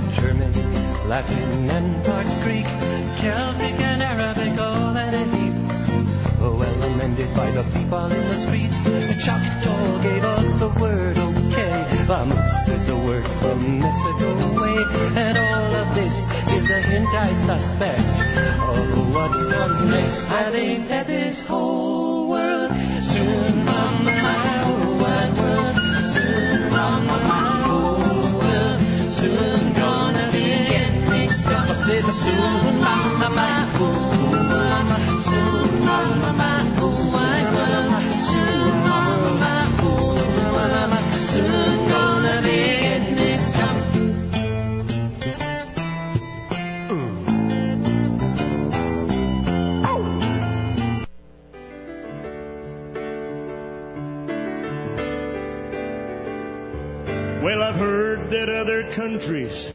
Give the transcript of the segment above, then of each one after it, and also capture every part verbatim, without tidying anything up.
German, Latin and part Greek, Celtic and Arabic, all at a heap. Oh, well amended by the people in the street. The Choctaw gave us the word okay. Vamos is a word from Mexico way. And all of this is a hint I suspect of what comes next. I think that this whole world soon on my whole wide world, soon on my whole world, soon gonna be getting mixed up. I say the soon on my, my whole world, soon on my, my whole wide world, soon on my whole world, soon gonna be getting mixed up. Well, I've heard that other countries.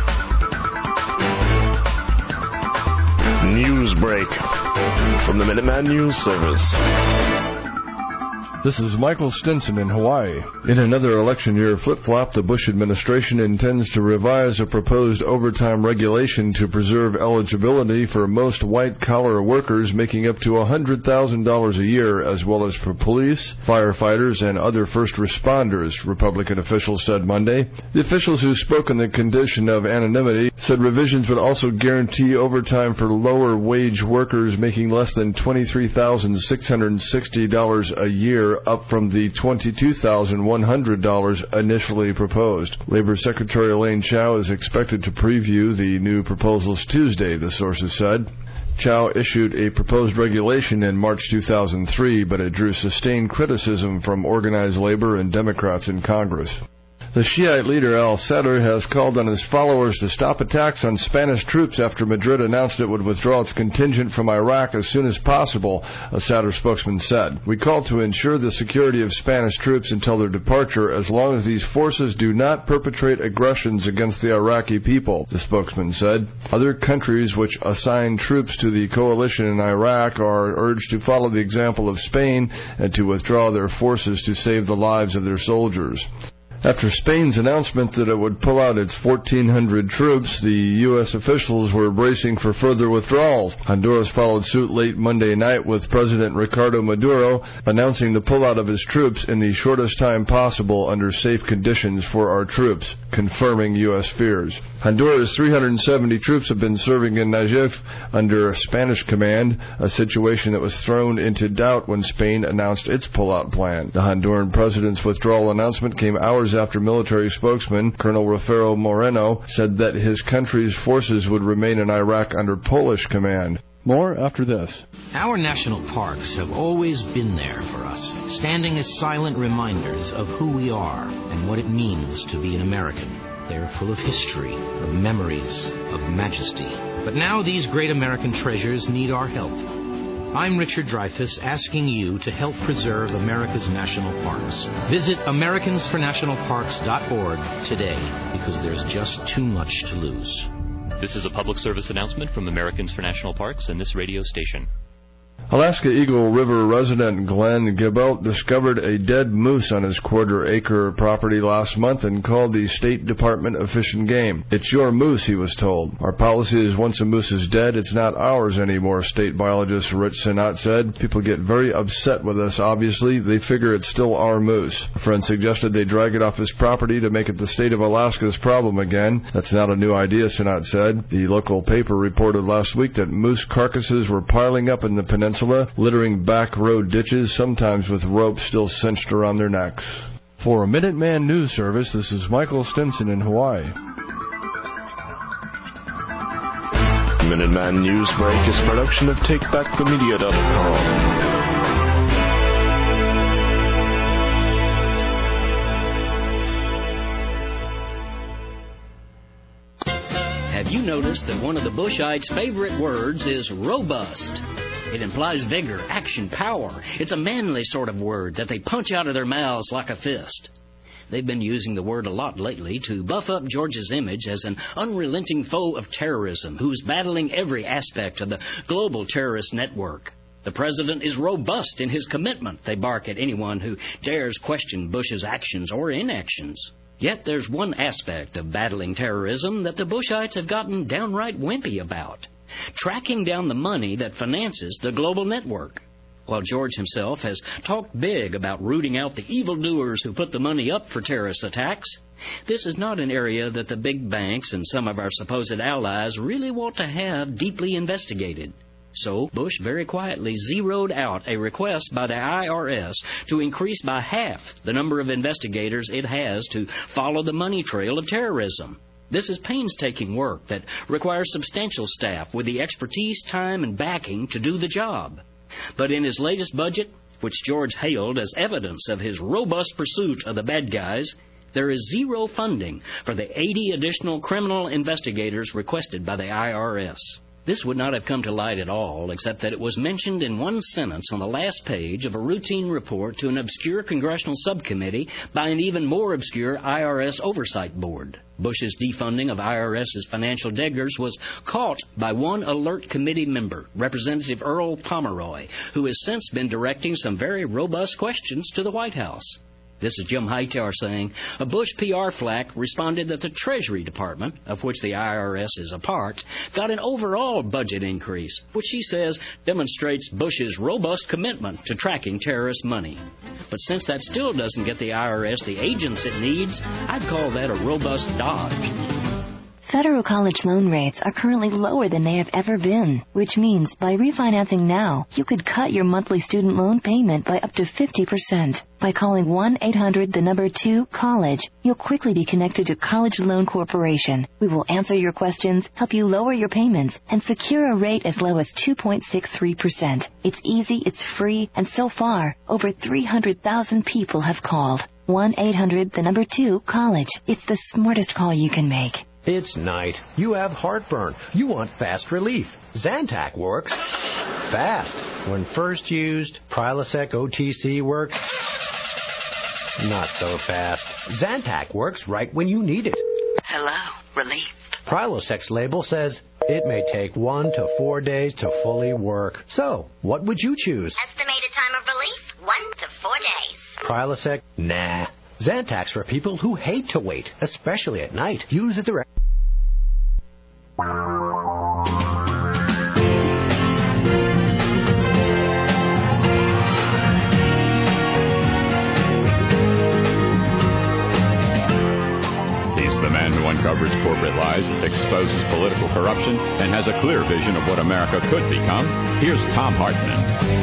News break from the Minuteman News Service. This is Michael Stinson in Hawaii. In another election year flip-flop, the Bush administration intends to revise a proposed overtime regulation to preserve eligibility for most white-collar workers making up to one hundred thousand dollars a year, as well as for police, firefighters, and other first responders, Republican officials said Monday. The officials who spoke on the condition of anonymity said revisions would also guarantee overtime for lower-wage workers making less than twenty-three thousand six hundred sixty dollars a year, up from the twenty-two thousand one hundred dollars initially proposed. Labor Secretary Elaine Chao is expected to preview the new proposals Tuesday, the sources said. Chao issued a proposed regulation in March two thousand three, but it drew sustained criticism from organized labor and Democrats in Congress. The Shiite leader al-Sadr has called on his followers to stop attacks on Spanish troops after Madrid announced it would withdraw its contingent from Iraq as soon as possible, a Sadr spokesman said. We call to ensure the security of Spanish troops until their departure as long as these forces do not perpetrate aggressions against the Iraqi people, the spokesman said. Other countries which assign troops to the coalition in Iraq are urged to follow the example of Spain and to withdraw their forces to save the lives of their soldiers. After Spain's announcement that it would pull out its fourteen hundred troops, the U S officials were bracing for further withdrawals. Honduras followed suit late Monday night with President Ricardo Maduro announcing the pullout of his troops in the shortest time possible under safe conditions for our troops, confirming U S fears. Honduras' three hundred seventy troops have been serving in Najaf under Spanish command, a situation that was thrown into doubt when Spain announced its pullout plan. The Honduran president's withdrawal announcement came hours after military spokesman Colonel Rafael Moreno said that his country's forces would remain in Iraq under Polish command. More after this. Our national parks have always been there for us, standing as silent reminders of who we are and what it means to be an American. They're full of history, of memories, of majesty. But now these great American treasures need our help. I'm Richard Dreyfuss, asking you to help preserve America's national parks. Visit Americans for National Parks dot org today, because there's just too much to lose. This is a public service announcement from Americans for National Parks and this radio station. Alaska Eagle River resident Glenn Gibelt discovered a dead moose on his quarter-acre property last month and called the State Department of Fish and Game. It's your moose, he was told. Our policy is once a moose is dead, it's not ours anymore, state biologist Rich Sinat said. People get very upset with us, obviously. They figure it's still our moose. A friend suggested they drag it off his property to make it the state of Alaska's problem again. That's not a new idea, Sinat said. The local paper reported last week that moose carcasses were piling up in the peninsula, littering back road ditches, sometimes with ropes still cinched around their necks. For a Minuteman News Service, this is Michael Stinson in Hawaii. Minuteman News Break is a production of take back the media dot com. Have you noticed that one of the Bushites' favorite words is robust? It implies vigor, action, power. It's a manly sort of word that they punch out of their mouths like a fist. They've been using the word a lot lately to buff up Georgia's image as an unrelenting foe of terrorism who's battling every aspect of the global terrorist network. The president is robust in his commitment, they bark at anyone who dares question Bush's actions or inactions. Yet there's one aspect of battling terrorism that the Bushites have gotten downright wimpy about: tracking down the money that finances the global network. While George himself has talked big about rooting out the evildoers who put the money up for terrorist attacks, this is not an area that the big banks and some of our supposed allies really want to have deeply investigated. So Bush very quietly zeroed out a request by the I R S to increase by half the number of investigators it has to follow the money trail of terrorism. This is painstaking work that requires substantial staff with the expertise, time, and backing to do the job. But in his latest budget, which George hailed as evidence of his robust pursuit of the bad guys, there is zero funding for the eighty additional criminal investigators requested by the I R S. This would not have come to light at all, except that it was mentioned in one sentence on the last page of a routine report to an obscure congressional subcommittee by an even more obscure I R S oversight board. Bush's defunding of IRS's financial diggers was caught by one alert committee member, Representative Earl Pomeroy, who has since been directing some very robust questions to the White House. This is Jim Hightower saying, a Bush P R flack responded that the Treasury Department, of which the I R S is a part, got an overall budget increase, which she says demonstrates Bush's robust commitment to tracking terrorist money. But since that still doesn't get the I R S the agents it needs, I'd call that a robust dodge. Federal college loan rates are currently lower than they have ever been, which means by refinancing now, you could cut your monthly student loan payment by up to fifty percent. By calling one eight hundred the number two college, you'll quickly be connected to College Loan Corporation. We will answer your questions, help you lower your payments, and secure a rate as low as two point six three percent. It's easy, it's free, and so far, over three hundred thousand people have called. one eight hundred the number two college. It's the smartest call you can make. It's night. You have heartburn. You want fast relief. Zantac works fast. When first used, Prilosec O T C works not so fast. Zantac works right when you need it. Hello, relief. Prilosec's label says it may take one to four days to fully work. So, what would you choose? Estimated time of relief, one to four days. Prilosec? Nah. Zantac's for people who hate to wait, especially at night. Use it direct. He's the man who uncovers corporate lies, exposes political corruption, and has a clear vision of what America could become. Here's Thom Hartmann.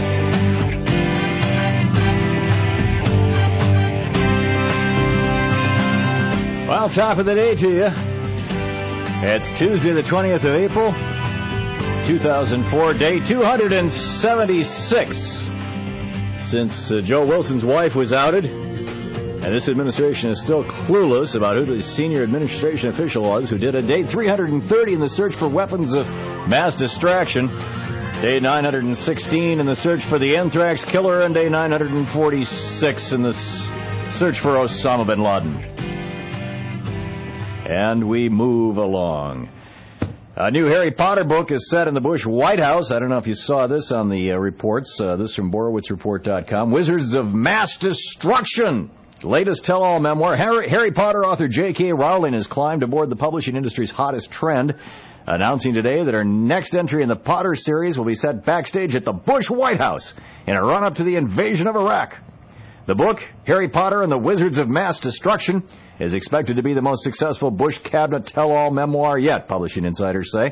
Well, top of the day to you. It's Tuesday, the twentieth of April, two thousand four, day two hundred seventy-six since uh, Joe Wilson's wife was outed. And this administration is still clueless about who the senior administration official was who did a day three hundred thirty in the search for weapons of mass destruction, day nine hundred sixteen in the search for the anthrax killer, and day nine hundred forty-six in the s- search for Osama bin Laden. And we move along. A new Harry Potter book is set in the Bush White House. I don't know if you saw this on the uh, reports. Uh, this from Borowitz Report dot com. Wizards of Mass Destruction. Latest tell-all memoir. Harry, Harry Potter author J K Rowling has climbed aboard the publishing industry's hottest trend, announcing today that her next entry in the Potter series will be set backstage at the Bush White House in a run-up to the invasion of Iraq. The book, Harry Potter and the Wizards of Mass Destruction, is expected to be the most successful Bush cabinet tell-all memoir yet, publishing insiders say.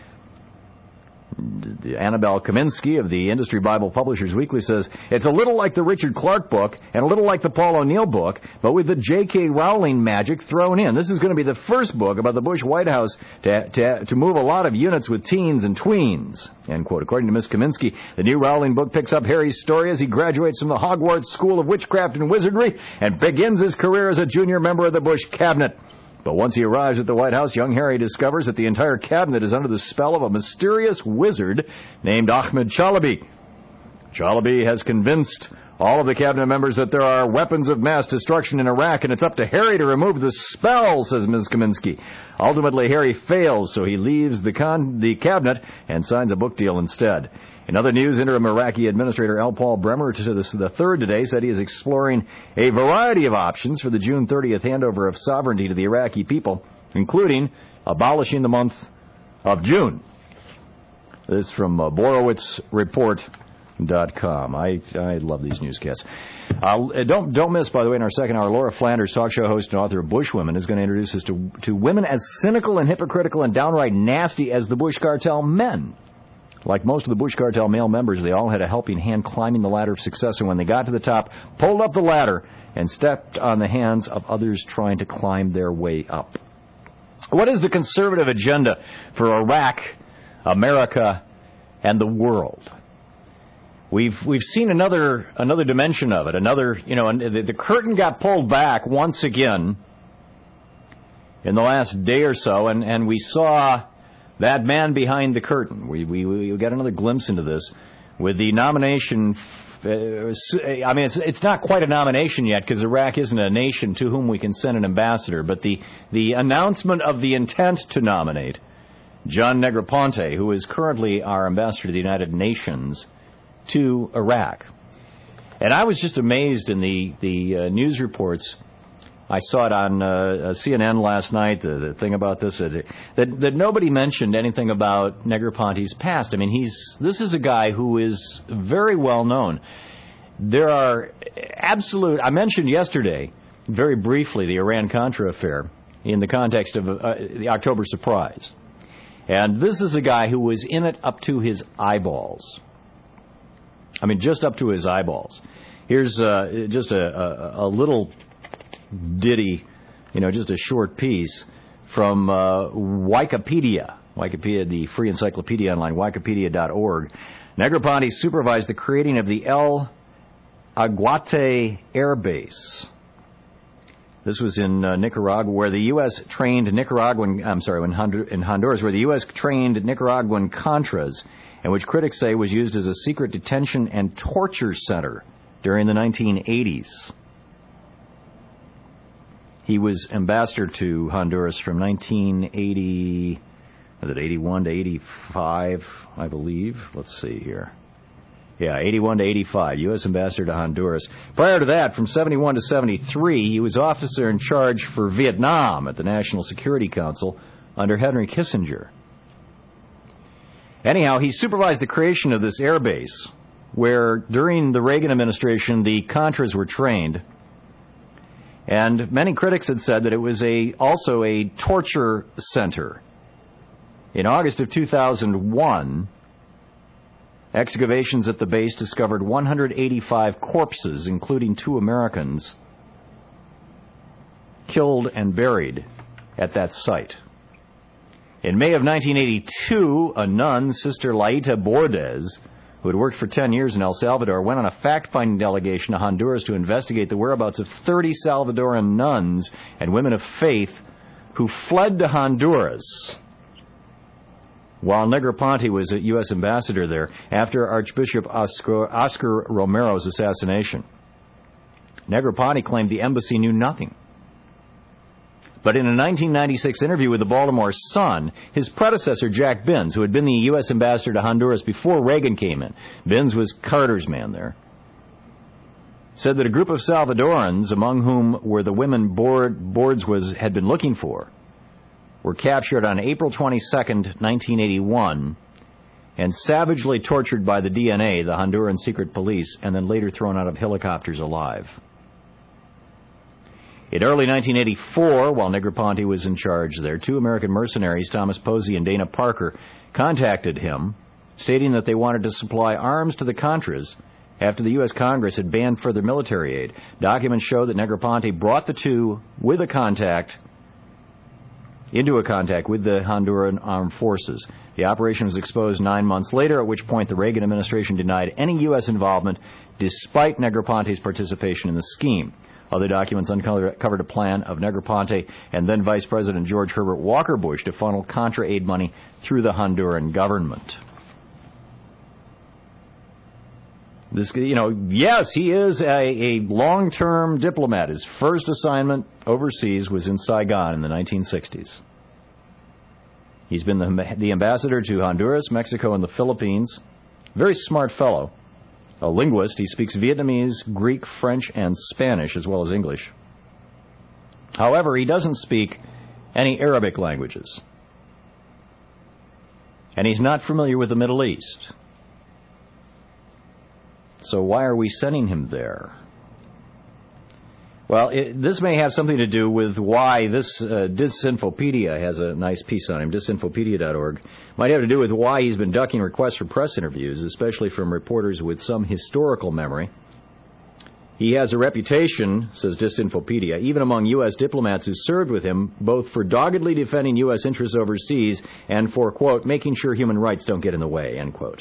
Annabelle Kaminsky of the Industry Bible Publishers Weekly says, it's a little like the Richard Clark book and a little like the Paul O'Neill book, but with the J K Rowling magic thrown in. This is going to be the first book about the Bush White House to, to, to move a lot of units with teens and tweens, end quote. According to Miss Kaminsky, the new Rowling book picks up Harry's story as he graduates from the Hogwarts School of Witchcraft and Wizardry and begins his career as a junior member of the Bush cabinet. But once he arrives at the White House, young Harry discovers that the entire cabinet is under the spell of a mysterious wizard named Ahmed Chalabi. Chalabi has convinced all of the cabinet members that there are weapons of mass destruction in Iraq, and it's up to Harry to remove the spell, says Miz Kaminsky. Ultimately, Harry fails, so he leaves the, con- the cabinet and signs a book deal instead. In other news, interim Iraqi Administrator L. Paul Bremer, to the, the third today, said he is exploring a variety of options for the June thirtieth handover of sovereignty to the Iraqi people, including abolishing the month of June. This is from uh, Borowitz Report dot com. I I love these newscasts. Uh, don't don't miss, by the way, in our second hour, Laura Flanders, talk show host and author of Bushwomen, is going to introduce us to, to women as cynical and hypocritical and downright nasty as the Bush Cartel men. Like most of the Bush Cartel male members, they all had a helping hand climbing the ladder of success, and when they got to the top, pulled up the ladder and stepped on the hands of others trying to climb their way up. What is the conservative agenda for Iraq, America, and the world? We've we've seen another another dimension of it. Another, you know, the, the curtain got pulled back once again in the last day or so, and, and we saw that man behind the curtain. We, we we got another glimpse into this with the nomination. Uh, I mean, it's it's not quite a nomination yet because Iraq isn't a nation to whom we can send an ambassador. But the the announcement of the intent to nominate John Negroponte, who is currently our ambassador to the United Nations to Iraq. And I was just amazed in the the uh, news reports. I saw it on uh, C N N last night, the, the thing about this, uh, that, that nobody mentioned anything about Negroponte's past. I mean, he's this is a guy who is very well known. There are absolute, I mentioned yesterday, very briefly, the Iran-Contra affair in the context of uh, the October surprise. And this is a guy who was in it up to his eyeballs. I mean, just up to his eyeballs. Here's uh, just a, a, a little ditty, you know, just a short piece from uh, Wikipedia. Wikipedia, the free encyclopedia online, wikipedia dot org. Negroponte supervised the creating of the El Aguate Air Base. This was in uh, Nicaragua, where the U S trained Nicaraguan, I'm sorry, in, Hondur- in Honduras, where the U S trained Nicaraguan Contras, and which critics say was used as a secret detention and torture center during the nineteen eighties. He was ambassador to Honduras from nineteen eighty, was it eighty-one to eighty-five, I believe? Let's see here. Yeah, eighty-one to eighty-five, U S ambassador to Honduras. Prior to that, from seventy-one to seventy-three, he was officer in charge for Vietnam at the National Security Council under Henry Kissinger. Anyhow, he supervised the creation of this air base, where during the Reagan administration, the Contras were trained. And many critics had said that it was a also a torture center. In August of two thousand one, excavations at the base discovered one hundred eighty-five corpses, including two Americans, killed and buried at that site. In May of nineteen eighty-two, a nun, Sister Laita Bordes, who had worked for ten years in El Salvador, went on a fact-finding delegation to Honduras to investigate the whereabouts of thirty Salvadoran nuns and women of faith who fled to Honduras while Negroponte was a U S ambassador there after Archbishop Oscar, Oscar Romero's assassination. Negroponte claimed the embassy knew nothing. But in a nineteen ninety-six interview with the Baltimore Sun, his predecessor, Jack Binns, who had been the U S ambassador to Honduras before Reagan came in, Binns was Carter's man there, said that a group of Salvadorans, among whom were the women Board, Boards was, had been looking for, were captured on April twenty-second, nineteen eighty-one, and savagely tortured by the D N A, the Honduran secret police, and then later thrown out of helicopters alive. In early nineteen eighty-four, while Negroponte was in charge there, two American mercenaries, Thomas Posey and Dana Parker, contacted him, stating that they wanted to supply arms to the Contras after the U S Congress had banned further military aid. Documents show that Negroponte brought the two with a contact, into a contact with the Honduran armed forces. The operation was exposed nine months later, at which point the Reagan administration denied any U S involvement, despite Negroponte's participation in the scheme. Other documents uncovered a plan of Negroponte and then Vice President George Herbert Walker Bush to funnel Contra aid money through the Honduran government. This, you know, yes, he is a, a long-term diplomat. His first assignment overseas was in Saigon in the nineteen sixties. He's been the, the ambassador to Honduras, Mexico, and the Philippines. Very smart fellow. A linguist. He speaks Vietnamese, Greek, French, and Spanish, as well as English. However, he doesn't speak any Arabic languages. And he's not familiar with the Middle East. So why are we sending him there? Well, it, this may have something to do with why this uh, Disinfopedia has a nice piece on him, disinfopedia dot org. Might have to do with why he's been ducking requests for press interviews, especially from reporters with some historical memory. He has a reputation, says Disinfopedia, even among U S diplomats who served with him, both for doggedly defending U S interests overseas and for, quote, making sure human rights don't get in the way, end quote.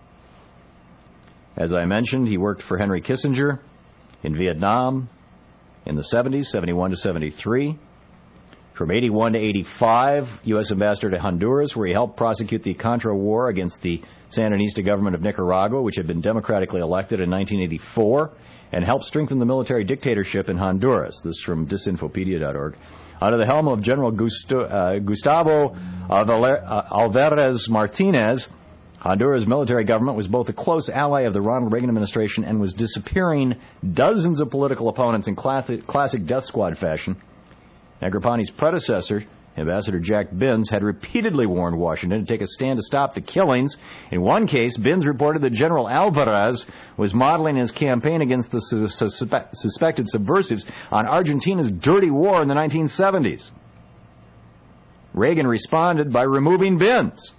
As I mentioned, he worked for Henry Kissinger in Vietnam in the seventies, seventy-one to seventy-three. From eighty-one to eighty-five, U S ambassador to Honduras, where he helped prosecute the Contra War against the Sandinista government of Nicaragua, which had been democratically elected in nineteen eighty-four, and helped strengthen the military dictatorship in Honduras. This is from disinfopedia dot org. Under the helm of General Gusto, uh, Gustavo Alvarez Martinez, Honduras' military government was both a close ally of the Ronald Reagan administration and was disappearing dozens of political opponents in classic, classic death squad fashion. Negroponte's predecessor, Ambassador Jack Binns, had repeatedly warned Washington to take a stand to stop the killings. In one case, Binns reported that General Alvarez was modeling his campaign against the su- suspe- suspected subversives on Argentina's dirty war in the nineteen seventies. Reagan responded by removing Binns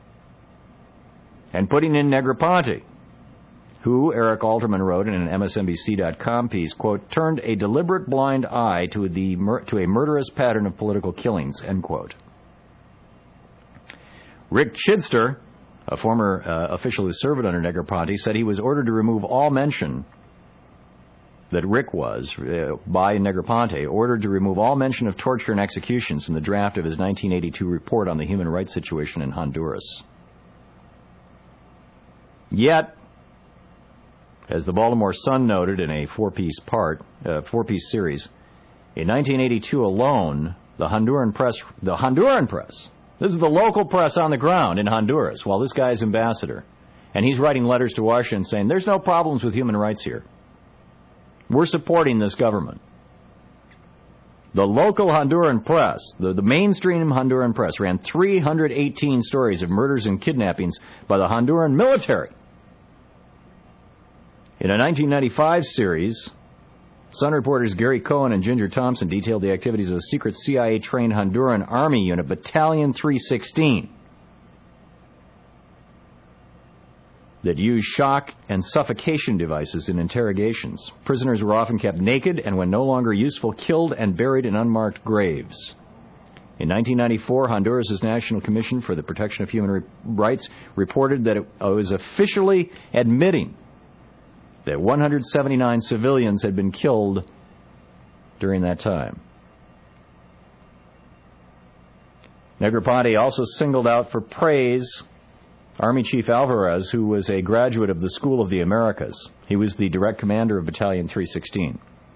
and putting in Negroponte, who, Eric Alterman wrote in an M S N B C dot com piece, quote, turned a deliberate blind eye to, the mur- to a murderous pattern of political killings, end quote. Rick Chidster, a former uh, official who served under Negroponte, said he was ordered to remove all mention, that Rick was, uh, by Negroponte, ordered to remove all mention of torture and executions from the draft of his nineteen eighty-two report on the human rights situation in Honduras. Yet, as the Baltimore Sun noted in a four-piece part, uh, four-piece series, in nineteen eighty-two alone, the Honduran press, the Honduran press, this is the local press on the ground in Honduras, while this guy is ambassador, and he's writing letters to Washington saying, there's no problems with human rights here. We're supporting this government. The local Honduran press, the, the mainstream Honduran press, ran three hundred eighteen stories of murders and kidnappings by the Honduran military. In a nineteen ninety-five series, Sun reporters Gary Cohen and Ginger Thompson detailed the activities of a secret C I A-trained Honduran Army unit, Battalion three sixteen, that used shock and suffocation devices in interrogations. Prisoners were often kept naked and, when no longer useful, killed and buried in unmarked graves. In nineteen ninety-four, Honduras' National Commission for the Protection of Human Rights reported that it was officially admitting that one hundred seventy-nine civilians had been killed during that time. Negroponte also singled out for praise Army Chief Alvarez, who was a graduate of the School of the Americas. He was the direct commander of Battalion three sixteen.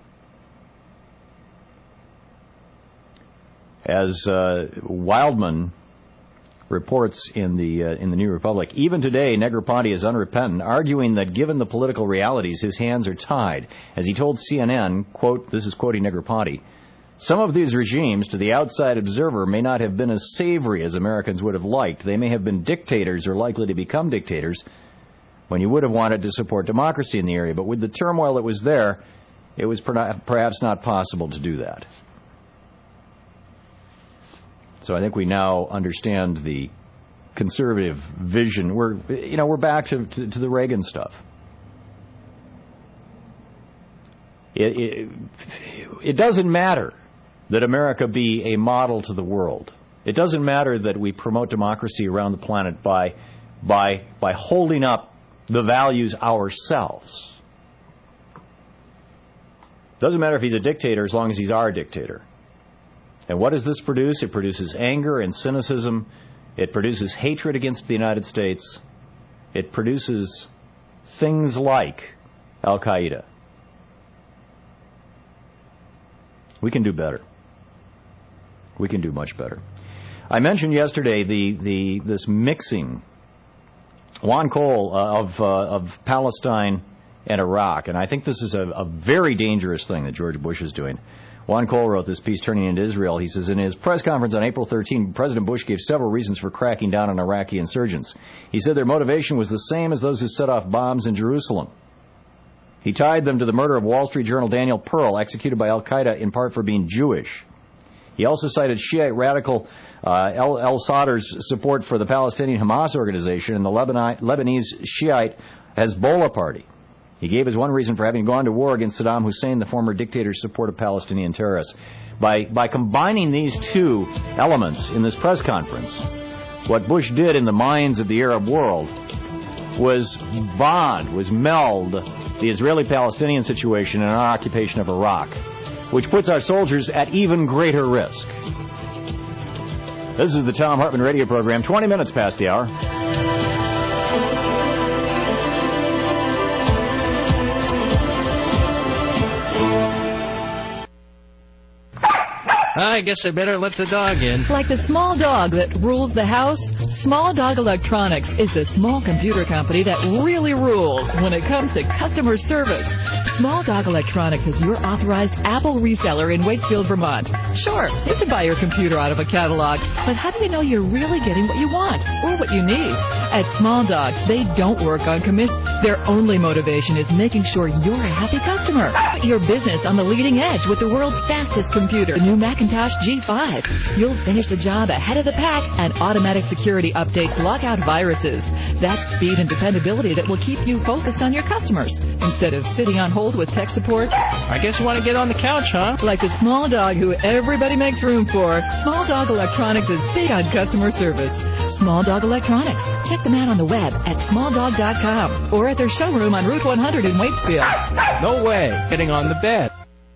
As uh, Wildman reports in the uh, in the New Republic, even today, Negroponte is unrepentant, arguing that given the political realities, his hands are tied. As he told C N N, quote, this is quoting Negroponte, some of these regimes, to the outside observer, may not have been as savory as Americans would have liked. They may have been dictators or likely to become dictators when you would have wanted to support democracy in the area. But with the turmoil that was there, it was perhaps not possible to do that. So I think we now understand the conservative vision. We're, you know, we're back to, to, to the Reagan stuff. It, it, it doesn't matter that America be a model to the world. It doesn't matter that we promote democracy around the planet by, by, by holding up the values ourselves. It doesn't matter if he's a dictator as long as he's our dictator. And what does this produce? It produces anger and cynicism. It produces hatred against the United States. It produces things like Al-Qaeda. We can do better. We can do much better. I mentioned yesterday the, the this mixing, Juan Cole, uh, of, uh, of Palestine and Iraq, and I think this is a, a very dangerous thing that George Bush is doing. Juan Cole wrote this piece, Turning into Israel. He says, in his press conference on April thirteenth, President Bush gave several reasons for cracking down on Iraqi insurgents. He said their motivation was the same as those who set off bombs in Jerusalem. He tied them to the murder of Wall Street Journal Daniel Pearl, executed by Al-Qaeda in part for being Jewish. He also cited Shiite radical uh, El, El Sadr's support for the Palestinian Hamas organization and the Lebanese, Lebanese Shiite Hezbollah party. He gave as one reason for having gone to war against Saddam Hussein, the former dictator's support of Palestinian terrorists. By, by combining these two elements in this press conference, what Bush did in the minds of the Arab world was bond, was meld the Israeli-Palestinian situation and our occupation of Iraq, which puts our soldiers at even greater risk. This is the Thom Hartmann radio program, twenty minutes past the hour. I guess I better let the dog in. Like the small dog that rules the house, Small Dog Electronics is the small computer company that really rules when it comes to customer service. Small Dog Electronics is your authorized Apple reseller in Waitsfield, Vermont. Sure, you can buy your computer out of a catalog, but how do you know you're really getting what you want or what you need? At Small Dog, they don't work on commission. Their only motivation is making sure you're a happy customer. Put your business on the leading edge with the world's fastest computer, the new Macintosh G five. You'll finish the job ahead of the pack, and automatic security updates lock out viruses. That's speed and dependability that will keep you focused on your customers instead of sitting on hold with tech support. I guess you want to get on the couch, huh? Like the Small Dog who everybody makes room for, Small Dog Electronics is big on customer service. Small Dog Electronics. Check them out on the web at small dog dot com or at their showroom on Route one hundred in Waitsfield. No way. Getting on the bed.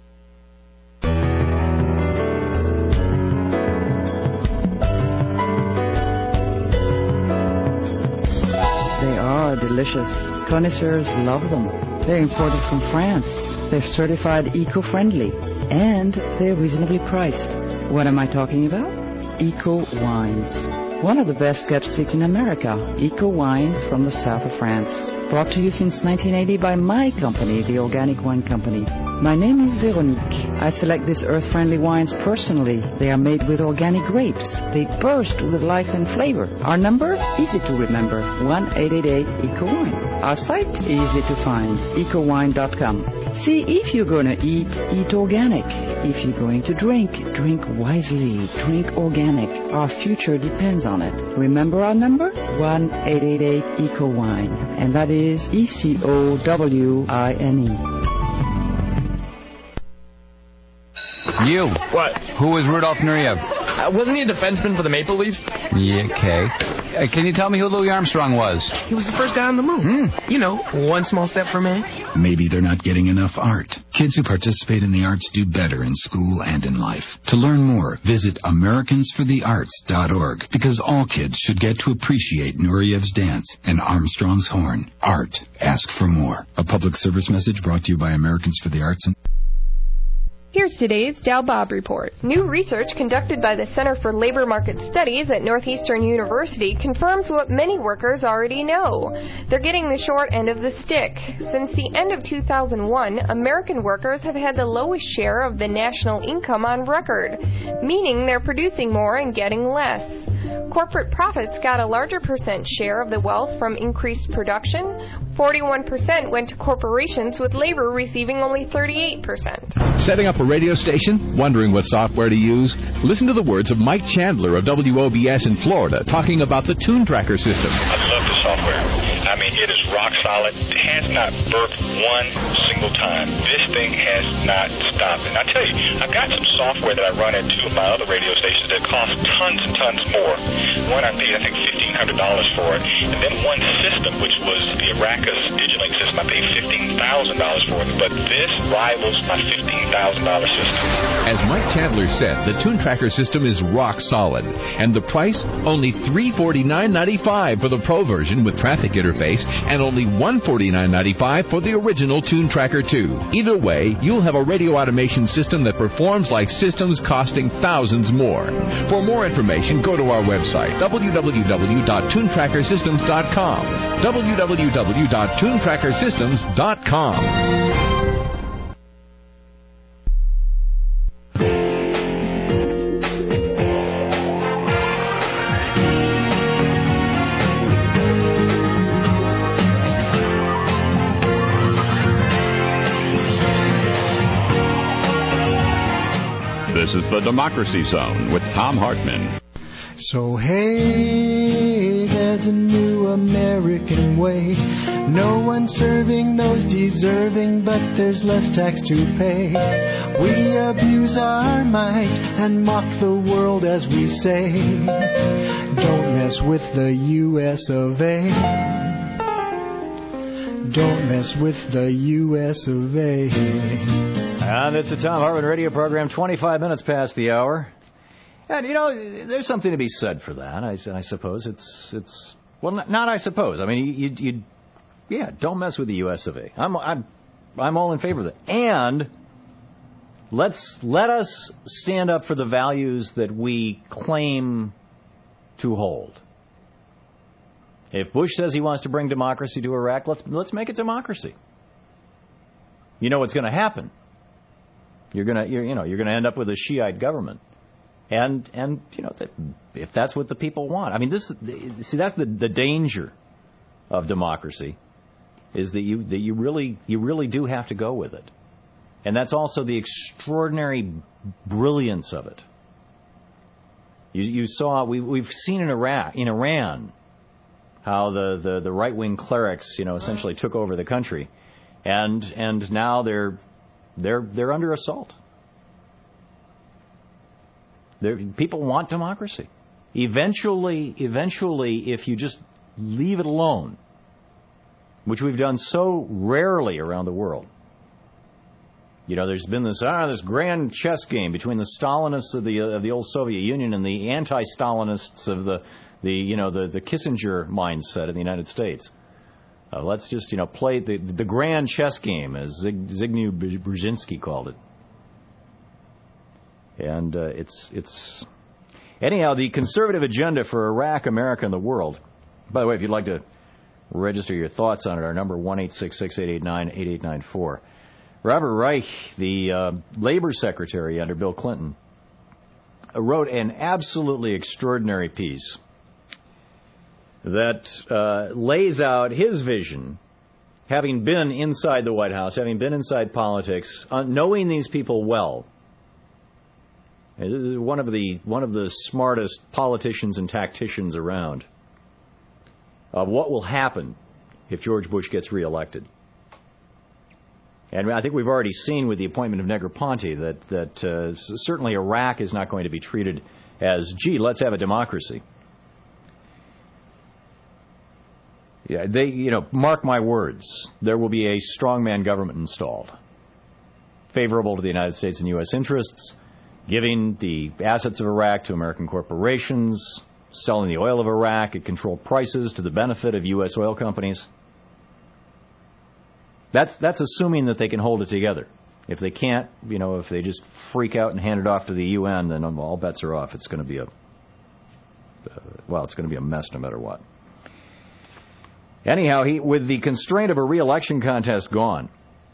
They are delicious. Connoisseurs love them. They're imported from France. They're certified eco-friendly. And they're reasonably priced. What am I talking about? Eco Wines. One of the best kept secrets in America. Eco Wines from the south of France. Brought to you since nineteen eighty by my company, the Organic Wine Company. My name is Veronique. I select these earth-friendly wines personally. They are made with organic grapes. They burst with life and flavor. Our number? Easy to remember. one eight eight eight eco wine. Our site? Easy to find. eco wine dot com. See, if you're going to eat, eat organic. If you're going to drink, drink wisely. Drink organic. Our future depends on it. Remember our number? one eight eight eight eco wine. And that is E C O W I N E. You. What? Who was Rudolph Nureyev? Uh, wasn't he a defenseman for the Maple Leafs? Yeah, okay. Uh, can you tell me who Louis Armstrong was? He was the first guy on the moon. Hmm. You know, one small step for man. Maybe they're not getting enough art. Kids who participate in the arts do better in school and in life. To learn more, visit Americans for the Arts dot org, because all kids should get to appreciate Nureyev's dance and Armstrong's horn. Art. Ask for more. A public service message brought to you by Americans for the Arts and... Here's today's Dow Bob Report. New research conducted by the Center for Labor Market Studies at Northeastern University confirms what many workers already know. They're getting the short end of the stick. Since the end of two thousand one, American workers have had the lowest share of the national income on record, meaning they're producing more and getting less. Corporate profits got a larger percent share of the wealth from increased production. forty-one percent went to corporations, with labor receiving only thirty-eight percent. Setting up a radio station? Wondering what software to use? Listen to the words of Mike Chandler of W O B S in Florida talking about the Tune Tracker system. I love the software. I mean, it is rock solid. It has not burped one single time. This thing has not stopped. And I tell you, I've got some software that I run at two of my other radio stations that cost tons and tons more. One I paid, I think, fifteen hundred dollars for it. And then one system, which was the Aracus Digilink system, I paid fifteen thousand dollars for it. But this rivals my fifteen thousand dollars system. As Mike Chandler said, the Tune Tracker system is rock solid. And the price? Only three hundred forty-nine dollars and ninety-five cents for the Pro version with traffic interference interface and only one hundred forty-nine ninety-five for the original Tune Tracker two. Either way, you'll have a radio automation system that performs like systems costing thousands more. For more information, go to our website, w w w dot tune tracker systems dot com. w w w dot tune tracker systems dot com. This is the Democracy Zone with Thom Hartmann. So hey, there's a new American way. No one serving those deserving, but there's less tax to pay. We abuse our might and mock the world as we say, don't mess with the U S of A. Don't mess with the U S of A. And it's the Thom Hartmann radio program, twenty-five minutes past the hour. And, you know, there's something to be said for that, I, I suppose. It's, it's well, not, not I suppose. I mean, you, you, you, yeah, don't mess with the U S of A. I'm, I'm, I'm all in favor of that. And let's, let us stand up for the values that we claim to hold. If Bush says he wants to bring democracy to Iraq, let's, let's make it democracy. You know what's going to happen. You're gonna, you're, you know, you're gonna end up with a Shiite government, and and you know, that, if that's what the people want. I mean, this, see, that's the the danger of democracy, is that you that you really you really do have to go with it, and that's also the extraordinary brilliance of it. You you saw we we've seen in Iraq, in Iran, how the the, the right wing clerics, you know, essentially took over the country, and and now they're. They're they're under assault. They're, people want democracy. Eventually, eventually, if you just leave it alone, which we've done so rarely around the world. You know, there's been this ah this grand chess game between the Stalinists of the uh, of the old Soviet Union and the anti-Stalinists of the the you know the the Kissinger mindset in the United States. Uh, let's just, you know, play the the grand chess game, as Zig, Zbigniew Brzezinski called it. And uh, it's it's anyhow the conservative agenda for Iraq, America, and the world. By the way, if you'd like to register your thoughts on it, our number one eight six six eight eight nine eight eight nine four. Robert Reich, the uh, labor secretary under Bill Clinton, wrote an absolutely extraordinary piece that uh, lays out his vision, having been inside the White House, having been inside politics, uh, knowing these people well. And this is one of the one of the smartest politicians and tacticians around. Of what will happen if George Bush gets reelected. And I think we've already seen with the appointment of Negroponte that that uh, certainly Iraq is not going to be treated as, gee, let's have a democracy. Yeah, they, you know, mark my words, there will be a strongman government installed, favorable to the United States and U S interests, giving the assets of Iraq to American corporations, selling the oil of Iraq at controlled prices to the benefit of U S oil companies. That's that's assuming that they can hold it together. If they can't, you know, if they just freak out and hand it off to the U N, then all bets are off. It's going to be a, uh, well, it's going to be a mess no matter what. Anyhow, he, with the constraint of a re-election contest gone,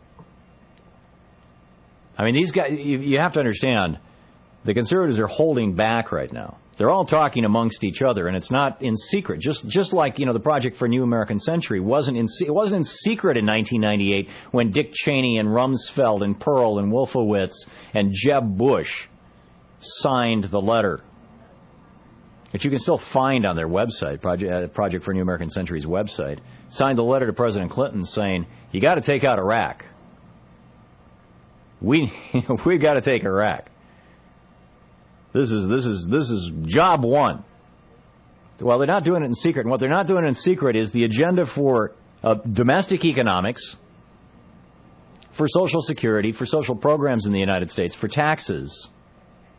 I mean, these guys, you, you have to understand, the conservatives are holding back right now. They're all talking amongst each other, and it's not in secret. Just just like, you know, the Project for a New American Century wasn't in it wasn't in secret in nineteen ninety-eight when Dick Cheney and Rumsfeld and Pearl and Wolfowitz and Jeb Bush signed the letter, which you can still find on their website, Project, uh, Project for a New American Century's website. Signed the letter to President Clinton saying, "You got to take out Iraq. We we got to take Iraq. This is this is this is job one." Well, they're not doing it in secret, and what they're not doing in secret is the agenda for uh, domestic economics, for Social Security, for social programs in the United States, for taxes,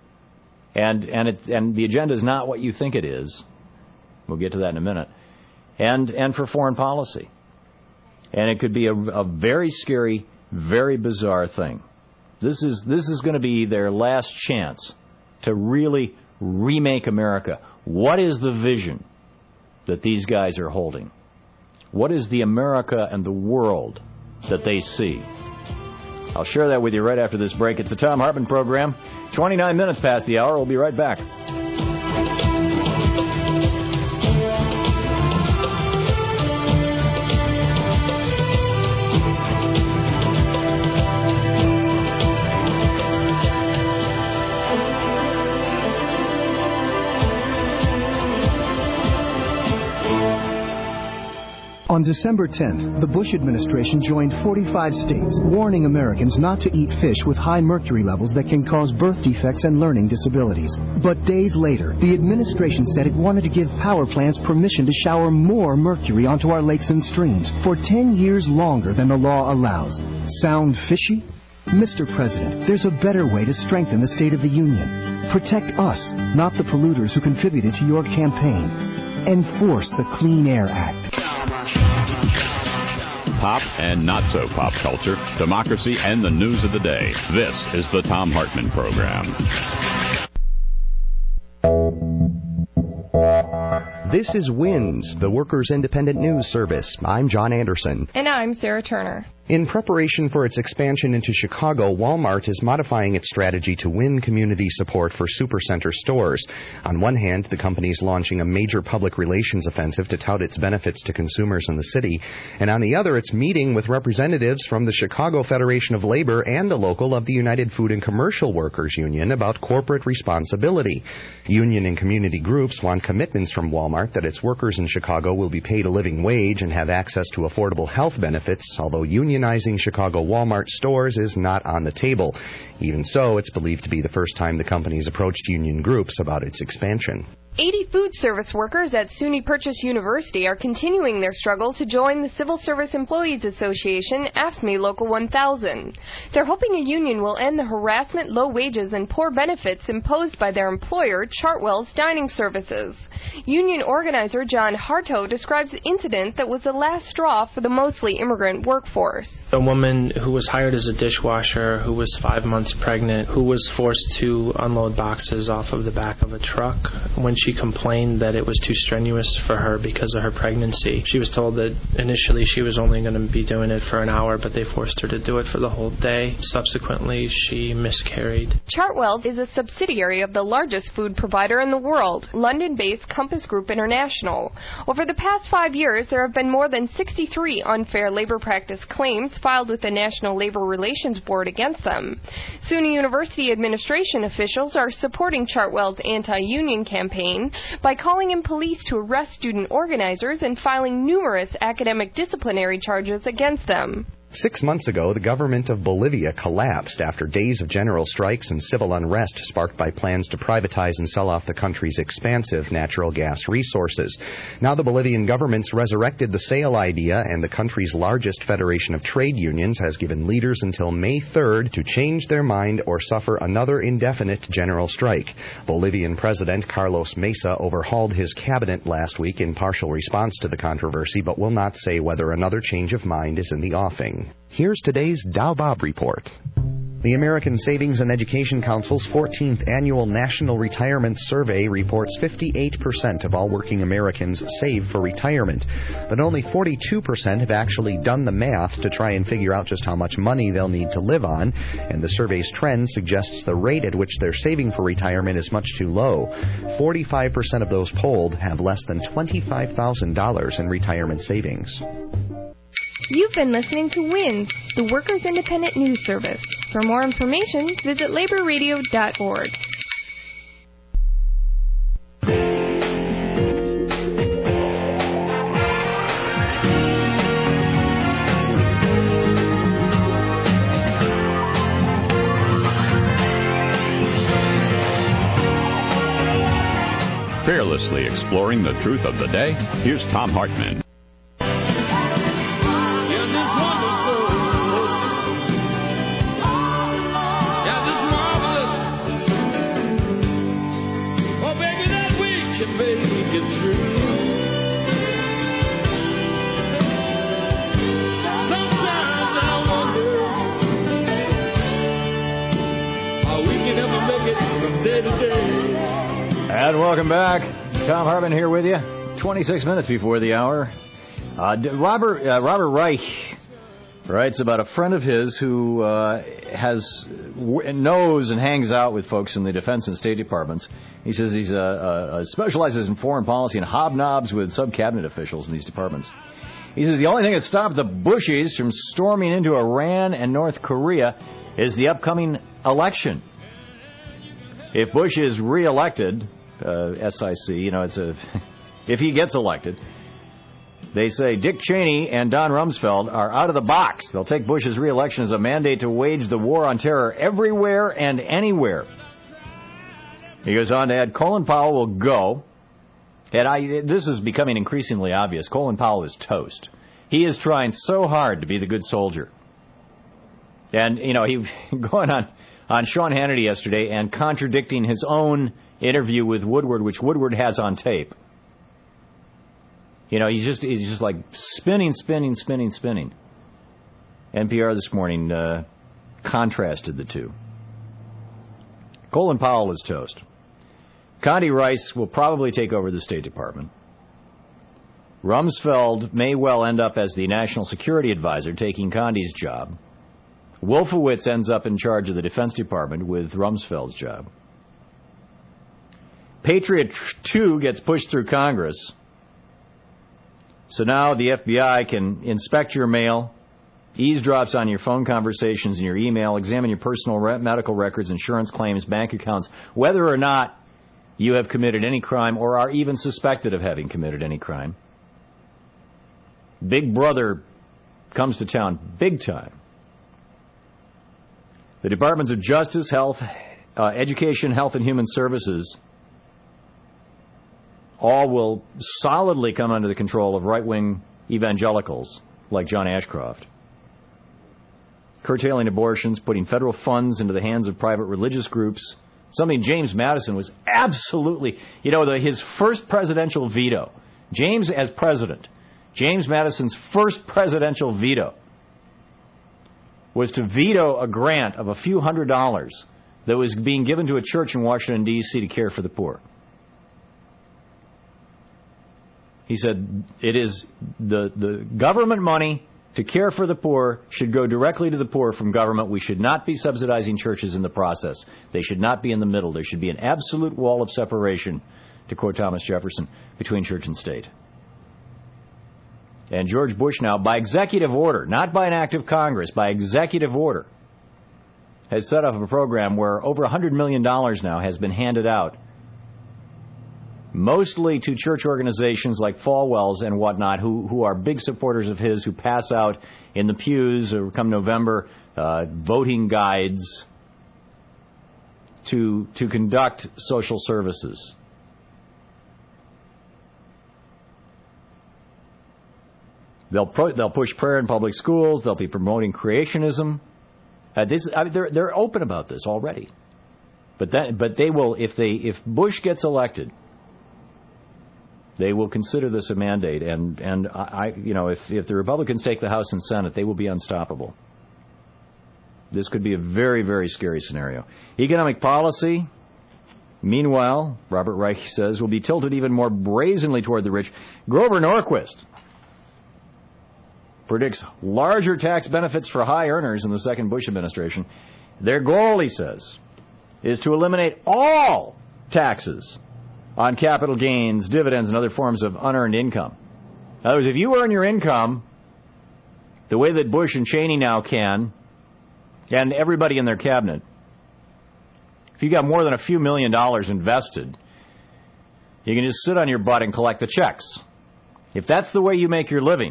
and and it and the agenda is not what you think it is. We'll get to that in a minute. and and for foreign policy. And it could be a, a very scary, very bizarre thing. This is this is going to be their last chance to really remake America. What is the vision that these guys are holding? What is the America and the world that they see? I'll share that with you right after this break. It's the Thom Hartmann Program. twenty-nine minutes past the hour. We'll be right back. On December tenth, the Bush administration joined forty-five states, warning Americans not to eat fish with high mercury levels that can cause birth defects and learning disabilities. But days later, the administration said it wanted to give power plants permission to shower more mercury onto our lakes and streams for ten years longer than the law allows. Sound fishy? Mister President, there's a better way to strengthen the State of the Union. Protect us, not the polluters who contributed to your campaign. Enforce the Clean Air Act. Pop and not so pop culture, democracy, and the news of the day. This is the Thom Hartmann Program. This is WINS, the Workers' Independent News Service. I'm John Anderson. And I'm Sarah Turner. In preparation for its expansion into Chicago, Walmart is modifying its strategy to win community support for supercenter stores. On one hand, the company is launching a major public relations offensive to tout its benefits to consumers in the city. And on the other, it's meeting with representatives from the Chicago Federation of Labor and a local of the United Food and Commercial Workers Union about corporate responsibility. Union and community groups want commitments from Walmart that its workers in Chicago will be paid a living wage and have access to affordable health benefits, although unionizing Chicago Walmart stores is not on the table. Even so, it's believed to be the first time the company has approached union groups about its expansion. eighty food service workers at SUNY Purchase University are continuing their struggle to join the Civil Service Employees Association, A F S C M E Local one thousand. They're hoping a union will end the harassment, low wages, and poor benefits imposed by their employer, Chartwell's Dining Services. Union organizer John Harto describes the incident that was the last straw for the mostly immigrant workforce. A woman who was hired as a dishwasher, who was five months pregnant, who was forced to unload boxes off of the back of a truck. When she complained that it was too strenuous for her because of her pregnancy, she was told that initially she was only going to be doing it for an hour, but they forced her to do it for the whole day. Subsequently, she miscarried. Chartwell's is a subsidiary of the largest food provider in the world, London-based Compass Group International. Over the past five years, there have been more than sixty-three unfair labor practice claims filed with the National Labor Relations Board against them. SUNY University administration officials are supporting Chartwell's anti-union campaign by calling in police to arrest student organizers and filing numerous academic disciplinary charges against them. Six months ago, the government of Bolivia collapsed after days of general strikes and civil unrest sparked by plans to privatize and sell off the country's expansive natural gas resources. Now the Bolivian government's resurrected the sale idea, and the country's largest federation of trade unions has given leaders until May third to change their mind or suffer another indefinite general strike. Bolivian President Carlos Mesa overhauled his cabinet last week in partial response to the controversy, but will not say whether another change of mind is in the offing. Here's today's Dow Bob Report. The American Savings and Education Council's fourteenth Annual National Retirement Survey reports fifty-eight percent of all working Americans save for retirement, but only forty-two percent have actually done the math to try and figure out just how much money they'll need to live on, and the survey's trend suggests the rate at which they're saving for retirement is much too low. forty-five percent of those polled have less than twenty-five thousand dollars in retirement savings. You've been listening to WINS, the Workers' Independent News Service. For more information, visit labor radio dot org. Fearlessly exploring the truth of the day, here's Thom Hartmann. take it from day to day. And welcome back. Tom Hartman here with you. twenty-six minutes before the hour. Uh, Robert uh, Robert Reich writes about a friend of his who uh, has knows and hangs out with folks in the Defense and State Departments. He says he's uh, uh, specializes in foreign policy and hobnobs with sub-cabinet officials in these departments. He says the only thing that stopped the Bushies from storming into Iran and North Korea is the upcoming election. If Bush is reelected, uh, S I C, you know, it's a if he gets elected, they say Dick Cheney and Don Rumsfeld are out of the box. They'll take Bush's reelection as a mandate to wage the war on terror everywhere and anywhere. He goes on to add, Colin Powell will go. And I, this is becoming increasingly obvious. Colin Powell is toast. He is trying so hard to be the good soldier. And, you know, he going on, on Sean Hannity yesterday and contradicting his own interview with Woodward, which Woodward has on tape. You know, he's just he's just like spinning, spinning, spinning, spinning. N P R this morning uh, contrasted the two. Colin Powell is toast. Condi Rice will probably take over the State Department. Rumsfeld may well end up as the National Security Advisor, taking Condi's job. Wolfowitz ends up in charge of the Defense Department with Rumsfeld's job. Patriot two gets pushed through Congress. So now the F B I can inspect your mail, eavesdrops on your phone conversations and your email, examine your personal re- medical records, insurance claims, bank accounts, whether or not you have committed any crime or are even suspected of having committed any crime. Big Brother comes to town big time. The Departments of Justice, Health, uh, Education, Health and Human Services all will solidly come under the control of right-wing evangelicals like John Ashcroft. Curtailing abortions, putting federal funds into the hands of private religious groups, something James Madison was absolutely, you know, the, his first presidential veto. James as president, James Madison's first presidential veto was to veto a grant of a few hundred dollars that was being given to a church in Washington, D C to care for the poor. He said it is the, the government money to care for the poor should go directly to the poor from government. We should not be subsidizing churches in the process. They should not be in the middle. There should be an absolute wall of separation, to quote Thomas Jefferson, between church and state. And George Bush now, by executive order, not by an act of Congress, by executive order, has set up a program where over one hundred million dollars now has been handed out, mostly to church organizations like Falwell's and whatnot, who, who are big supporters of his, who pass out in the pews, or come November, uh, voting guides to to conduct social services. They'll pro, they'll push prayer in public schools. They'll be promoting creationism. Uh, this, I mean, they're they're open about this already. But that but they will, if they if Bush gets elected, they will consider this a mandate, and and I, you know, if if the Republicans take the House and Senate, they will be unstoppable. This could be a very, very scary scenario. Economic policy, meanwhile, Robert Reich says, will be tilted even more brazenly toward the rich. Grover Norquist predicts larger tax benefits for high earners in the second Bush administration. Their goal, he says, is to eliminate all taxes on capital gains, dividends, and other forms of unearned income. In other words, if you earn your income the way that Bush and Cheney now can, and everybody in their cabinet, if you got more than a few million dollars invested, you can just sit on your butt and collect the checks. If that's the way you make your living,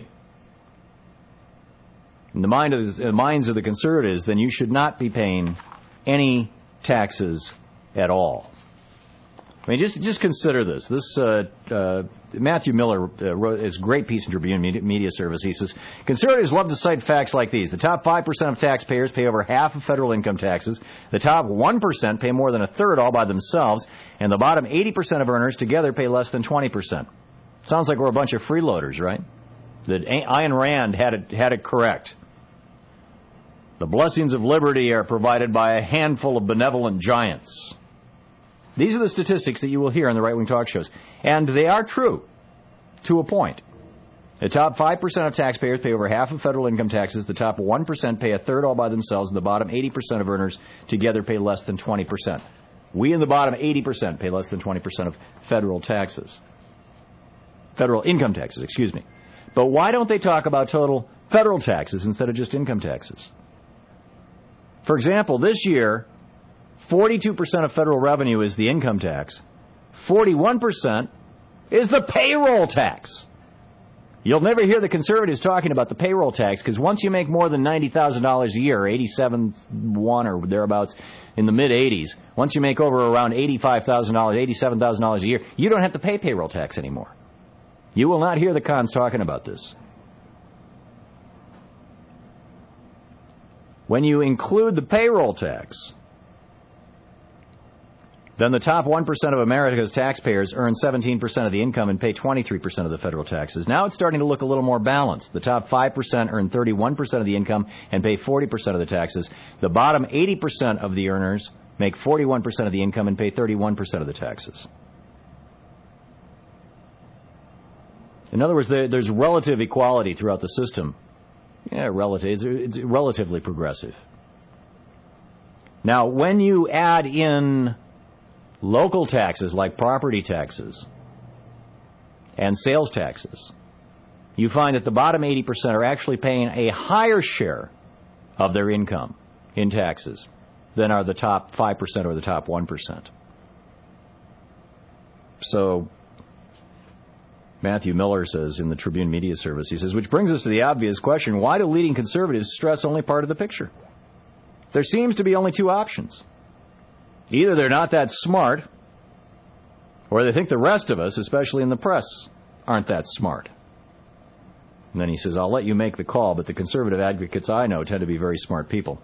in the mind of the minds of the conservatives, then you should not be paying any taxes at all. I mean, just just consider this. This uh, uh, Matthew Miller uh, wrote his great piece in Tribune Media, Media Service. He says, conservatives love to cite facts like these. The top five percent of taxpayers pay over half of federal income taxes. The top one percent pay more than a third all by themselves. And the bottom eighty percent of earners together pay less than twenty percent. Sounds like we're a bunch of freeloaders, right? That Ayn Rand had it, had it correct. The blessings of liberty are provided by a handful of benevolent giants. These are the statistics that you will hear on the right-wing talk shows. And they are true, to a point. The top five percent of taxpayers pay over half of federal income taxes. The top one percent pay a third all by themselves. And the bottom eighty percent of earners together pay less than twenty percent. We in the bottom eighty percent pay less than twenty percent of federal taxes. Federal income taxes, excuse me. But why don't they talk about total federal taxes instead of just income taxes? For example, this year, forty-two percent of federal revenue is the income tax. forty-one percent is the payroll tax. You'll never hear the conservatives talking about the payroll tax, because once you make more than ninety thousand dollars a year, eighty-seven one or thereabouts in the mid-eighties, once you make over around eighty-five thousand dollars, eighty-seven thousand dollars a year, you don't have to pay payroll tax anymore. You will not hear the cons talking about this. When you include the payroll tax, then the top one percent of America's taxpayers earn seventeen percent of the income and pay twenty-three percent of the federal taxes. Now it's starting to look a little more balanced. The top five percent earn thirty-one percent of the income and pay forty percent of the taxes. The bottom eighty percent of the earners make forty-one percent of the income and pay thirty-one percent of the taxes. In other words, there, there's relative equality throughout the system. Yeah, relative. It's, it's relatively progressive. Now, when you add in local taxes like property taxes and sales taxes, you find that the bottom eighty percent are actually paying a higher share of their income in taxes than are the top five percent or the top one percent. So, Matthew Miller says in the Tribune Media Service, he says, which brings us to the obvious question, why do leading conservatives stress only part of the picture? There seems to be only two options. Either they're not that smart, or they think the rest of us, especially in the press, aren't that smart. And then he says, I'll let you make the call, but the conservative advocates I know tend to be very smart people.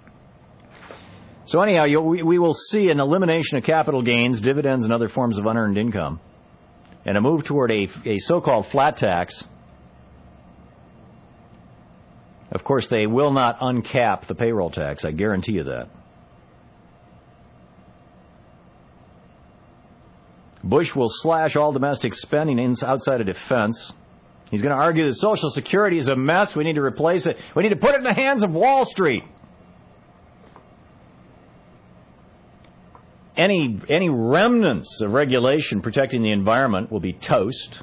So anyhow, you, we, we will see an elimination of capital gains, dividends, and other forms of unearned income, and a move toward a, a so-called flat tax. Of course, they will not uncap the payroll tax, I guarantee you that. Bush will slash all domestic spending outside of defense. He's going to argue that Social Security is a mess. We need to replace it. We need to put it in the hands of Wall Street. Any, any remnants of regulation protecting the environment will be toast.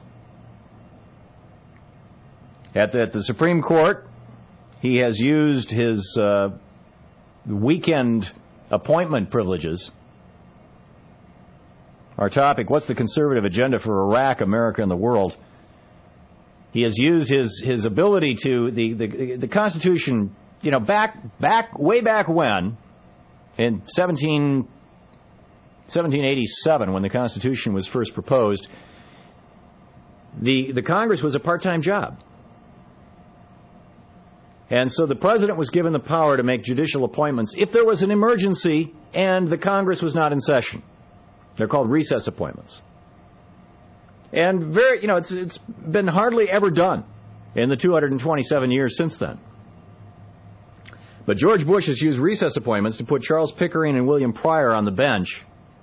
At the, at the Supreme Court, he has used his uh, weekend appointment privileges. Our topic, what's the conservative agenda for Iraq, America, and the world? He has used his, his ability to, the, the, the Constitution, you know, back, back, way back when, in seventeen eighty-seven, when the Constitution was first proposed, the, the Congress was a part-time job. And so the President was given the power to make judicial appointments if there was an emergency and the Congress was not in session. They're called recess appointments. And very, you know, it's it's been hardly ever done in the two hundred twenty-seven years since then. But George Bush has used recess appointments to put Charles Pickering and William Pryor on the bench.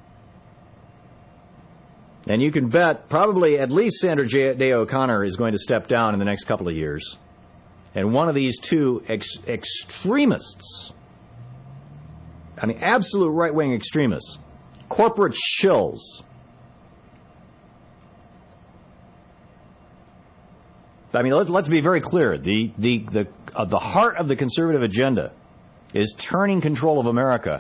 And you can bet probably at least Sandra Day O'Connor is going to step down in the next couple of years. And one of these two ex- extremists, I mean absolute right-wing extremists, corporate shills, I mean, let, let's be very clear. The the the uh, the heart of the conservative agenda is turning control of America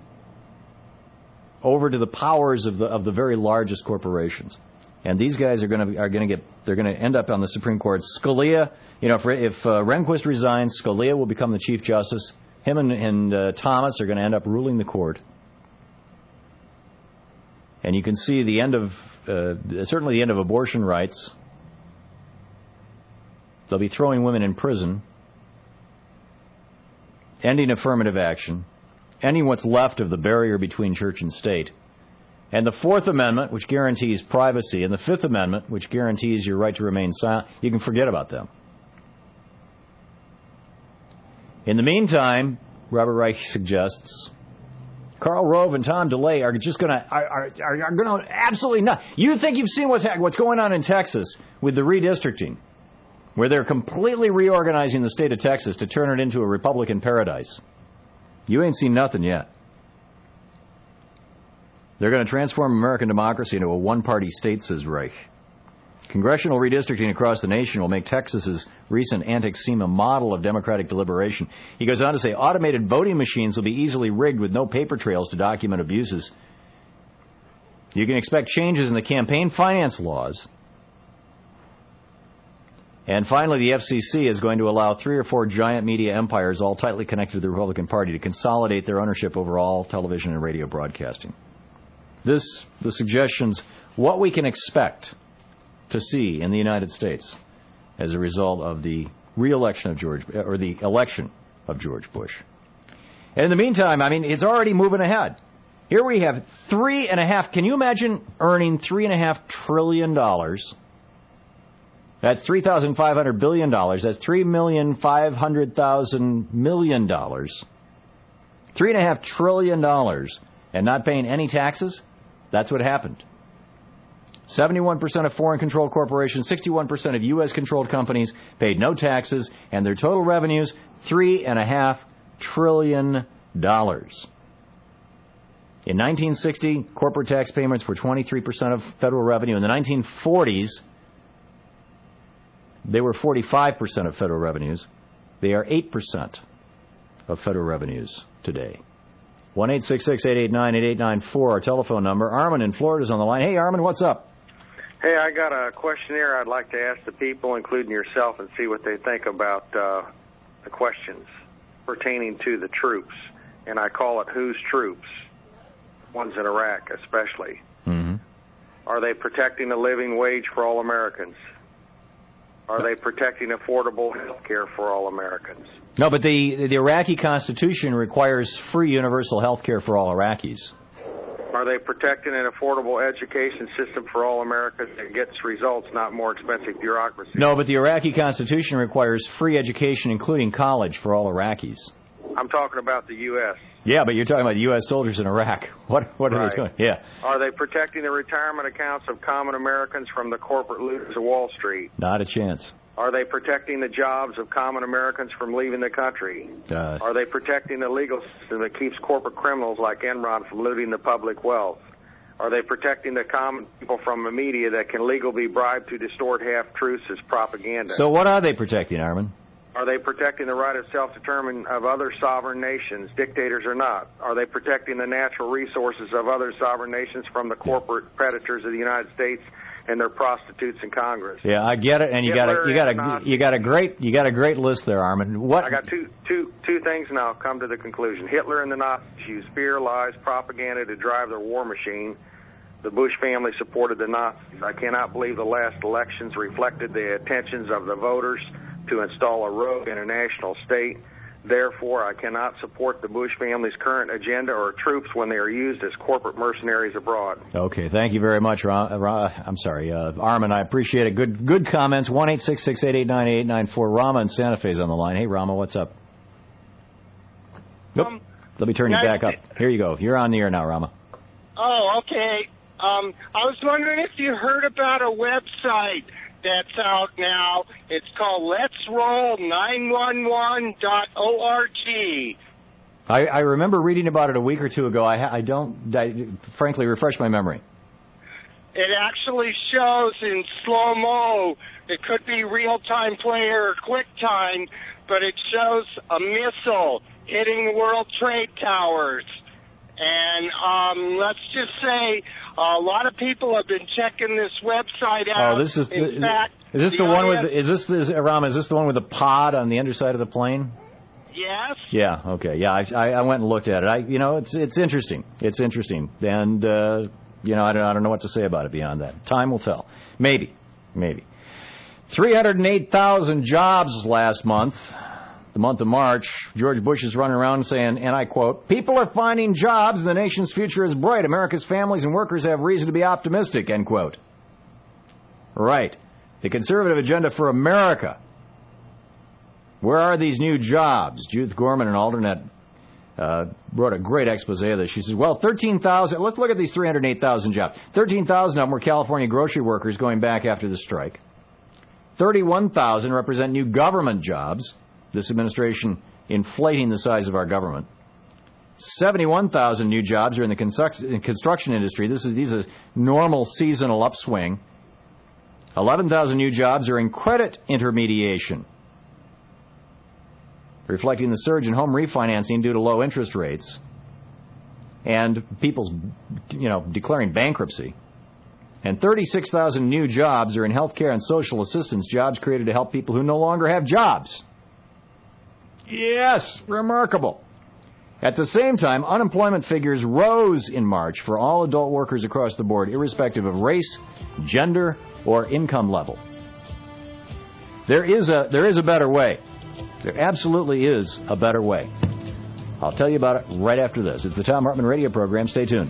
over to the powers of the of the very largest corporations, and these guys are going to are going to get they're going to end up on the Supreme Court. Scalia, you know, if, if uh, Rehnquist resigns, Scalia will become the Chief Justice. Him and, and uh, Thomas are going to end up ruling the court. And you can see the end of, uh, certainly the end of abortion rights. They'll be throwing women in prison, ending affirmative action, ending what's left of the barrier between church and state. And the Fourth Amendment, which guarantees privacy, and the Fifth Amendment, which guarantees your right to remain silent, you can forget about them. In the meantime, Robert Reich suggests, Karl Rove and Tom DeLay are just going to are, are, are going to absolutely not. You think you've seen what's what's going on in Texas with the redistricting, where they're completely reorganizing the state of Texas to turn it into a Republican paradise. You ain't seen nothing yet. They're going to transform American democracy into a one-party state, says Reich. Congressional redistricting across the nation will make Texas's recent antics seem a model of democratic deliberation. He goes on to say automated voting machines will be easily rigged with no paper trails to document abuses. You can expect changes in the campaign finance laws. And finally, the F C C is going to allow three or four giant media empires, all tightly connected to the Republican Party, to consolidate their ownership over all television and radio broadcasting. This, the suggestions, what we can expect to see in the United States as a result of the re-election of George, or the election of George Bush. And in the meantime, I mean, it's already moving ahead. Here we have three and a half, can you imagine earning three and a half trillion dollars? That's three thousand five hundred billion dollars. That's three million five hundred thousand million dollars. Three and a half trillion dollars and not paying any taxes? That's what happened. seventy-one percent of foreign-controlled corporations, sixty-one percent of U S-controlled companies paid no taxes, and their total revenues, three and a half trillion dollars. In nineteen sixty, corporate tax payments were twenty-three percent of federal revenue. In the nineteen forties, they were forty-five percent of federal revenues. They are eight percent of federal revenues today. one eight six six, eight eight nine, eight eight nine four, our telephone number. Armin in Florida is on the line. Hey, Armin, what's up? Hey, I got a questionnaire I'd like to ask the people, including yourself, and see what they think about uh, the questions pertaining to the troops. And I call it whose troops, ones in Iraq especially. Mm-hmm. Are they protecting a living wage for all Americans? Are they protecting affordable health care for all Americans? No, but the the Iraqi Constitution requires free universal health care for all Iraqis. Are they protecting an affordable education system for all Americans that gets results, not more expensive bureaucracy? No, but the Iraqi Constitution requires free education, including college, for all Iraqis. I'm talking about the U S Yeah, but you're talking about U S soldiers in Iraq. What what are Right. they doing? Yeah. Are they protecting the retirement accounts of common Americans from the corporate looters of Wall Street? Not a chance. Are they protecting the jobs of common Americans from leaving the country? Uh, Are they protecting the legal system that keeps corporate criminals like Enron from looting the public wealth? Are they protecting the common people from the media that can legally be bribed to distort half-truths as propaganda? so what are they protecting, Armin? Are they protecting the right of self-determination of other sovereign nations, dictators or not? Are they protecting the natural resources of other sovereign nations from the corporate predators of the United States and their prostitutes in Congress? Yeah, I get it, and you got a Hitler you got and the a Nazis. you got a great you got a great list there, Armin. What? I got two, two, two things, and I'll come to the conclusion. Hitler and the Nazis used fear, lies, propaganda to drive their war machine. The Bush family supported the Nazis. I cannot believe the last elections reflected the intentions of the voters to install a rogue in a national state. Therefore, I cannot support the Bush family's current agenda or troops when they are used as corporate mercenaries abroad. Okay, thank you very much, Ron, uh, Ron, I'm sorry, uh, Armin. I appreciate it. Good, good comments. One eight six six eight eight nine eight nine four. Rama in Santa Fe is on the line. Hey, Rama, what's up? Nope. Um, Let me turn you guys- back up. Here you go. You're on the air now, Rama. Oh, okay. Um, I was wondering if you heard about a website that's out now. It's called lets roll nine one one dot org. I, I remember reading about it a week or two ago. I, ha- I don't, I, frankly, refresh my memory. It actually shows in slow-mo. It could be real-time player or QuickTime, but it shows a missile hitting World Trade Towers. And um, let's just say a lot of people have been checking this website out. Oh, this is in the, fact, is this the, the one with I S is this this Rama? Is this the one with the pod on the underside of the plane? Yes. Yeah. Okay. Yeah. I, I I went and looked at it. I you know it's it's interesting. It's interesting, and uh, you know I don't I don't know what to say about it beyond that. Time will tell. Maybe, maybe. Three hundred and eight thousand jobs last month. The month of March, George Bush is running around saying, and I quote, "People are finding jobs and the nation's future is bright. America's families and workers have reason to be optimistic," end quote. Right. The conservative agenda for America. Where are these new jobs? Judith Gorman and Alternate uh, wrote a great expose of this. She says, well, thirteen thousand, let's look at these three hundred eight thousand jobs. thirteen thousand of them were California grocery workers going back after the strike. thirty-one thousand represent new government jobs. This administration inflating the size of our government. seventy-one thousand new jobs are in the construct- construction industry. This is these are normal seasonal upswing. eleven thousand new jobs are in credit intermediation, reflecting the surge in home refinancing due to low interest rates and people's, you know, declaring bankruptcy. And thirty-six thousand new jobs are in healthcare and social assistance, jobs created to help people who no longer have jobs. Yes, remarkable. At the same time, unemployment figures rose in March for all adult workers across the board, irrespective of race, gender, or income level. There is a there is a better way. There absolutely is a better way. I'll tell you about it right after this. It's the Thom Hartmann Radio Program. Stay tuned.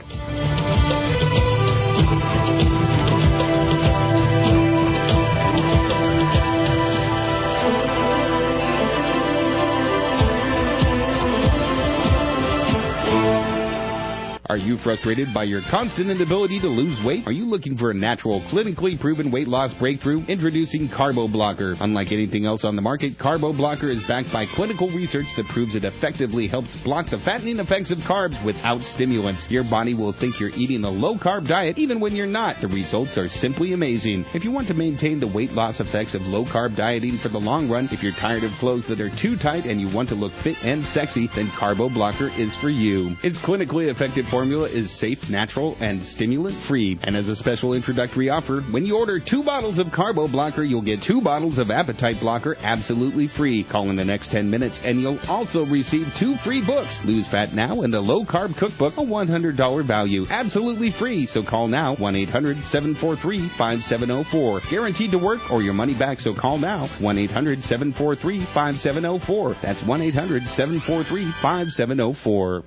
Are you frustrated by your constant inability to lose weight? Are you looking for a natural, clinically proven weight loss breakthrough? Introducing Carbo Blocker. Unlike anything else on the market, Carbo Blocker is backed by clinical research that proves it effectively helps block the fattening effects of carbs without stimulants. Your body will think you're eating a low-carb diet even when you're not. The results are simply amazing. If you want to maintain the weight loss effects of low-carb dieting for the long run, if you're tired of clothes that are too tight and you want to look fit and sexy, then Carbo Blocker is for you. Its clinically effective formula is safe, natural, and stimulant-free. And as a special introductory offer, when you order two bottles of Carbo Blocker, you'll get two bottles of Appetite Blocker absolutely free. Call in the next ten minutes, and you'll also receive two free books, Lose Fat Now and the Low Carb Cookbook, a one hundred dollars value, absolutely free. So call now, one eight hundred seven four three five seven zero four. Guaranteed to work or your money back, so call now, one eight hundred seven four three five seven zero four. That's one eight hundred seven four three five seven zero four.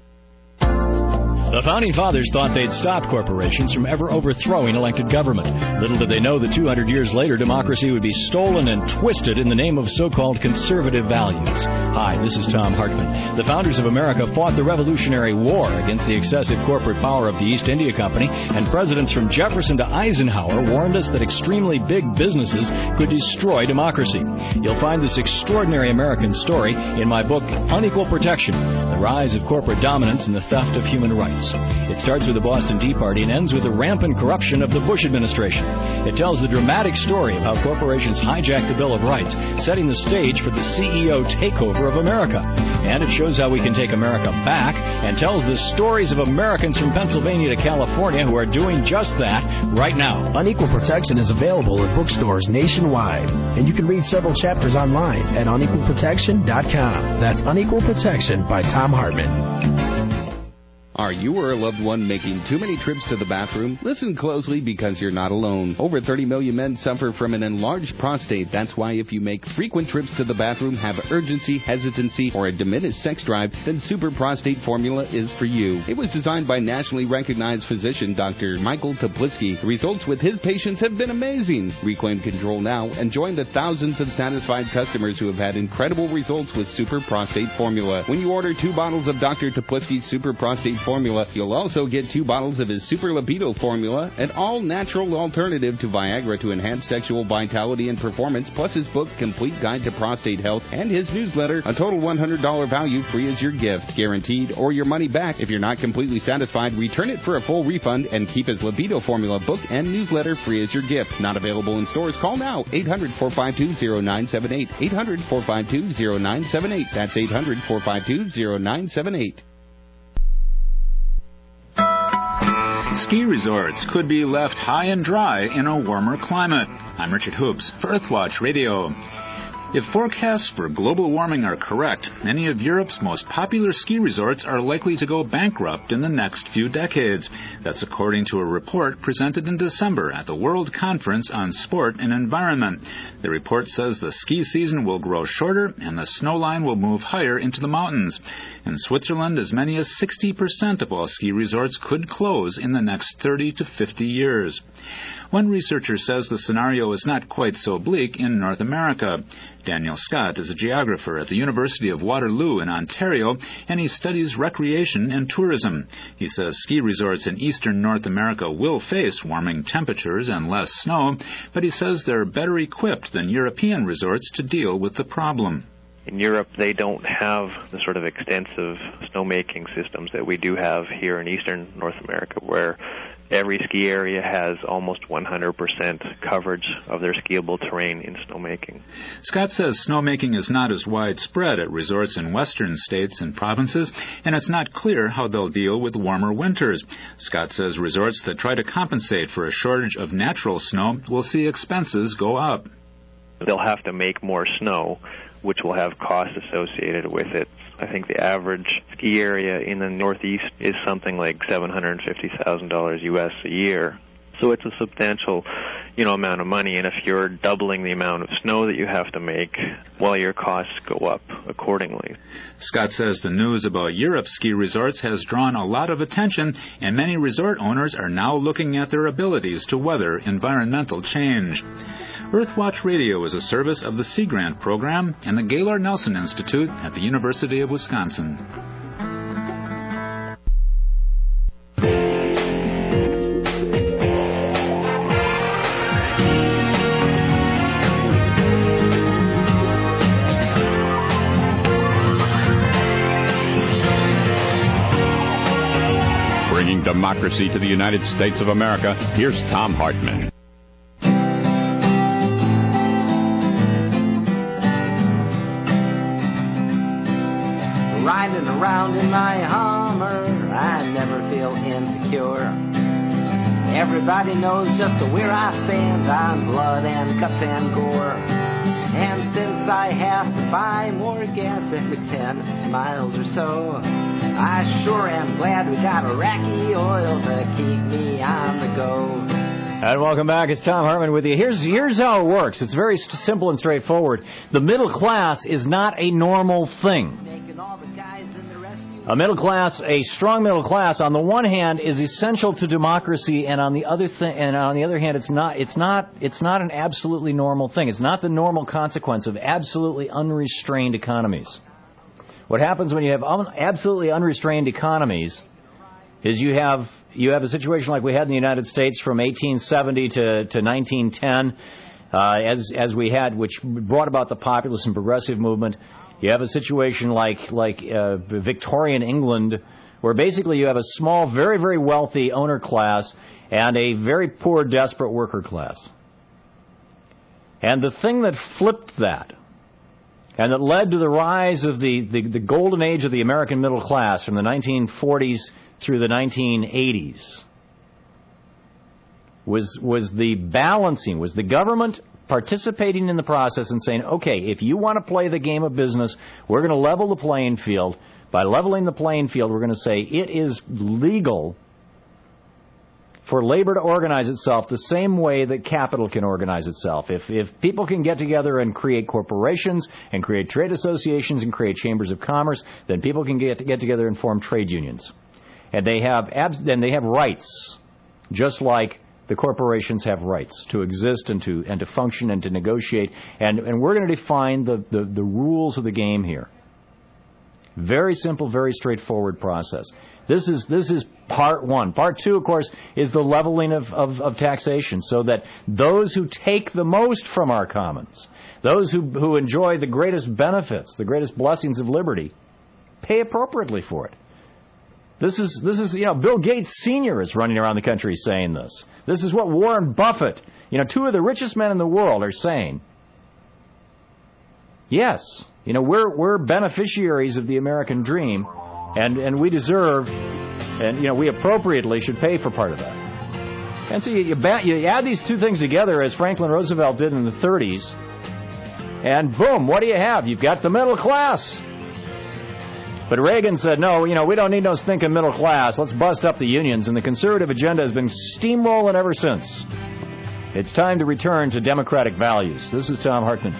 The Founding Fathers thought they'd stop corporations from ever overthrowing elected government. Little did they know that two hundred years later, democracy would be stolen and twisted in the name of so-called conservative values. Hi, this is Thom Hartmann. The founders of America fought the Revolutionary War against the excessive corporate power of the East India Company, and presidents from Jefferson to Eisenhower warned us that extremely big businesses could destroy democracy. You'll find this extraordinary American story in my book, Unequal Protection, The Rise of Corporate Dominance and the Theft of Human Rights. It starts with the Boston Tea Party and ends with the rampant corruption of the Bush administration. It tells the dramatic story of how corporations hijacked the Bill of Rights, setting the stage for the C E O takeover of America. And it shows how we can take America back and tells the stories of Americans from Pennsylvania to California who are doing just that right now. Unequal Protection is available at bookstores nationwide, and you can read several chapters online at unequal protection dot com. That's Unequal Protection by Thom Hartmann. Are you or a loved one making too many trips to the bathroom? Listen closely because you're not alone. Over thirty million men suffer from an enlarged prostate. That's why if you make frequent trips to the bathroom, have urgency, hesitancy, or a diminished sex drive, then Super Prostate Formula is for you. It was designed by nationally recognized physician Doctor Michael Toplitsky. The results with his patients have been amazing. Reclaim control now and join the thousands of satisfied customers who have had incredible results with Super Prostate Formula. When you order two bottles of Doctor Toplitsky's Super Prostate Formula, you'll also get two bottles of his Super Libido Formula, an all-natural alternative to Viagra to enhance sexual vitality and performance, plus his book, Complete Guide to Prostate Health, and his newsletter, a total one hundred dollars value, free as your gift, guaranteed, or your money back. If you're not completely satisfied, return it for a full refund and keep his Libido Formula book and newsletter free as your gift. Not available in stores? Call now, eight hundred four five two zero nine seven eight, eight hundred four five two zero nine seven eight. That's eight hundred four five two zero nine seven eight. Ski resorts could be left high and dry in a warmer climate. I'm Richard Hoops for Earthwatch Radio. If forecasts for global warming are correct, many of Europe's most popular ski resorts are likely to go bankrupt in the next few decades. That's according to a report presented in December at the World Conference on Sport and Environment. The report says the ski season will grow shorter and the snow line will move higher into the mountains. In Switzerland, as many as sixty percent of all ski resorts could close in the next thirty to fifty years. One researcher says the scenario is not quite so bleak in North America. Daniel Scott is a geographer at the University of Waterloo in Ontario, and he studies recreation and tourism. He says ski resorts in eastern North America will face warming temperatures and less snow, but he says they're better equipped than European resorts to deal with the problem. In Europe, they don't have the sort of extensive snowmaking systems that we do have here in eastern North America, where every ski area has almost one hundred percent coverage of their skiable terrain in snowmaking. Scott says snowmaking is not as widespread at resorts in western states and provinces, and it's not clear how they'll deal with warmer winters. Scott says resorts that try to compensate for a shortage of natural snow will see expenses go up. They'll have to make more snow, which will have costs associated with it. I think the average ski area in the Northeast is something like seven hundred fifty thousand dollars U S a year. So it's a substantial, you know, amount of money, and if you're doubling the amount of snow that you have to make, well, your costs go up accordingly. Scott says the news about Europe's ski resorts has drawn a lot of attention, and many resort owners are now looking at their abilities to weather environmental change. Earthwatch Radio is a service of the Sea Grant Program and the Gaylord Nelson Institute at the University of Wisconsin. Bringing democracy to the United States of America, here's Thom Hartmann. Riding around in my Hummer, I never feel insecure. Everybody knows just where I stand on blood and guts and gore. And since I have to buy more gas every ten miles or so, I sure am glad we got Iraqi oil to keep me on the go. And welcome back. It's Thom Hartmann with you. Here's here's how it works. It's very st- simple and straightforward. The middle class is not a normal thing. A middle class, a strong middle class, on the one hand, is essential to democracy, and on the other th- and on the other hand, it's not. It's not. It's not an absolutely normal thing. It's not the normal consequence of absolutely unrestrained economies. What happens when you have un- absolutely unrestrained economies is you have you have a situation like we had in the United States from eighteen seventy to, to nineteen ten, uh, as as we had, which brought about the populist and progressive movement. You have a situation like like uh, Victorian England, where basically you have a small, very, very wealthy owner class and a very poor, desperate worker class. And the thing that flipped that, and that led to the rise of the, the, the golden age of the American middle class from the nineteen forties through the nineteen eighties, was was the balancing, was the government participating in the process and saying, okay, if you want to play the game of business, we're going to level the playing field. By leveling the playing field, we're going to say it is legal for labor to organize itself the same way that capital can organize itself. If if people can get together and create corporations and create trade associations and create chambers of commerce, then people can get, get together and form trade unions. And they have abs- and they have rights, just like the corporations have rights to exist and to and to function and to negotiate. And, and we're going to define the, the, the rules of the game here. Very simple, very straightforward process. This is this is part one. Part two, of course, is the leveling of, of, of taxation, so that those who take the most from our commons, those who, who enjoy the greatest benefits, the greatest blessings of liberty, pay appropriately for it. This is, this is, you know, Bill Gates Senior is running around the country saying this. This is what Warren Buffett, you know, two of the richest men in the world are saying. Yes, you know, we're we're beneficiaries of the American dream, and, and we deserve, and, you know, we appropriately should pay for part of that. And so you, you, bat, you add these two things together, as Franklin Roosevelt did in the thirties, and boom, what do you have? You've got the middle class. But Reagan said, no, you know, we don't need no stinking middle class. Let's bust up the unions. And the conservative agenda has been steamrolling ever since. It's time to return to democratic values. This is Thom Hartmann.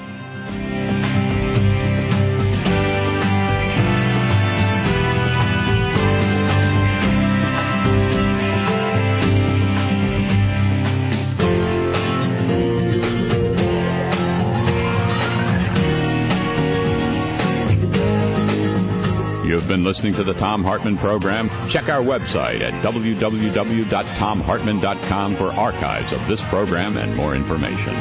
listening to the Thom Hartmann Program, check our website at w w w dot thom hartmann dot com for archives of this program and more information.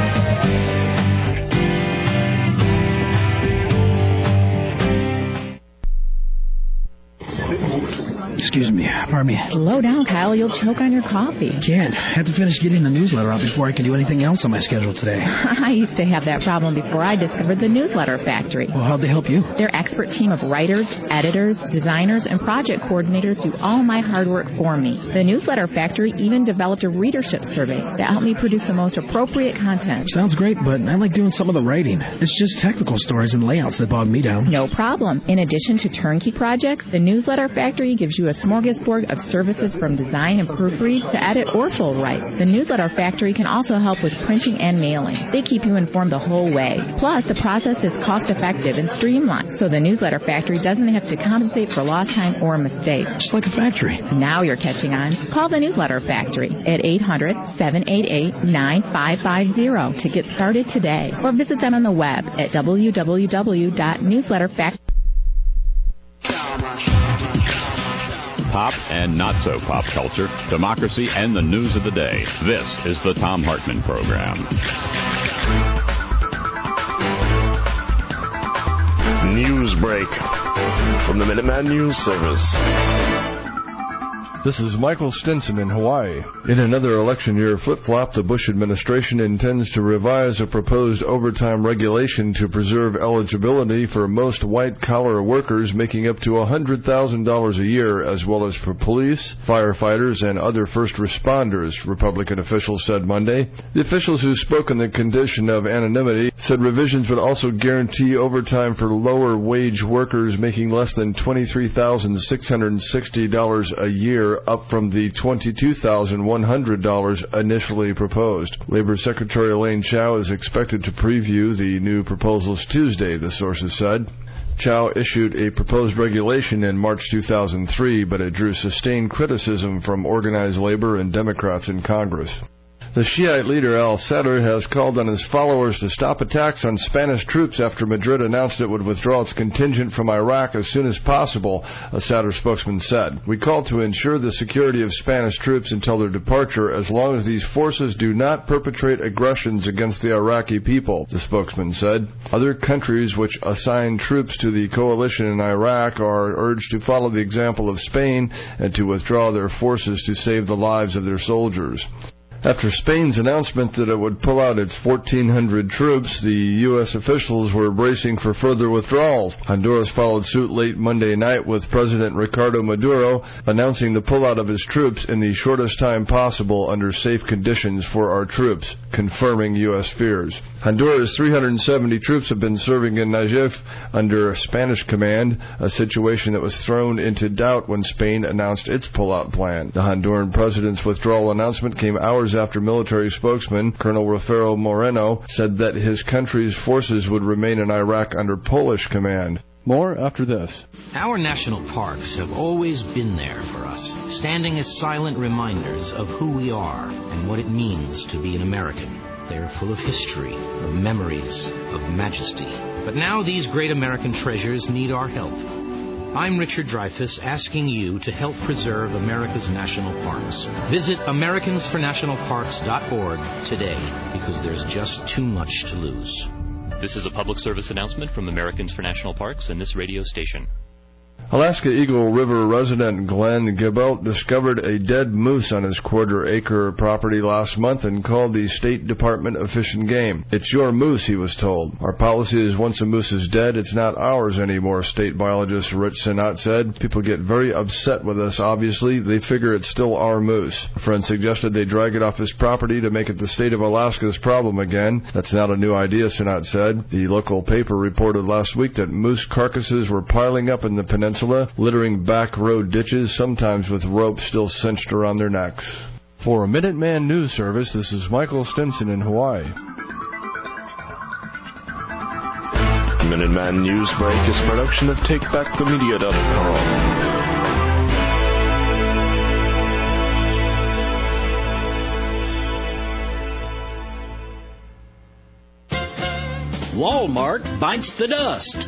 Excuse me. Pardon me. Slow down, Kyle. You'll choke on your coffee. Can't. Have to finish getting the newsletter out before I can do anything else on my schedule today. I used to have that problem before I discovered the Newsletter Factory. Well, how'd they help you? Their expert team of writers, editors, designers, and project coordinators do all my hard work for me. The Newsletter Factory even developed a readership survey that helped me produce the most appropriate content. Sounds great, but I like doing some of the writing. It's just technical stories and layouts that bog me down. No problem. In addition to turnkey projects, the Newsletter Factory gives you a smorgasbord of services from design and proofread to edit or full write. The Newsletter Factory can also help with printing and mailing. They keep you informed the whole way. Plus, the process is cost-effective and streamlined, so the Newsletter Factory doesn't have to compensate for lost time or mistakes. Just like a factory. Now you're catching on. Call the Newsletter Factory at eight hundred, seven eight eight, nine five five zero to get started today, or visit them on the web at w w w dot newsletter factory. Pop and not so pop culture, democracy, and the news of the day. This is the Thom Hartmann Program. News break from the Minuteman News Service. This is Michael Stinson in Hawaii. In another election year flip-flop, the Bush administration intends to revise a proposed overtime regulation to preserve eligibility for most white-collar workers making up to one hundred thousand dollars a year, as well as for police, firefighters, and other first responders, Republican officials said Monday. The officials who spoke on the condition of anonymity said revisions would also guarantee overtime for lower-wage workers making less than twenty-three thousand six hundred sixty dollars a year, up from the twenty-two thousand one hundred dollars initially proposed. Labor Secretary Elaine Chao is expected to preview the new proposals Tuesday, the sources said. Chao issued a proposed regulation in March two thousand three, but it drew sustained criticism from organized labor and Democrats in Congress. The Shiite leader al-Sadr has called on his followers to stop attacks on Spanish troops after Madrid announced it would withdraw its contingent from Iraq as soon as possible, a Sadr spokesman said. We call to ensure the security of Spanish troops until their departure as long as these forces do not perpetrate aggressions against the Iraqi people, the spokesman said. Other countries which assign troops to the coalition in Iraq are urged to follow the example of Spain and to withdraw their forces to save the lives of their soldiers. After Spain's announcement that it would pull out its fourteen hundred troops, the U S officials were bracing for further withdrawals. Honduras followed suit late Monday night with President Ricardo Maduro announcing the pullout of his troops in the shortest time possible under safe conditions for our troops, confirming U S fears. Honduras' three hundred seventy troops have been serving in Najaf under Spanish command, a situation that was thrown into doubt when Spain announced its pullout plan. The Honduran president's withdrawal announcement came hours after military spokesman Colonel Rafael Moreno said that his country's forces would remain in Iraq under Polish command. More after this. Our national parks have always been there for us, standing as silent reminders of who we are and what it means to be an American. They are full of history, of memories, of majesty. But now these great American treasures need our help. I'm Richard Dreyfuss, asking you to help preserve America's national parks. Visit Americans for National Parks dot org today, because there's just too much to lose. This is a public service announcement from Americans for National Parks and this radio station. Alaska Eagle River resident Glenn Gibelt discovered a dead moose on his quarter-acre property last month and called the State Department of Fish and Game. It's your moose, he was told. Our policy is once a moose is dead, it's not ours anymore, state biologist Rich Sinat said. People get very upset with us, obviously. They figure it's still our moose. A friend suggested they drag it off his property to make it the state of Alaska's problem again. That's not a new idea, Sinat said. The local paper reported last week that moose carcasses were piling up in the peninsula, littering back road ditches, sometimes with ropes still cinched around their necks. For a Minuteman News Service, this is Michael Stinson in Hawaii. Minuteman News Break is a production of take back the media dot com. Walmart bites the dust.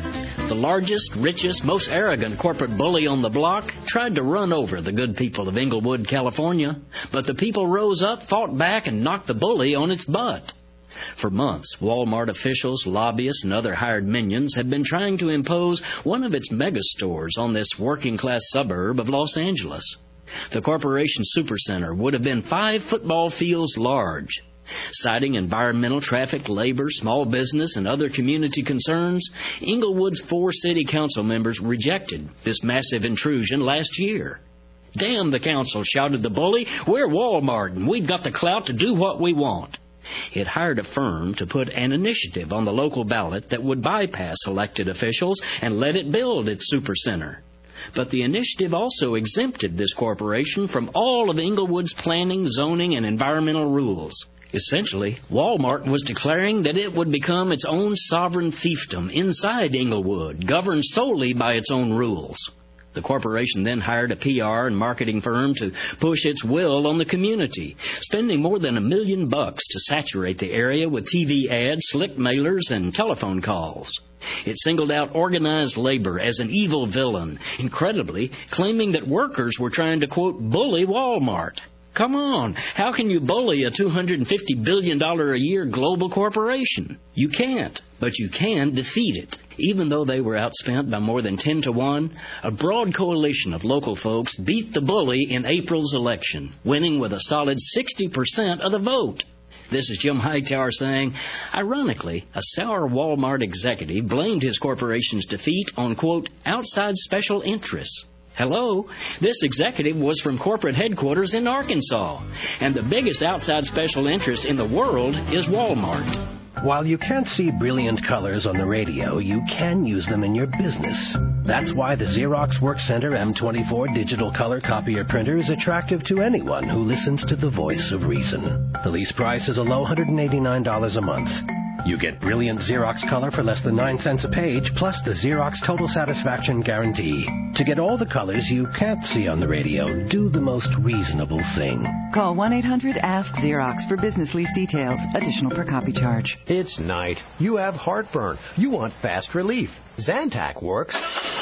the largest, richest, most arrogant corporate bully on the block tried to run over the good people of Inglewood, California. But the people rose up, fought back, and knocked the bully on its butt. For months, Walmart officials, lobbyists, and other hired minions have been trying to impose one of its megastores on this working-class suburb of Los Angeles. The corporation supercenter would have been five football fields large. Citing environmental, traffic, labor, small business, and other community concerns, Inglewood's four city council members rejected this massive intrusion last year. "Damn the council," shouted the bully. "We're Walmart, and we've got the clout to do what we want." It hired a firm to put an initiative on the local ballot that would bypass elected officials and let it build its supercenter. But the initiative also exempted this corporation from all of Inglewood's planning, zoning, and environmental rules. Essentially, Walmart was declaring that it would become its own sovereign fiefdom inside Inglewood, governed solely by its own rules. The corporation then hired a P R and marketing firm to push its will on the community, spending more than a million bucks to saturate the area with T V ads, slick mailers, and telephone calls. It singled out organized labor as an evil villain, incredibly claiming that workers were trying to, quote, bully Walmart. Come on, how can you bully a two hundred fifty billion dollars a year global corporation? You can't, but you can defeat it. Even though they were outspent by more than ten to one, a broad coalition of local folks beat the bully in April's election, winning with a solid sixty percent of the vote. This is Jim Hightower saying, ironically, a sour Walmart executive blamed his corporation's defeat on, quote, outside special interests. Hello, this executive was from corporate headquarters in Arkansas, and the biggest outside special interest in the world is Walmart. While you can't see brilliant colors on the radio, you can use them in your business. That's why the Xerox WorkCenter M twenty-four digital color copier printer is attractive to anyone who listens to the voice of reason. The lease price is a low one hundred eighty-nine dollars a month. You get brilliant Xerox color for less than nine cents a page, plus the Xerox Total Satisfaction Guarantee. To get all the colors you can't see on the radio, do the most reasonable thing. Call one eight hundred ask Xerox for business lease details. Additional per copy charge. It's night. You have heartburn. You want fast relief. Zantac works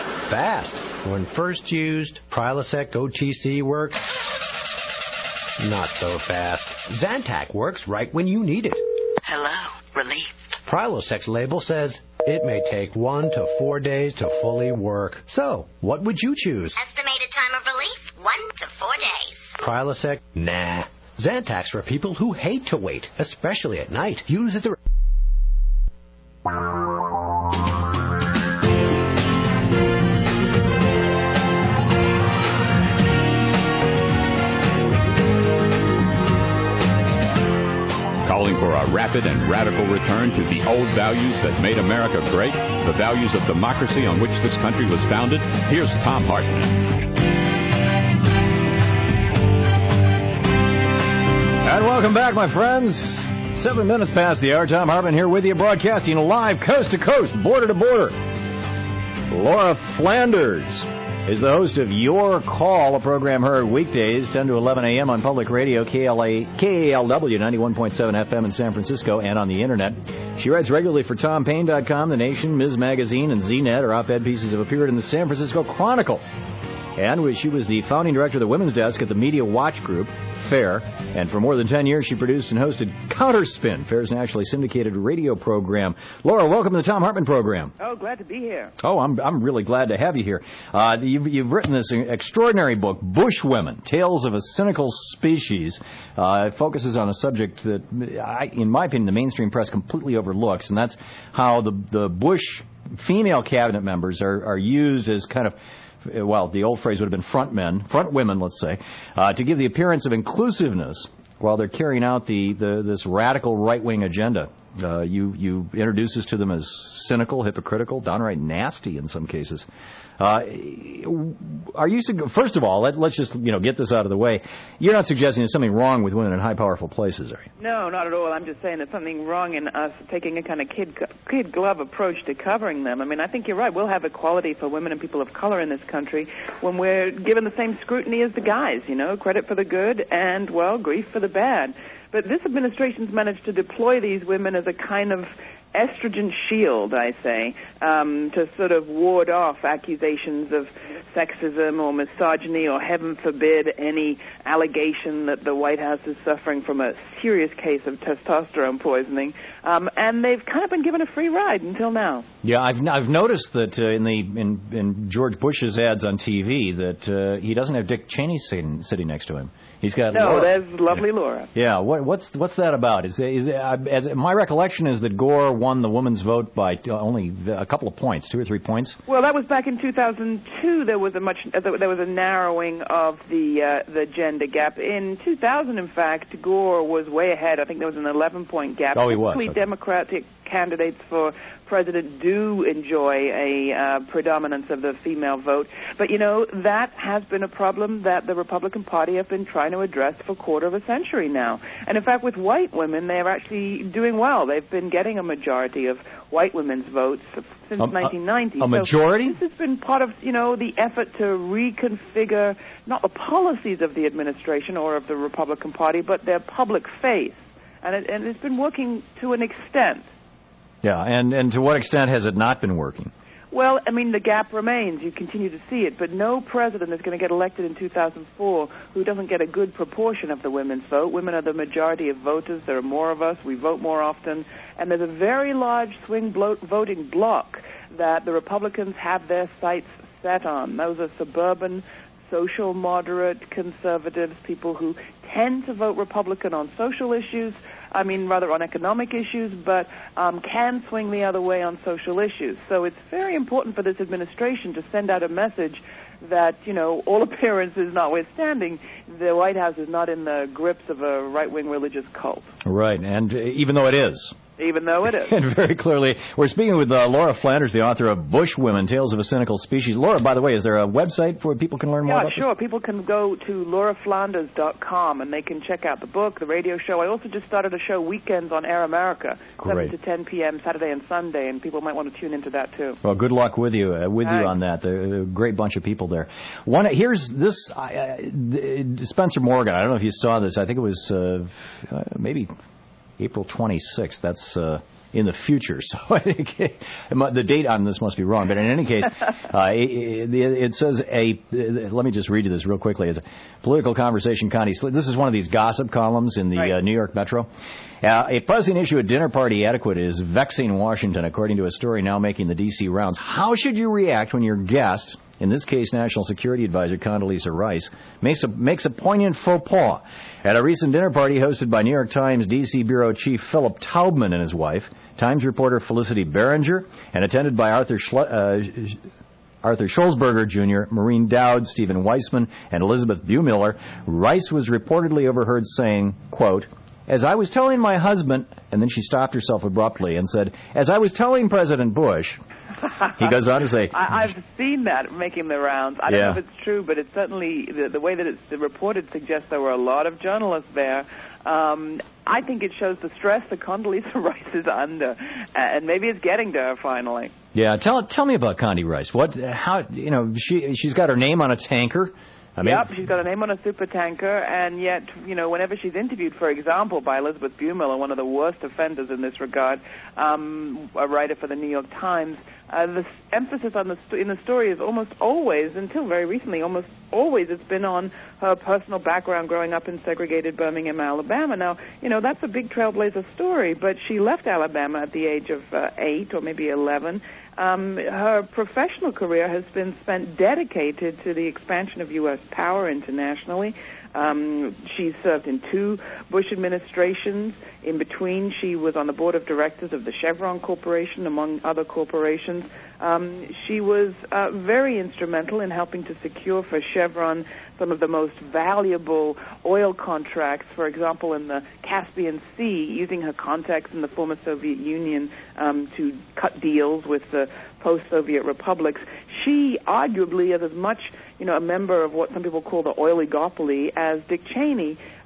fast. When first used, Prilosec O T C works not so fast. Zantac works right when you need it. Hello, relief. Prilosec's label says it may take one to four days to fully work. So, what would you choose? Estimated time of relief, one to four days. Prilosec? Nah. Zantac's for people who hate to wait, especially at night. Use it the... Calling for a rapid and radical return to the old values that made America great, the values of democracy on which this country was founded. Here's Tom Hartman. And welcome back, my friends. Seven minutes past the hour. Tom Hartman here with you, broadcasting live coast to coast, border to border. Laura Flanders is the host of Your Call, a program heard weekdays ten to eleven a.m. on public radio, K L A, K A L W ninety-one point seven F M in San Francisco, and on the Internet. She writes regularly for Tom Paine dot com, The Nation, Miz Magazine, and Z net. Her op-ed pieces have appeared in the San Francisco Chronicle. And she was the founding director of the Women's Desk at the Media Watch Group, FAIR. And for more than ten years, she produced and hosted Counterspin, FAIR's nationally syndicated radio program. Laura, welcome to the Tom Hartman program. Oh, glad to be here. Oh, I'm I'm really glad to have you here. Uh, you've, you've written this extraordinary book, Bushwomen, Tales of a Cynical Species. Uh, it focuses on a subject that, I, in my opinion, the mainstream press completely overlooks, and that's how the, the Bush female cabinet members are, are used as kind of, well, the old phrase would have been front men, front women, let's say, uh, to give the appearance of inclusiveness while they're carrying out the, the this radical right-wing agenda. Uh, you, you introduce this to them as cynical, hypocritical, downright nasty in some cases. Uh, are you, first of all, let, let's just, you know, get this out of the way. You're not suggesting there's something wrong with women in high, powerful places, are you? No, not at all. I'm just saying there's something wrong in us taking a kind of kid, kid glove approach to covering them. I mean, I think you're right. We'll have equality for women and people of color in this country when we're given the same scrutiny as the guys, you know, credit for the good and, well, grief for the bad. But this administration's managed to deploy these women as a kind of estrogen shield, I say, um, to sort of ward off accusations of sexism or misogyny or, heaven forbid, any allegation that the White House is suffering from a serious case of testosterone poisoning. Um, and they've kind of been given a free ride until now. Yeah, I've I've noticed that uh, in the in, in George Bush's ads on T V that uh, he doesn't have Dick Cheney sitting, sitting next to him. He's got no. Laura. There's lovely Laura. Yeah. What, what's what's that about? Is, is uh, as my recollection is that Gore won the women's vote by only a couple of points, two or three points. Well, that was back in two thousand two. There was a much uh, there was a narrowing of the uh, the gender gap. In two thousand, in fact, Gore was way ahead. I think there was an eleven point gap. Oh, he was. Typically, Okay. Democratic candidates for president do enjoy a uh, predominance of the female vote. But, you know, that has been a problem that the Republican Party have been trying to address for a quarter of a century now. And, in fact, with white women, they're actually doing well. They've been getting a majority of white women's votes since a, nineteen ninety. A, a majority? So this has been part of, you know, the effort to reconfigure not the policies of the administration or of the Republican Party, but their public face. And, it, and it's been working to an extent. Yeah, and, and to what extent has it not been working? Well, I mean, the gap remains. You continue to see it. But no president is going to get elected in two thousand four who doesn't get a good proportion of the women's vote. Women are the majority of voters. There are more of us. We vote more often. And there's a very large swing blo- voting bloc that the Republicans have their sights set on. Those are suburban, social, moderate, conservatives, people who tend to vote Republican on social issues, I mean, rather on economic issues, but um, can swing the other way on social issues. So it's very important for this administration to send out a message that, you know, all appearances notwithstanding, the White House is not in the grips of a right-wing religious cult. Right, and uh, even though it is. Even though it is. And very clearly, we're speaking with uh, Laura Flanders, the author of Bush Women, Tales of a Cynical Species. Laura, by the way, is there a website where people can learn more yeah, about sure. this? People can go to laura flanders dot com and they can check out the book, the radio show. I also just started a show weekends on Air America, Great. seven to ten p.m. Saturday and Sunday, and people might want to tune into that too. Well, good luck with you uh, with Thanks. you on that. There are a great bunch of people there. One here's this uh, Spencer Morgan. I don't know if you saw this. I think it was uh, uh, maybe April twenty-sixth. That's uh, in the future, so the date on this must be wrong. But in any case, uh, it, it says a. Let me just read you this real quickly. It's a political conversation. Connie, this is one of these gossip columns in the right. uh, New York Metro. Uh, a pressing issue at dinner party etiquette is vexing Washington, according to a story now making the D C rounds. How should you react when your guest, in this case National Security Advisor Condoleezza Rice, makes a, makes a poignant faux pas at a recent dinner party hosted by New York Times D C Bureau Chief Philip Taubman and his wife, Times reporter Felicity Berenger, and attended by Arthur Schle- uh, Arthur Scholzberger Junior, Maureen Dowd, Stephen Weissman, and Elizabeth Buemiller. Rice was reportedly overheard saying, quote, "As I was telling my husband," and then she stopped herself abruptly and said, "As I was telling President Bush," he goes on to say, I, I've seen that making the rounds. I don't yeah. know if it's true, but it's certainly, the, the way that it's reported suggests there were a lot of journalists there. Um, I think it shows the stress that Condoleezza Rice is under, and maybe it's getting to her finally. Yeah, tell tell me about Condi Rice. What, how, you know, she she's got her name on a tanker. I mean, yep, she's got a name on a super tanker, and yet, you know, whenever she's interviewed, for example, by Elizabeth Buemiller, one of the worst offenders in this regard, um, a writer for the New York Times, uh, the emphasis on the st- in the story is almost always, until very recently, almost always it's been on her personal background growing up in segregated Birmingham, Alabama. Now, you know, that's a big trailblazer story, but she left Alabama at the age of uh, eight or maybe eleven. Um, her professional career has been spent dedicated to the expansion of U S power internationally. Um, she's served in two Bush administrations. In between, she was on the board of directors of the Chevron Corporation, among other corporations. Um, she was uh, very instrumental in helping to secure for Chevron some of the most valuable oil contracts, for example, in the Caspian Sea, using her contacts in the former Soviet Union um, to cut deals with the post-Soviet republics. She arguably is as much, you know, a member of what some people call the oligopoly as Dick Cheney.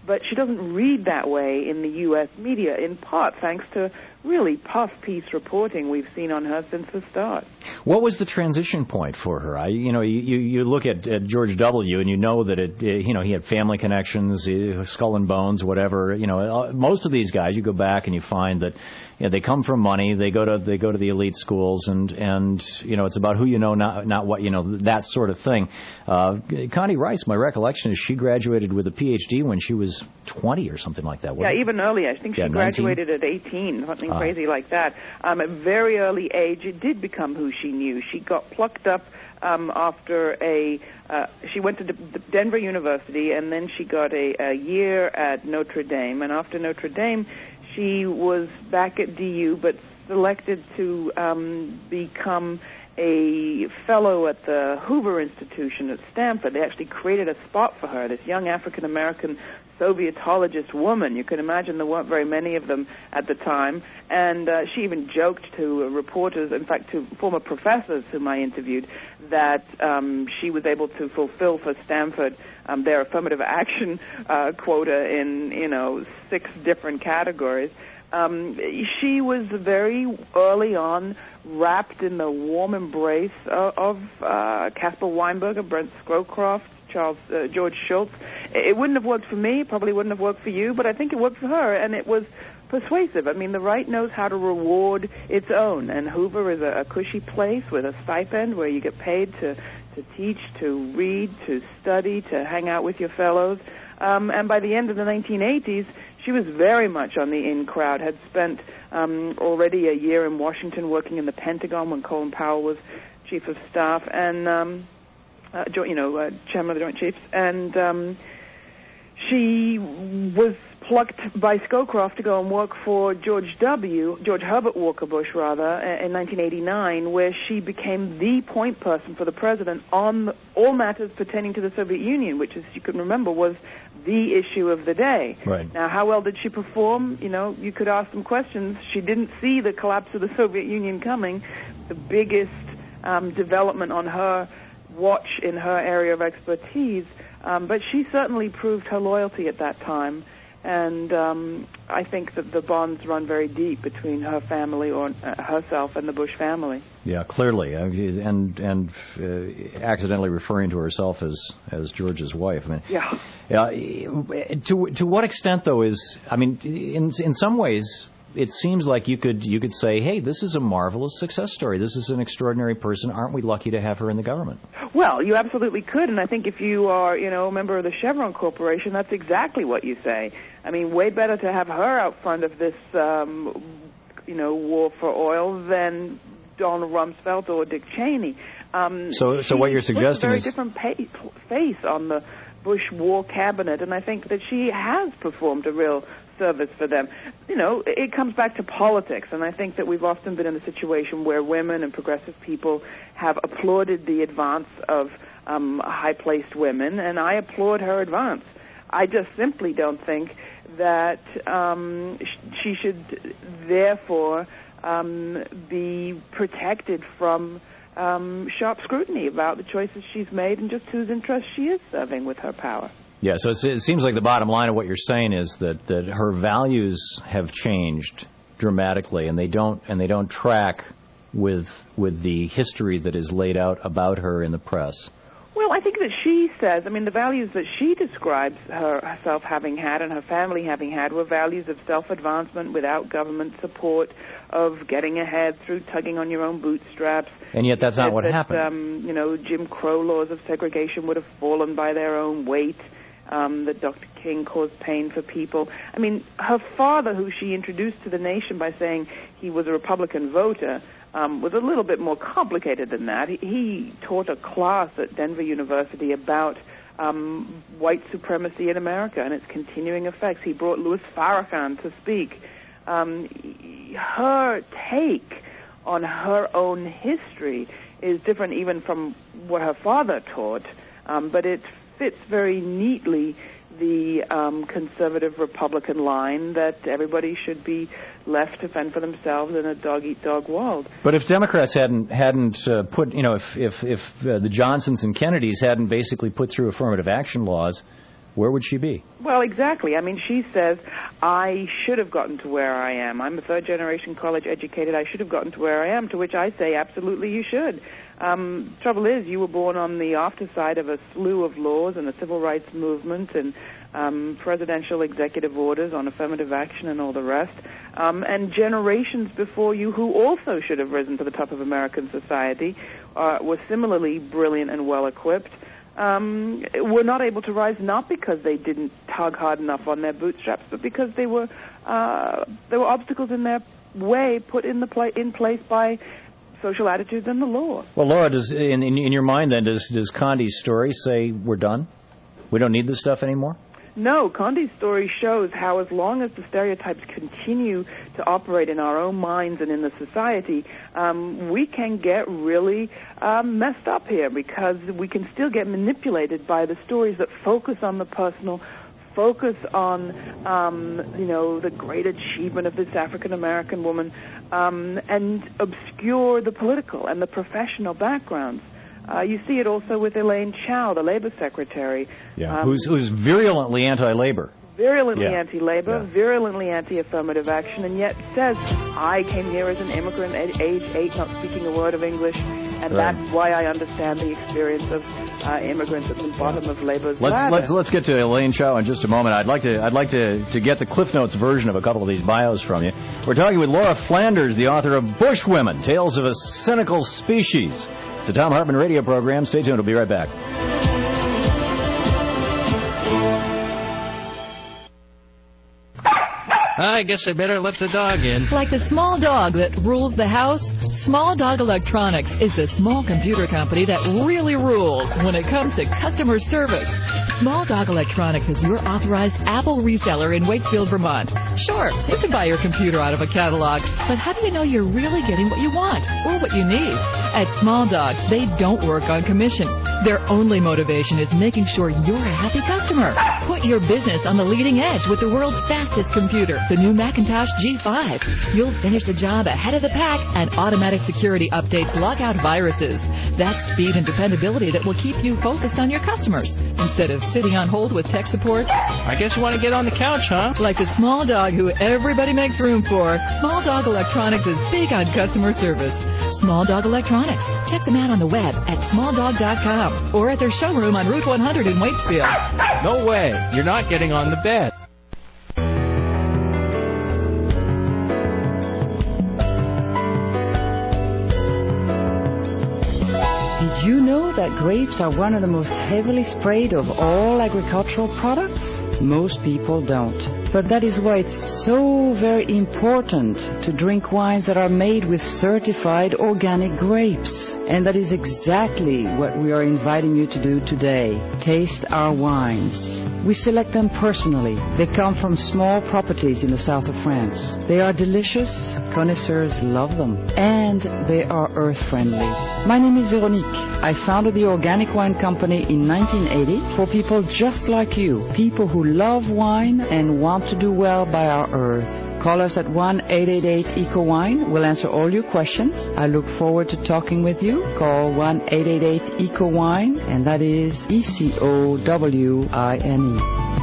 but she doesn't read that way in the U S media, in part thanks to really puff-piece reporting we've seen on her since the start. What was the transition point for her? I, you know, you, you look at, at George W. and you know that it, it, you know, he had family connections, Skull and Bones, whatever. You know, most of these guys, you go back and you find that you know, they come from money. They go to they go to the elite schools, and and you know, it's about who you know, not not what you know, that sort of thing. Uh, Connie Rice, my recollection is she graduated with a P H D when she was twenty or something like that. Yeah, it? even earlier. I think she yeah, graduated nineteen? At eighteen, something uh, crazy like that. Um, at a very early age, it did become who she knew. She got plucked up um, after a. Uh, she went to D- Denver University, and then she got a, a year at Notre Dame. And after Notre Dame, she was back at D U, but selected to um, become a fellow at the Hoover Institution at Stanford. They actually created a spot for her, this young African-American Sovietologist woman. You can imagine there weren't very many of them at the time. And uh, she even joked to uh, reporters, in fact, to former professors whom I interviewed, that um, she was able to fulfill for Stanford um, their affirmative action uh, quota in, you know, six different categories. Um, she was very early on wrapped in the warm embrace of, of uh, Caspar Weinberger, Brent Scowcroft, Charles uh, George Shultz. It wouldn't have worked for me, probably wouldn't have worked for you, but I think it worked for her, and it was persuasive. I mean, the right knows how to reward its own, and Hoover is a, a cushy place with a stipend where you get paid to, to teach, to read, to study, to hang out with your fellows. Um, and by the end of the nineteen eighties, she was very much on the in crowd, had spent um, already a year in Washington working in the Pentagon when Colin Powell was chief of staff, and, um, uh, you know, uh, chairman of the Joint Chiefs. And um, she was plucked by Scowcroft to go and work for George W., George Herbert Walker Bush, rather, in nineteen eighty-nine, where she became the point person for the president on all matters pertaining to the Soviet Union, which, as you can remember, was the issue of the day. Right. Now, how well did she perform? You know, you could ask some questions. She didn't see the collapse of the Soviet Union coming. The biggest um, development on her watch in her area of expertise, um, but she certainly proved her loyalty at that time. And um, I think that the bonds run very deep between her family, or uh, herself, and the Bush family. Yeah, clearly, and and uh, accidentally referring to herself as as George's wife. I mean, yeah. Uh, to to what extent, though, is I mean, in in some ways, it seems like you could you could say, hey, this is a marvelous success story. This is an extraordinary person. Aren't we lucky to have her in the government? Well, you absolutely could, and I think if you are, you know, a member of the Chevron Corporation, that's exactly what you say. I mean, way better to have her out front of this, um, you know, war for oil than Donald Rumsfeld or Dick Cheney. Um, so, so what you're suggesting is a very different pay, face on the Bush war cabinet, and I think that she has performed a real service for them. You know, it comes back to politics, and I think that we've often been in a situation where women and progressive people have applauded the advance of um, high-placed women, and I applaud her advance. I just simply don't think that um, sh- she should, therefore, um, be protected from um, sharp scrutiny about the choices she's made and just whose interests she is serving with her power. Yeah, so it seems like the bottom line of what you're saying is that, that her values have changed dramatically, and they don't and they don't track with with the history that is laid out about her in the press. Well, I think that she says, I mean, the values that she describes her, herself having had and her family having had were values of self-advancement without government support, of getting ahead through tugging on your own bootstraps. And yet that's not what that, happened. Um, you know, Jim Crow laws of segregation would have fallen by their own weight. Um, that Doctor King caused pain for people. I mean, her father, who she introduced to the nation by saying he was a Republican voter, um, was a little bit more complicated than that. He, he taught a class at Denver University about um, white supremacy in America and its continuing effects. He brought Louis Farrakhan to speak. Um, her take on her own history is different even from what her father taught, um, but it fits very neatly the um, conservative Republican line that everybody should be left to fend for themselves in a dog-eat-dog world. But if Democrats hadn't hadn't uh, put, you know, if if, if uh, the Johnsons and Kennedys hadn't basically put through affirmative action laws, where would she be? Well, exactly. I mean, she says, I should have gotten to where I am. I'm a third-generation college-educated. I should have gotten to where I am, to which I say, absolutely, you should. Um, trouble is, you were born on the afterside of a slew of laws and the civil rights movement and um, presidential executive orders on affirmative action and all the rest, um, and generations before you who also should have risen to the top of American society uh, were similarly brilliant and well-equipped. Um, were not able to rise not because they didn't tug hard enough on their bootstraps, but because they were uh, there were obstacles in their way put in the pla- in place by social attitudes and the law. Well, Laura, does in, in in your mind then does does Condi's story say we're done? We don't need this stuff anymore? No, Condi's story shows how as long as the stereotypes continue to operate in our own minds and in the society, um, we can get really um, messed up here because we can still get manipulated by the stories that focus on the personal, focus on, um, you know, the great achievement of this African-American woman, um, and obscure the political and the professional backgrounds. Uh, you see it also with Elaine Chao, the Labor Secretary. Yeah, um, who's who's virulently anti-labor. Virulently Yeah. anti-labor, Yeah. virulently anti-affirmative action, and yet says, I came here as an immigrant at age eight, not speaking a word of English, and Right. that's why I understand the experience of uh, immigrants at the bottom of labor's Let's ladder. let's let's get to Elaine Chao in just a moment. I'd like to I'd like to, to get the Cliff Notes version of a couple of these bios from you. We're talking with Laura Flanders, the author of Bushwomen: Tales of a Cynical Species. It's the Tom Hartman radio program. Stay tuned. We'll be right back. I guess I better let the dog in. Like the small dog that rules the house, Small Dog Electronics is the small computer company that really rules when it comes to customer service. Small Dog Electronics is your authorized Apple reseller in Wakefield, Vermont. Sure, you can buy your computer out of a catalog, but how do you know you're really getting what you want or what you need? At Small Dog, they don't work on commission. Their only motivation is making sure you're a happy customer. Put your business on the leading edge with the world's fastest computer, the new Macintosh G five. You'll finish the job ahead of the pack, and automatic security updates lock out viruses. That's speed and dependability that will keep you focused on your customers instead of sitting on hold with tech support. I guess you want to get on the couch, huh? Like the small dog who everybody makes room for, Small Dog Electronics is big on customer service. Small Dog Electronics. Check them out on the web at small dog dot com or at their showroom on Route one hundred in Waitsfield. No way. You're not getting on the bed. Did you know that grapes are one of the most heavily sprayed of all agricultural products? Most people don't. But that is why it's so very important to drink wines that are made with certified organic grapes. And that is exactly what we are inviting you to do today. Taste our wines. We select them personally. They come from small properties in the south of France. They are delicious. Connoisseurs love them. And they are earth-friendly. My name is Veronique. I founded the Organic Wine Company in nineteen eighty for people just like you, people who love wine and want to do well by our earth. Call us at one eight eight eight E C O wine. We'll answer all your questions. I look forward to talking with you. Call one eight eight eight E C O wine, and that is E C O W I N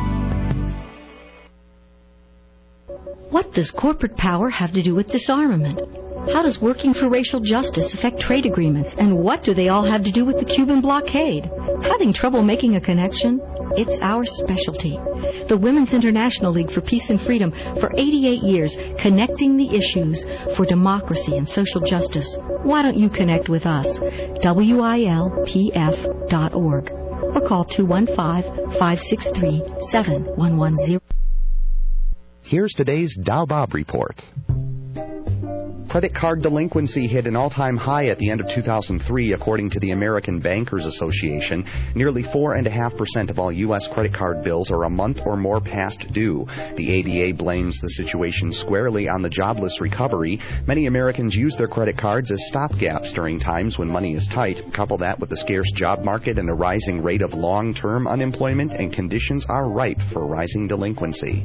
E. What does corporate power have to do with disarmament? How does working for racial justice affect trade agreements? And what do they all have to do with the Cuban blockade? Having trouble making a connection? It's our specialty. The Women's International League for Peace and Freedom for eighty-eight years, connecting the issues for democracy and social justice. Why don't you connect with us? W I L P F dot org or call two one five, five six three, seven one one zero. Here's today's Dow Bob report. Credit card delinquency hit an all-time high at the end of two thousand three, according to the American Bankers Association. Nearly four point five percent of all U S credit card bills are a month or more past due. The A B A blames the situation squarely on the jobless recovery. Many Americans use their credit cards as stopgaps during times when money is tight. Couple that with a scarce job market and a rising rate of long-term unemployment, and conditions are ripe for rising delinquency.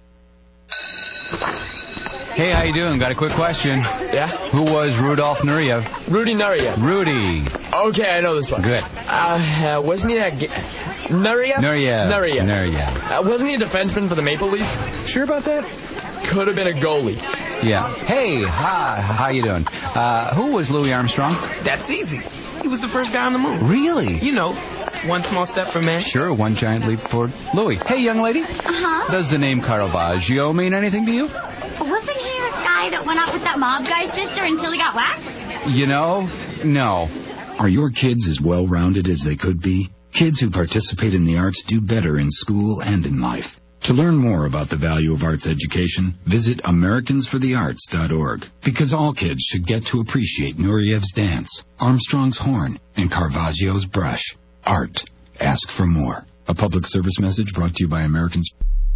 Hey, how you doing? Got a quick question. Yeah? Who was Rudolf Nureyev? Rudy Nureyev. Rudy. Okay, I know this one. Good. Uh, uh wasn't he a... Nureyev? Nureyev. Nureyev. Nureyev. Uh, wasn't he a defenseman for the Maple Leafs? Sure about that? Could have been a goalie. Yeah. Hey, hi, how you doing? Uh, who was Louis Armstrong? That's easy. He was the first guy on the moon. Really? You know, one small step for man. Sure, one giant leap forward. Louis, hey, young lady. Uh-huh. Does the name Caravaggio mean anything to you? Wasn't he the guy that went out with that mob guy's sister until he got whacked? You know, no. Are your kids as well-rounded as they could be? Kids who participate in the arts do better in school and in life. To learn more about the value of arts education, visit Americans for the Arts dot org. Because all kids should get to appreciate Nureyev's dance, Armstrong's horn, and Caravaggio's brush. Art. Ask for more. A public service message brought to you by Americans.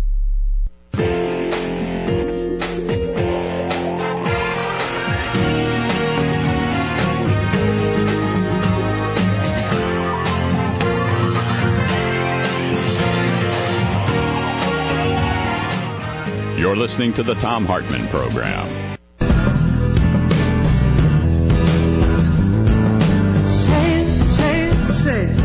You're listening to the Thom Hartmann Program. Say it, say it, say it.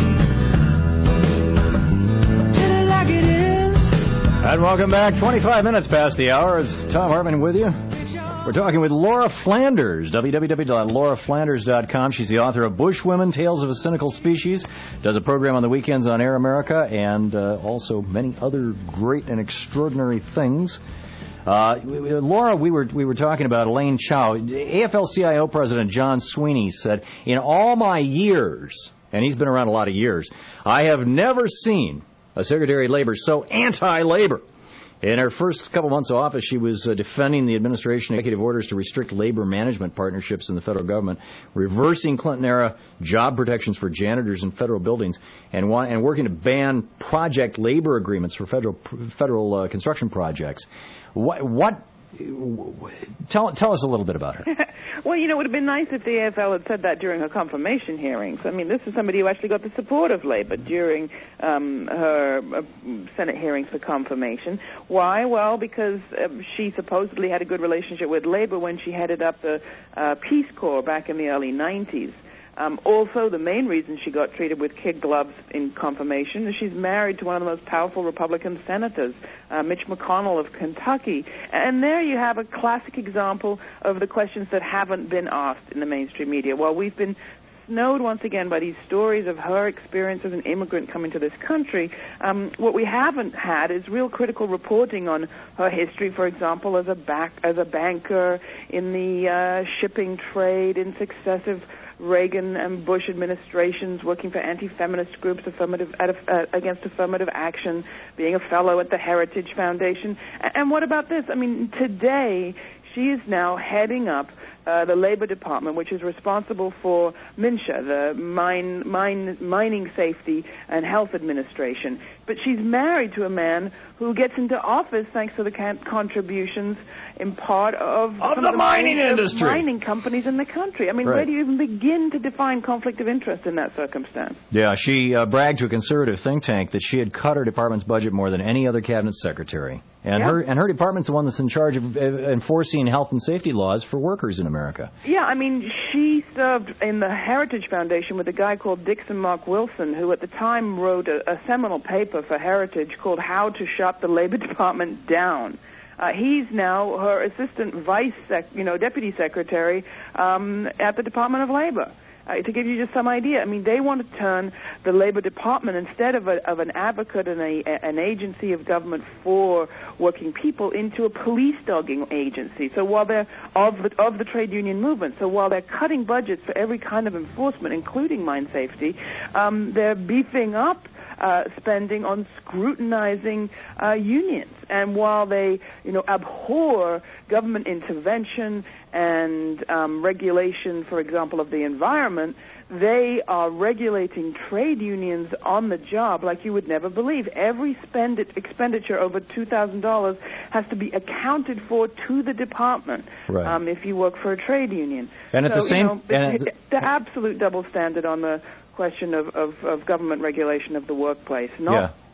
Tell it like it is. And welcome back. twenty-five minutes past the hour. It's Thom Hartmann with you. We're talking with Laura Flanders, w w w dot laura flanders dot com. She's the author of Bushwomen, Tales of a Cynical Species. Does a program on the weekends on Air America, and uh, also many other great and extraordinary things. Uh, Laura, we were we were talking about Elaine Chao. A F L C I O President John Sweeney said, in all my years, and he's been around a lot of years, I have never seen a Secretary of Labor so anti-labor. In her first couple months of office, she was uh, defending the administration executive orders to restrict labor management partnerships in the federal government, reversing Clinton-era job protections for janitors in federal buildings, and wa- and working to ban project labor agreements for federal federal uh, construction projects. What? What? Tell tell us a little bit about her. Well, you know, it would have been nice if the A F L had said that during her confirmation hearings. I mean, this is somebody who actually got the support of Labor during um, her uh, Senate hearings for confirmation. Why? Well, because uh, she supposedly had a good relationship with Labor when she headed up the uh, Peace Corps back in the early nineties. Um, also, the main reason she got treated with kid gloves in confirmation is she's married to one of the most powerful Republican senators, uh, Mitch McConnell of Kentucky. And there you have a classic example of the questions that haven't been asked in the mainstream media. While we've been snowed once again by these stories of her experience as an immigrant coming to this country, um, what we haven't had is real critical reporting on her history, for example, as a back as a banker in the uh, shipping trade, in successive Reagan and Bush administrations, working for anti-feminist groups affirmative, uh, against affirmative action, being a fellow at the Heritage Foundation. And what about this? I mean, today she is now heading up uh, the Labor Department, which is responsible for MNSHA, the mine, mine, Mining Safety and Health Administration. But she's married to a man who gets into office thanks to the contributions in part of, of some the of the mining major industry, mining companies in the country. I mean, right. Where do you even begin to define conflict of interest in that circumstance? Yeah, she uh, bragged to a conservative think tank that she had cut her department's budget more than any other cabinet secretary. And yeah. her and her department's the one that's in charge of uh, enforcing health and safety laws for workers in America. Yeah, I mean, she served in the Heritage Foundation with a guy called Dixon Mark Wilson, who at the time wrote a, a seminal paper for Heritage called How to Shut the Labor Department Down. Uh, he's now her assistant vice, sec, you know, deputy secretary um, at the Department of Labor. Uh, to give you just some idea, I mean, they want to turn the Labor Department, instead of, a, of an advocate and a, an agency of government for working people, into a police dogging agency. So while they're of the, of the trade union movement, so while they're cutting budgets for every kind of enforcement, including mine safety, um, they're beefing up Uh, spending on scrutinizing uh, unions. And while they, you know, abhor government intervention and um, regulation, for example, of the environment, they are regulating trade unions on the job like you would never believe. Every spend expenditure over two thousand dollars has to be accounted for to the department right. um, if you work for a trade union. And at so, the same... You know, the, and the, the absolute double standard on the question of, of, of government regulation of the workplace. Not, yeah.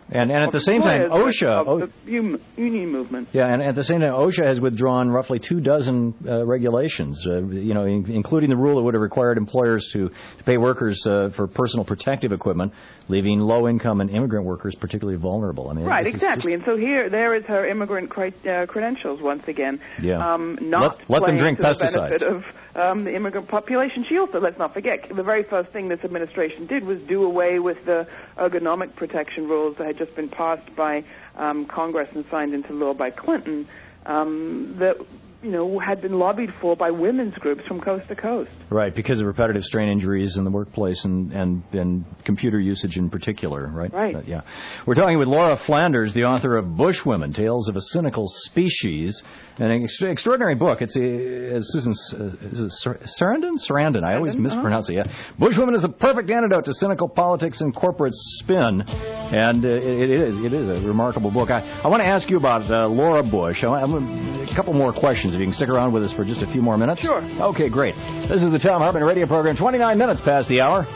And and at the same time, OSHA... Of the union movement. Yeah, and at the same time, OSHA has withdrawn roughly two dozen uh, regulations, uh, you know, in, including the rule that would have required employers to, to pay workers uh, for personal protective equipment, leaving low-income and immigrant workers particularly vulnerable. I mean, right, exactly. Just... And so here, there is her immigrant cri- uh, credentials once again. Yeah. Um, not let, let them drink to pesticides. The benefit of um, the immigrant population. She also, let's not forget, the very first thing this administration did was do away with the ergonomic protection rules that had just been passed by um, Congress and signed into law by Clinton, um, that, you know, had been lobbied for by women's groups from coast to coast. Right, because of repetitive strain injuries in the workplace and, and, and computer usage in particular, right? Right. But, yeah. We're talking with Laura Flanders, the author of Bushwomen, Tales of a Cynical Species, an ex- extraordinary book. It's, a, as Susan, uh, is it Sar- Sarandon? Sarandon, I always mispronounce uh-huh. it, yeah. Bushwomen is a perfect antidote to cynical politics and corporate spin, and uh, it, it is it is a remarkable book. I, I want to ask you about uh, Laura Bush. I, I'm, a couple more questions, if you can stick around with us for just a few more minutes. Sure. Okay, great. This is the Tom Hartman radio program, twenty-nine minutes past the hour.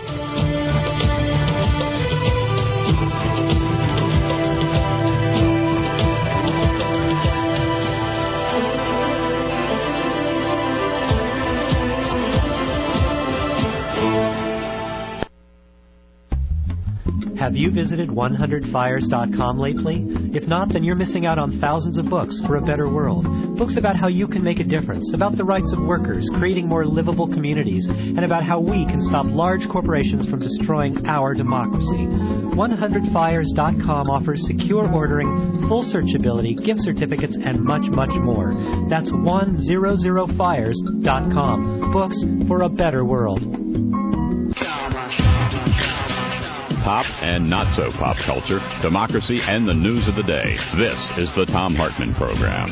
Have you visited one hundred fires dot com lately? If not, then you're missing out on thousands of books for a better world. Books about how you can make a difference, about the rights of workers, creating more livable communities, and about how we can stop large corporations from destroying our democracy. one hundred fires dot com offers secure ordering, full searchability, gift certificates, and much, much more. That's one hundred fires dot com. Books for a better world. Pop and not so pop culture, democracy, and the news of the day. This is the Tom Hartman Program.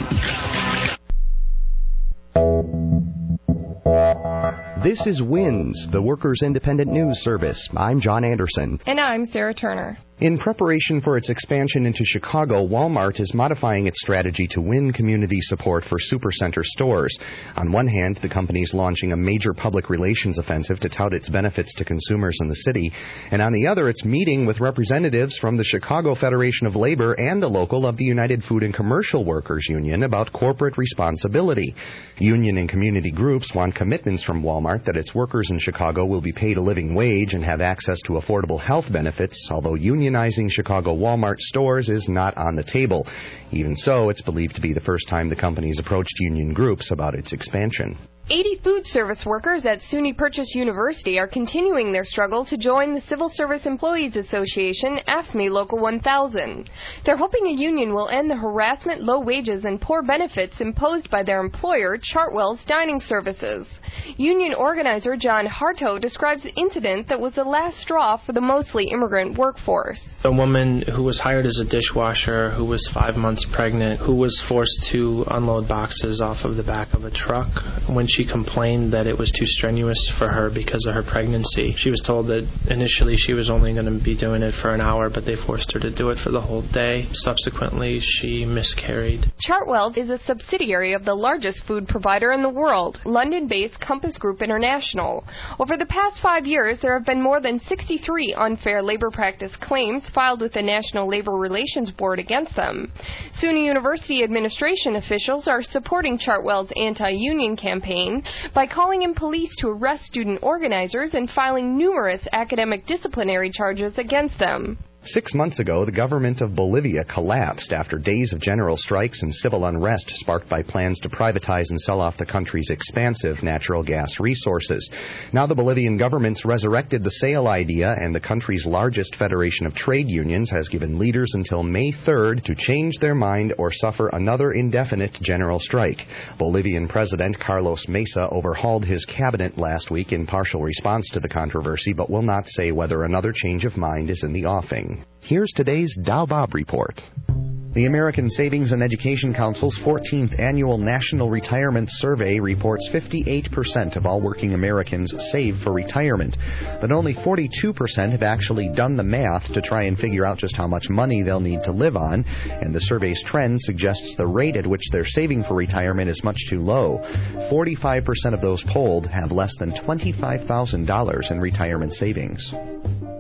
This is WINS, the Workers' Independent News Service. I'm John Anderson. And I'm Sarah Turner. In preparation for its expansion into Chicago, Walmart is modifying its strategy to win community support for supercenter stores. On one hand, the company is launching a major public relations offensive to tout its benefits to consumers in the city. And on the other, it's meeting with representatives from the Chicago Federation of Labor and a local of the United Food and Commercial Workers Union about corporate responsibility. Union and community groups want commitments from Walmart that its workers in Chicago will be paid a living wage and have access to affordable health benefits, although unionizing Chicago Walmart stores is not on the table. Even so, it's believed to be the first time the company's approached union groups about its expansion. eighty food service workers at SUNY Purchase University are continuing their struggle to join the Civil Service Employees Association, AFSCME Local one thousand. They're hoping a union will end the harassment, low wages, and poor benefits imposed by their employer, Chartwell's Dining Services. Union organizer John Harto describes the incident that was the last straw for the mostly immigrant workforce. A woman who was hired as a dishwasher, who was five months pregnant, who was forced to unload boxes off of the back of a truck. When she complained that it was too strenuous for her because of her pregnancy, she was told that initially she was only going to be doing it for an hour, but they forced her to do it for the whole day. Subsequently, she miscarried. Chartwell's is a subsidiary of the largest food provider in the world, London-based Compass Group International. Over the past five years, there have been more than sixty-three unfair labor practice claims filed with the National Labor Relations Board against them. SUNY University administration officials are supporting Chartwell's anti-union campaign by calling in police to arrest student organizers and filing numerous academic disciplinary charges against them. Six months ago, the government of Bolivia collapsed after days of general strikes and civil unrest sparked by plans to privatize and sell off the country's expansive natural gas resources. Now the Bolivian government's resurrected the sale idea, and the country's largest federation of trade unions has given leaders until May third to change their mind or suffer another indefinite general strike. Bolivian President Carlos Mesa overhauled his cabinet last week in partial response to the controversy, but will not say whether another change of mind is in the offing. Here's today's Dow Bob Report. The American Savings and Education Council's fourteenth Annual National Retirement Survey reports fifty-eight percent of all working Americans save for retirement, but only forty-two percent have actually done the math to try and figure out just how much money they'll need to live on, and the survey's trend suggests the rate at which they're saving for retirement is much too low. forty-five percent of those polled have less than twenty-five thousand dollars in retirement savings.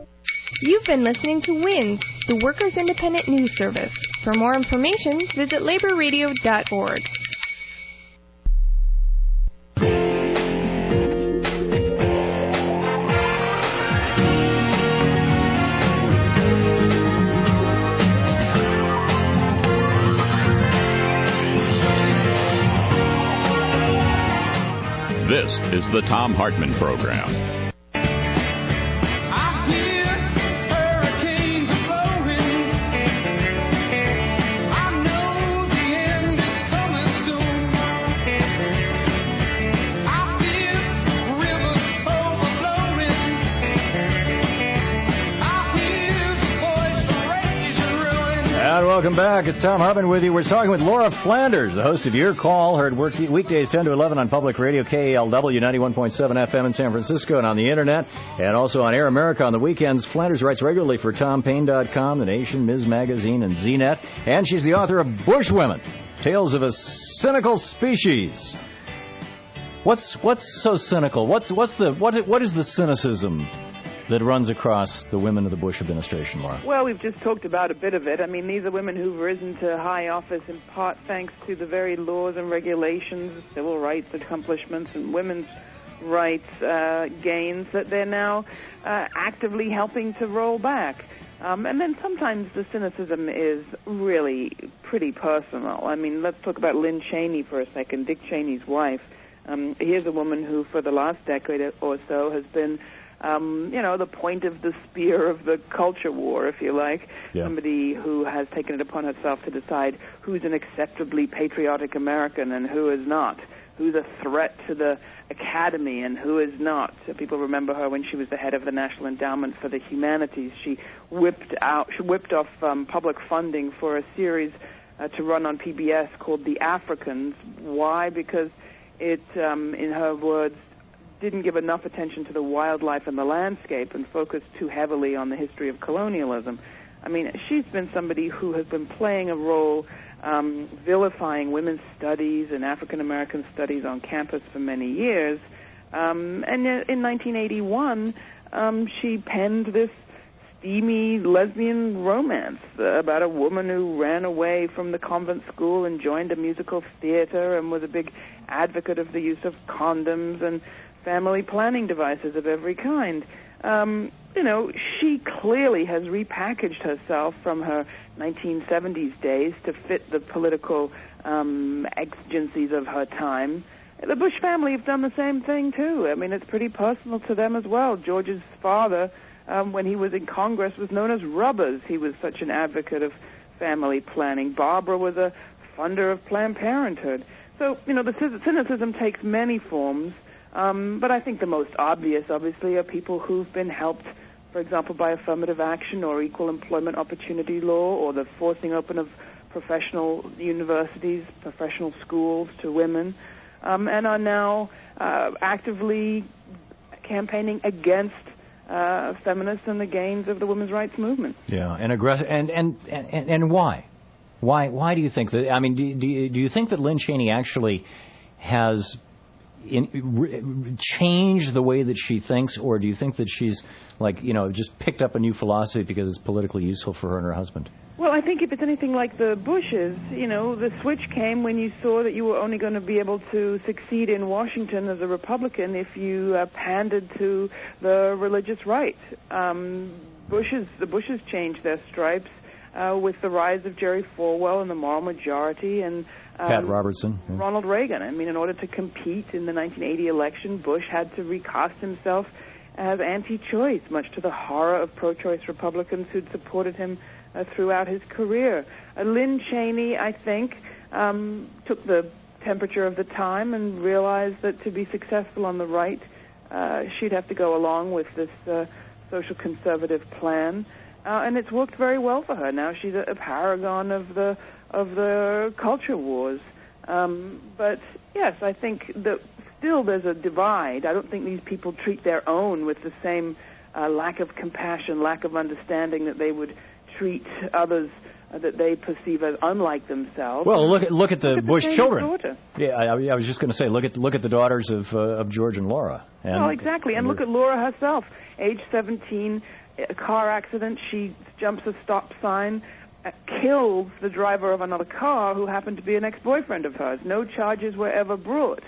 You've been listening to WINS, the Workers' Independent News Service. For more information, visit labor radio dot org. This is the Thom Hartmann Program. Welcome back. It's Thom Hartmann with you. We're talking with Laura Flanders, the host of Your Call, heard work weekdays ten to eleven on Public Radio, K A L W ninety-one point seven F M in San Francisco, and on the Internet, and also on Air America on the weekends. Flanders writes regularly for Tom Paine dot com, The Nation, Miz Magazine, and Z net, and she's the author of Bushwomen, Tales of a Cynical Species. What's what's so cynical? What's what's the what what is the cynicism that runs across the women of the Bush administration, Laura? Well, we've just talked about a bit of it. I mean, these are women who've risen to high office in part thanks to the very laws and regulations, civil rights accomplishments, and women's rights uh, gains that they're now uh, actively helping to roll back. Um, and then sometimes the cynicism is really pretty personal. I mean, let's talk about Lynn Cheney for a second, Dick Cheney's wife. Um, here's a woman who, for the last decade or so, has been Um, you know, the point of the spear of the culture war, if you like. Yeah. Somebody who has taken it upon herself to decide who's an acceptably patriotic American and who is not, who's a threat to the academy and who is not. So people remember her when she was the head of the National Endowment for the Humanities. She whipped out, she whipped off um, public funding for a series uh, to run on P B S called The Africans. Why? Because it, um, in her words, didn't give enough attention to the wildlife and the landscape and focused too heavily on the history of colonialism. I mean, she's been somebody who has been playing a role um, vilifying women's studies and African-American studies on campus for many years. Um, and in nineteen eighty-one, um, she penned this steamy lesbian romance about a woman who ran away from the convent school and joined a musical theater and was a big advocate of the use of condoms and family planning devices of every kind. Um, you know, she clearly has repackaged herself from her nineteen seventies days to fit the political um, exigencies of her time. The Bush family have done the same thing, too. I mean, it's pretty personal to them as well. George's father, um, when he was in Congress, was known as Rubbers. He was such an advocate of family planning. Barbara was a funder of Planned Parenthood. So, you know, the cynicism takes many forms. Um, but I think the most obvious, obviously, are people who've been helped, for example, by affirmative action or equal employment opportunity law or the forcing open of professional universities, professional schools to women, um, and are now uh, actively campaigning against uh, feminists and the gains of the women's rights movement. Yeah, and aggressive, and, and, and, and why? Why Why do you think that, I mean, do, do, you, do you think that Lynn Cheney actually has In, re, change the way that she thinks, or do you think that she's, like, you know, just picked up a new philosophy because it's politically useful for her and her husband? Well, I think if it's anything like the Bushes, you know, the switch came when you saw that you were only going to be able to succeed in Washington as a Republican if you uh, pandered to the religious right. Um, Bushes, the Bushes changed their stripes uh, with the rise of Jerry Falwell and the moral majority and Um, Pat Robertson. Yeah. Ronald Reagan. I mean, in order to compete in the nineteen eighty election, Bush had to recast himself as anti-choice, much to the horror of pro-choice Republicans who'd supported him uh, throughout his career. Uh, Lynn Cheney, I think, um, took the temperature of the time and realized that to be successful on the right, uh, she'd have to go along with this uh, social conservative plan. Uh, and it's worked very well for her. Now she's a, a paragon of the of the culture wars. Um, but, yes, I think that still there's a divide. I don't think these people treat their own with the same uh, lack of compassion, lack of understanding that they would treat others uh, that they perceive as unlike themselves. Well, look at look at the Look at Bush the children. daughter. Yeah, I, I was just going to say, look at look at the daughters of uh, of George and Laura. And, well, exactly. And look at Laura herself, age seventeen, a car accident. She jumps a stop sign, uh, kills the driver of another car who happened to be an ex-boyfriend of hers. No charges were ever brought.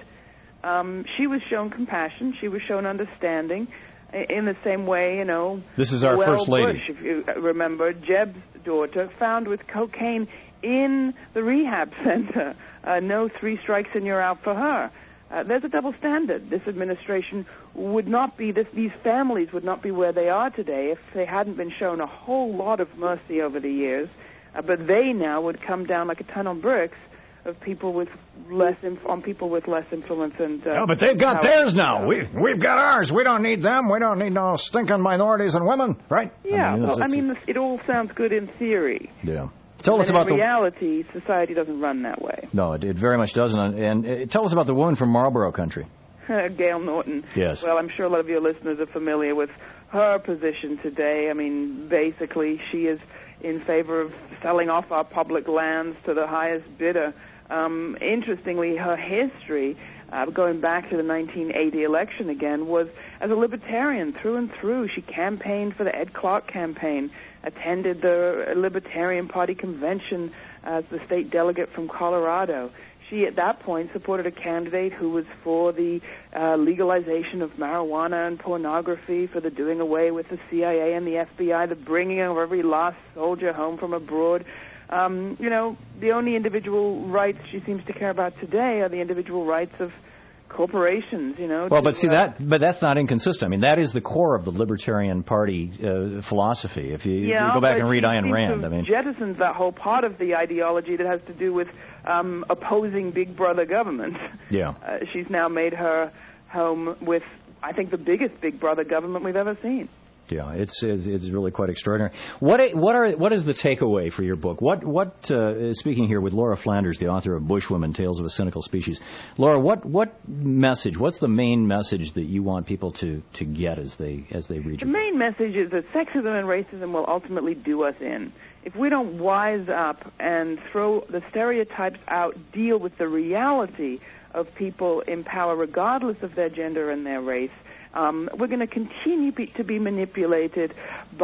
Um, she was shown compassion. She was shown understanding. In the same way, you know, this is our Well first lady. Bush, if you remember, Jeb's daughter, found with cocaine in the rehab center. Uh, no three strikes and you're out for her. Uh, there's a double standard. This administration would not be, this, these families would not be where they are today if they hadn't been shown a whole lot of mercy over the years. Uh, but they now would come down like a ton of bricks of people with less inf- on people with less influence and. Uh, no, but they've got power. theirs now. We we've got ours. We don't need them. We don't need no stinking minorities and women, right? Yeah. I mean, well, I mean, it all sounds good in theory. Yeah. Tell and us about in the reality. Society doesn't run that way. No, it, it very much doesn't. And uh, tell us about the woman from Marlborough Country. Gail Norton. Yes. Well, I'm sure a lot of your listeners are familiar with her position today. I mean, basically, she is in favor of selling off our public lands to the highest bidder. Um, interestingly, her history, uh, going back to the nineteen eighty election again, was as a libertarian through and through. She campaigned for the Ed Clark campaign, attended the Libertarian Party convention as the state delegate from Colorado. She, at that point, supported a candidate who was for the uh, legalization of marijuana and pornography, for the doing away with the C I A and the F B I, the bringing of every lost soldier home from abroad. Um, you know, the only individual rights she seems to care about today are the individual rights of corporations, you know. Well, to, but see, uh, that but that's not inconsistent. I mean, that is the core of the Libertarian Party uh, philosophy. If you, yeah, you go back but and read she Ayn seems Rand, to I mean, jettisons that whole part of the ideology that has to do with um, opposing Big Brother government. yeah. Uh, she's now made her home with, I think, the biggest Big Brother government we've ever seen. Yeah, it's, it's it's really quite extraordinary. What what are what is the takeaway for your book? What what uh, speaking here with Laura Flanders, the author of Bushwomen: Tales of a Cynical Species. Laura, what what message? What's the main message that you want people to, to get as they as they read The your book? main message is that sexism and racism will ultimately do us in. If we don't wise up and throw the stereotypes out, deal with the reality of people in power, regardless of their gender and their race, Um, we're going to continue be, to be manipulated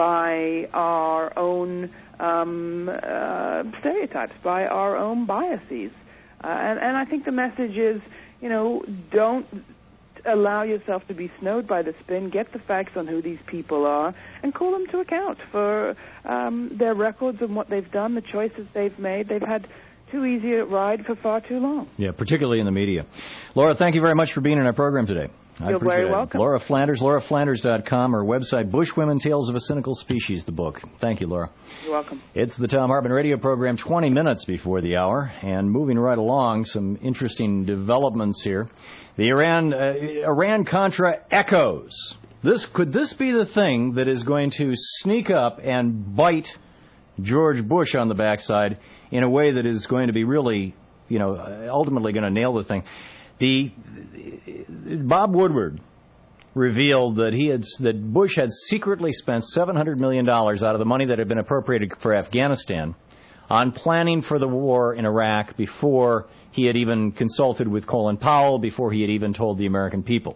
by our own um, uh, stereotypes, by our own biases. Uh, and, and I think the message is, you know, don't allow yourself to be snowed by the spin. Get the facts on who these people are and call them to account for um, their records and what they've done, the choices they've made. They've had too easy a ride for far too long. Yeah, particularly in the media. Laura, thank you very much for being in our program today. I You're very it. welcome. Laura Flanders, laura flanders dot com, or website, Bushwomen: Tales of a Cynical Species, the book. Thank you, Laura. You're welcome. It's the Tom Hartman radio program, twenty minutes before the hour, and moving right along, some interesting developments here. The Iran uh, Iran-Contra echoes. This could this be the thing that is going to sneak up and bite George Bush on the backside in a way that is going to be really, you know, ultimately going to nail the thing? The Bob Woodward revealed that he had that Bush had secretly spent seven hundred million dollars out of the money that had been appropriated for Afghanistan on planning for the war in Iraq before he had even consulted with Colin Powell, before he had even told the American people.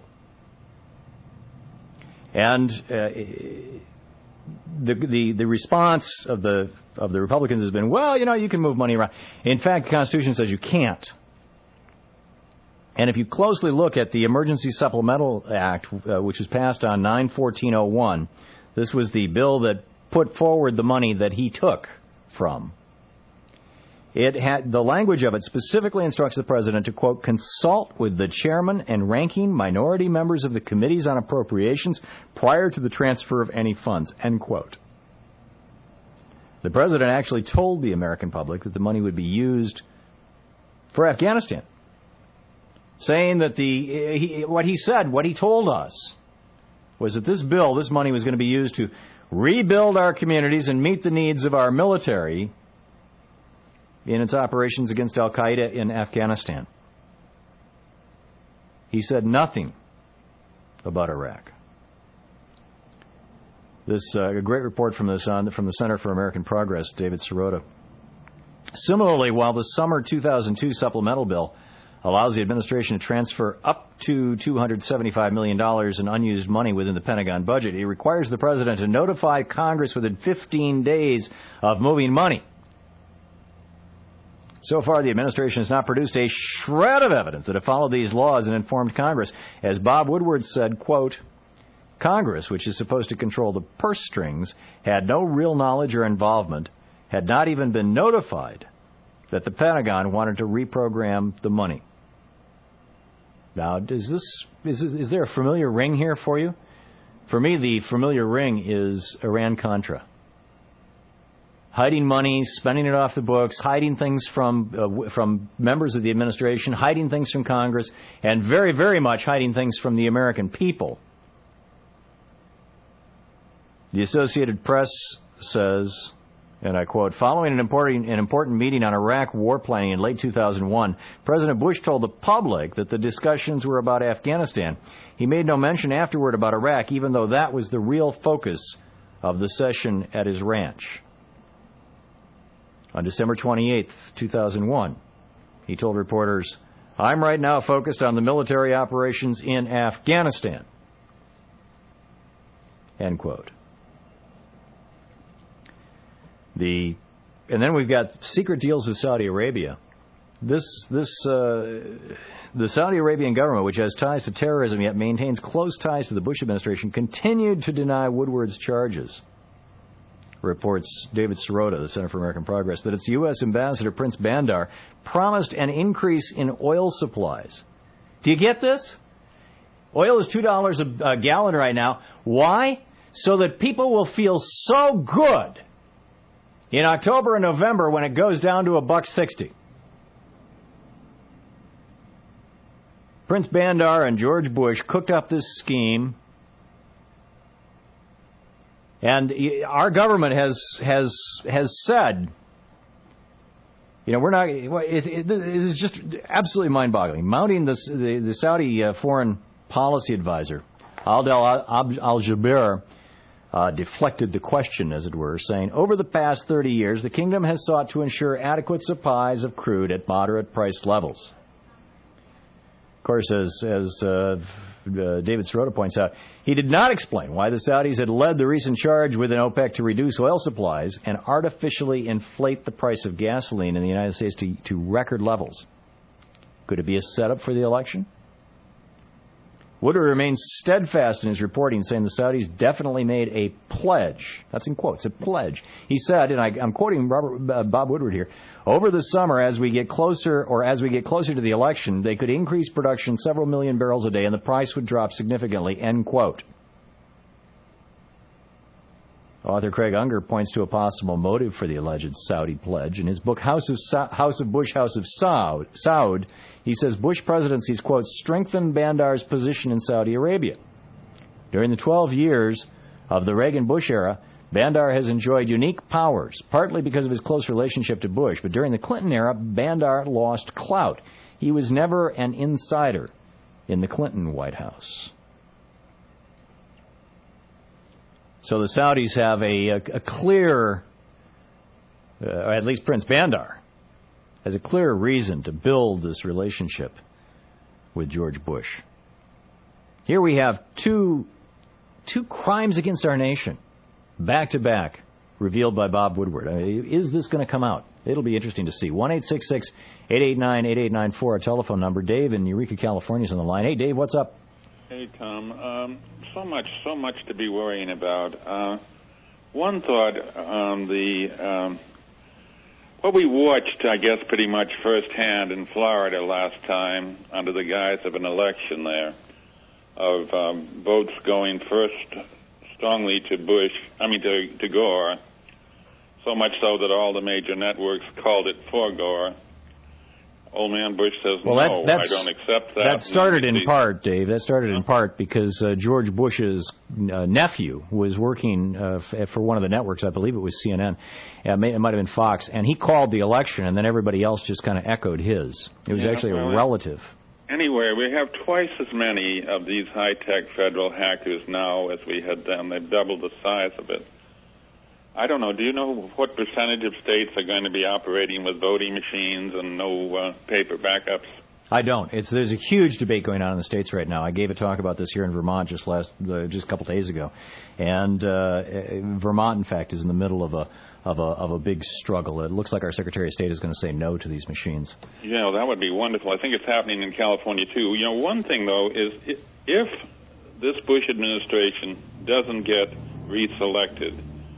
And uh, the, the the response of the of the Republicans has been, well, you know, you can move money around. In fact, the Constitution says you can't. And if you closely look at the Emergency Supplemental Act, uh, which was passed on nine fourteen oh one, this was the bill that put forward the money that he took from. It had the language of it specifically instructs the president to, quote, consult with the chairman and ranking minority members of the committees on appropriations prior to the transfer of any funds, end quote. The president actually told the American public that the money would be used for Afghanistan, saying that the he, what he said, what he told us, was that this bill, this money was going to be used to rebuild our communities and meet the needs of our military in its operations against al-Qaeda in Afghanistan. He said nothing about Iraq. This uh, a great report from this on from the Center for American Progress, David Sirota. Similarly, while the summer two thousand two supplemental bill allows the administration to transfer up to two hundred seventy-five million dollars in unused money within the Pentagon budget, it requires the president to notify Congress within fifteen days of moving money. So far, the administration has not produced a shred of evidence that it followed these laws and informed Congress. As Bob Woodward said, quote, Congress, which is supposed to control the purse strings, had no real knowledge or involvement, had not even been notified that the Pentagon wanted to reprogram the money. Now, is this is, this, is there a familiar ring here for you? For me, the familiar ring is Iran-Contra. Hiding money, spending it off the books, hiding things from uh, from members of the administration, hiding things from Congress, and very, very much hiding things from the American people. The Associated Press says, and I quote, following an important, an important meeting on Iraq war planning in late two thousand one, President Bush told the public that the discussions were about Afghanistan. He made no mention afterward about Iraq, even though that was the real focus of the session at his ranch. On December twenty-eighth, two thousand one, he told reporters, I'm right now focused on the military operations in Afghanistan. End quote. The, and then we've got secret deals with Saudi Arabia. This, this, uh, the Saudi Arabian government, which has ties to terrorism yet maintains close ties to the Bush administration, continued to deny Woodward's charges. Reports David Sirota, the Center for American Progress, that its U S Ambassador, Prince Bandar, promised an increase in oil supplies. Do you get this? Oil is two dollars a, a gallon right now. Why? So that people will feel so good in October and November when it goes down to a buck sixty. Prince Bandar and George Bush cooked up this scheme. And our government has has has said, you know, we're not. It, it, it is just absolutely mind-boggling. Mounting this, the the Saudi uh, foreign policy advisor, Adel Al-Jubeir, uh, deflected the question, as it were, saying, over the past thirty years, the kingdom has sought to ensure adequate supplies of crude at moderate price levels. Of course, as as uh, uh, David Sirota points out, he did not explain why the Saudis had led the recent charge within OPEC to reduce oil supplies and artificially inflate the price of gasoline in the United States to, to record levels. Could it be a setup for the election? Woodward remains steadfast in his reporting, saying the Saudis definitely made a pledge. That's in quotes, a pledge. He said, and I, I'm quoting Robert, uh, Bob Woodward here, over the summer, as we get closer, or as we get closer to the election, they could increase production several million barrels a day, and the price would drop significantly. End quote. Author Craig Unger points to a possible motive for the alleged Saudi pledge. In his book, House of, Sa- House of Bush, House of Saud, Saud, he says Bush presidencies, quote, strengthened Bandar's position in Saudi Arabia. During the twelve years of the Reagan-Bush era, Bandar has enjoyed unique powers, partly because of his close relationship to Bush. But during the Clinton era, Bandar lost clout. He was never an insider in the Clinton White House. So the Saudis have a, a, a clear, uh, or at least Prince Bandar, has a clear reason to build this relationship with George Bush. Here we have two, two crimes against our nation, back to back, revealed by Bob Woodward. I mean, is this going to come out? It'll be interesting to see. one eight six six, eight eight nine, eight eight nine four, our telephone number. Dave in Eureka, California is on the line. Hey, Dave, what's up? Hey, Tom. Um, so much, so much to be worrying about. Uh, one thought on the um, what we watched, I guess, pretty much firsthand in Florida last time, under the guise of an election there, of um, votes going first strongly to Bush, I mean to, to Gore, so much so that all the major networks called it for Gore. Old man Bush says, well, no, that, I don't accept that. That started in part, Dave, that started in part because uh, George Bush's uh, nephew was working uh, f- for one of the networks, I believe it was C N N, it, may, it might have been Fox, and he called the election, and then everybody else just kind of echoed his. It was yeah, actually well, a relative. Anyway, we have twice as many of these high-tech federal hackers now as we had then. They've doubled the size of it. I don't know. Do you know what percentage of states are going to be operating with voting machines and no uh, paper backups? I don't. It's there's a huge debate going on in the states right now. I gave a talk about this here in Vermont just last uh, just a couple days ago, and uh, Vermont, in fact, is in the middle of a of a of a big struggle. It looks like our Secretary of State is going to say no to these machines. You know, that would be wonderful. I think it's happening in California too. You know, one thing though is if this Bush administration doesn't get reselected,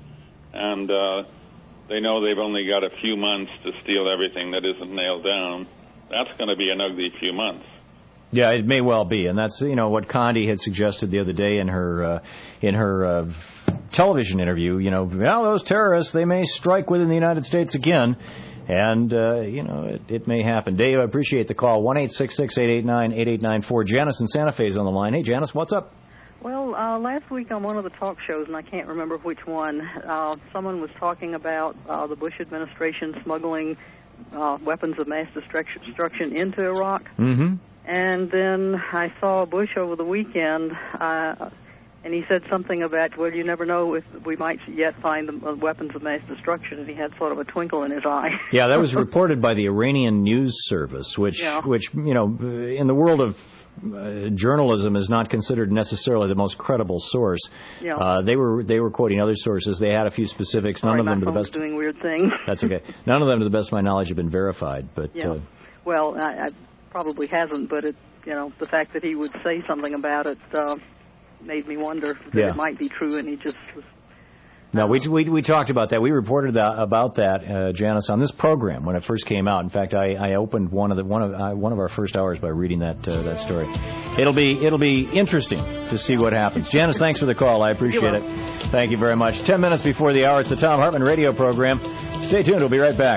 and uh, they know they've only got a few months to steal everything that isn't nailed down, that's going to be an ugly few months. Yeah, it may well be, and that's you know what Condi had suggested the other day in her uh, in her uh, television interview. You know, well, those terrorists, they may strike within the United States again, and uh, you know it, it may happen. Dave, I appreciate the call. One eight six six eight eight nine eight eight nine four. Janice in Santa Fe is on the line. Hey, Janice, what's up? Well, uh, last week on one of the talk shows, and I can't remember which one, uh, someone was talking about uh, the Bush administration smuggling uh, weapons of mass destruction into Iraq. Mm-hmm. And then I saw Bush over the weekend, uh, and he said something about, well, you never know if we might yet find the uh, weapons of mass destruction, and he had sort of a twinkle in his eye. Yeah, that was reported by the Iranian news service, which, yeah. which you know, in the world of Uh, journalism is not considered necessarily the most credible source. Yeah. Uh, they were they were quoting other sources. They had a few specifics. None Sorry, of them, my to the phone's best. doing weird things. That's okay. None of them, to the best of my knowledge, have been verified. But yeah. uh, well, I, I probably hasn't. But it, you know, the fact that he would say something about it uh, made me wonder that yeah. it might be true, and he just was. No, we, we we talked about that. We reported that, about that, uh, Janice, on this program when it first came out. In fact, I, I opened one of the one of uh, one of our first hours by reading that uh, that story. It'll be it'll be interesting to see what happens. Janice, thanks for the call. I appreciate it. Thank you very much. Ten minutes before the hour, it's the Thom Hartmann radio program. Stay tuned. We'll be right back.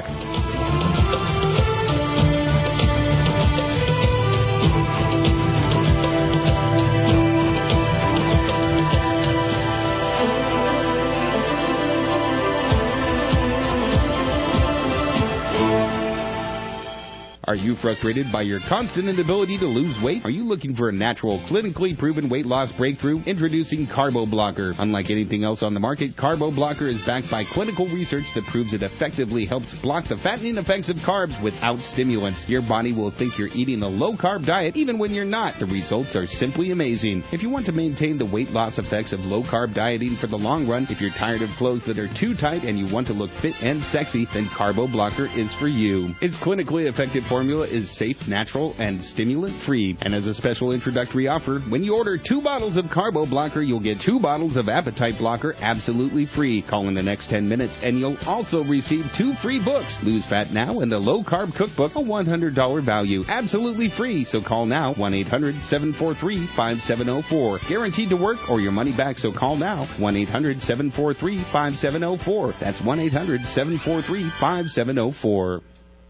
Are you frustrated by your constant inability to lose weight? Are you looking for a natural, clinically proven weight loss breakthrough? Introducing Carbo Blocker. Unlike anything else on the market, Carbo Blocker is backed by clinical research that proves it effectively helps block the fattening effects of carbs without stimulants. Your body will think you're eating a low-carb diet even when you're not. The results are simply amazing. If you want to maintain the weight loss effects of low-carb dieting for the long run, if you're tired of clothes that are too tight and you want to look fit and sexy, then Carbo Blocker is for you. Its clinically effective formula is safe, natural, and stimulant-free. And as a special introductory offer, when you order two bottles of Carbo Blocker, you'll get two bottles of Appetite Blocker absolutely free. Call in the next ten minutes, and you'll also receive two free books, Lose Fat Now and the Low Carb Cookbook, a one hundred dollars value, absolutely free. So call now, one eight hundred seven four three five seven zero four. Guaranteed to work or your money back, so call now, one eight hundred seven four three five seven zero four. That's one eight hundred seven four three five seven zero four.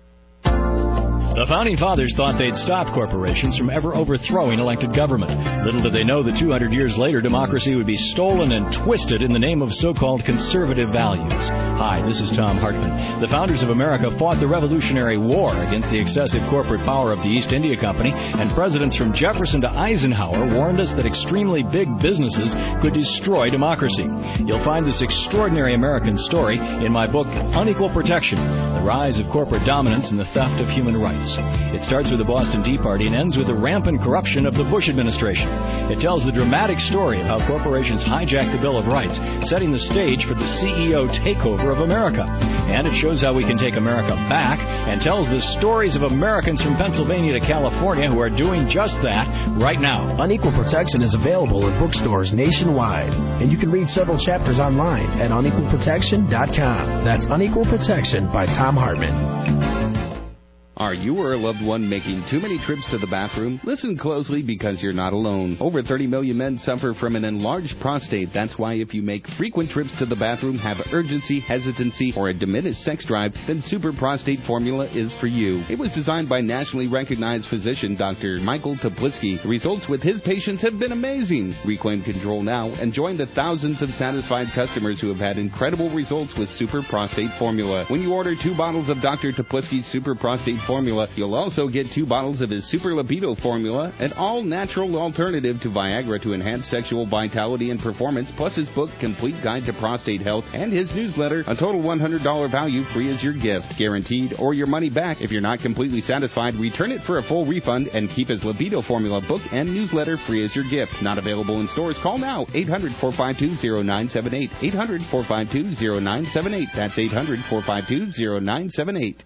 The Founding Fathers thought they'd stop corporations from ever overthrowing elected government. Little did they know that two hundred years later, democracy would be stolen and twisted in the name of so-called conservative values. Hi, this is Thom Hartmann. The founders of America fought the Revolutionary War against the excessive corporate power of the East India Company, and presidents from Jefferson to Eisenhower warned us that extremely big businesses could destroy democracy. You'll find this extraordinary American story in my book, Unequal Protection, The Rise of Corporate Dominance and the Theft of Human Rights. It starts with the Boston Tea Party and ends with the rampant corruption of the Bush administration. It tells the dramatic story of how corporations hijacked the Bill of Rights, setting the stage for the C E O takeover of America. And it shows how we can take America back and tells the stories of Americans from Pennsylvania to California who are doing just that right now. Unequal Protection is available in bookstores nationwide, and you can read several chapters online at unequal protection dot com. That's Unequal Protection by Thom Hartmann. Are you or a loved one making too many trips to the bathroom? Listen closely, because you're not alone. Over thirty million men suffer from an enlarged prostate. That's why if you make frequent trips to the bathroom, have urgency, hesitancy, or a diminished sex drive, then Super Prostate Formula is for you. It was designed by nationally recognized physician Doctor Michael Toplitzky. The results with his patients have been amazing. Reclaim control now and join the thousands of satisfied customers who have had incredible results with Super Prostate Formula. When you order two bottles of Doctor Toplitzky's Super Prostate formula. You'll also get two bottles of his Super Libido formula, an all-natural alternative to Viagra to enhance sexual vitality and performance, plus his book, Complete Guide to Prostate Health, and his newsletter, a total one hundred dollars value, free as your gift. Guaranteed, or your money back. If you're not completely satisfied, return it for a full refund and keep his Libido formula book and newsletter free as your gift. Not available in stores? Call now. eight hundred, four five two, zero nine seven eight. eight hundred, four five two, zero nine seven eight. That's eight hundred, four five two, zero nine seven eight.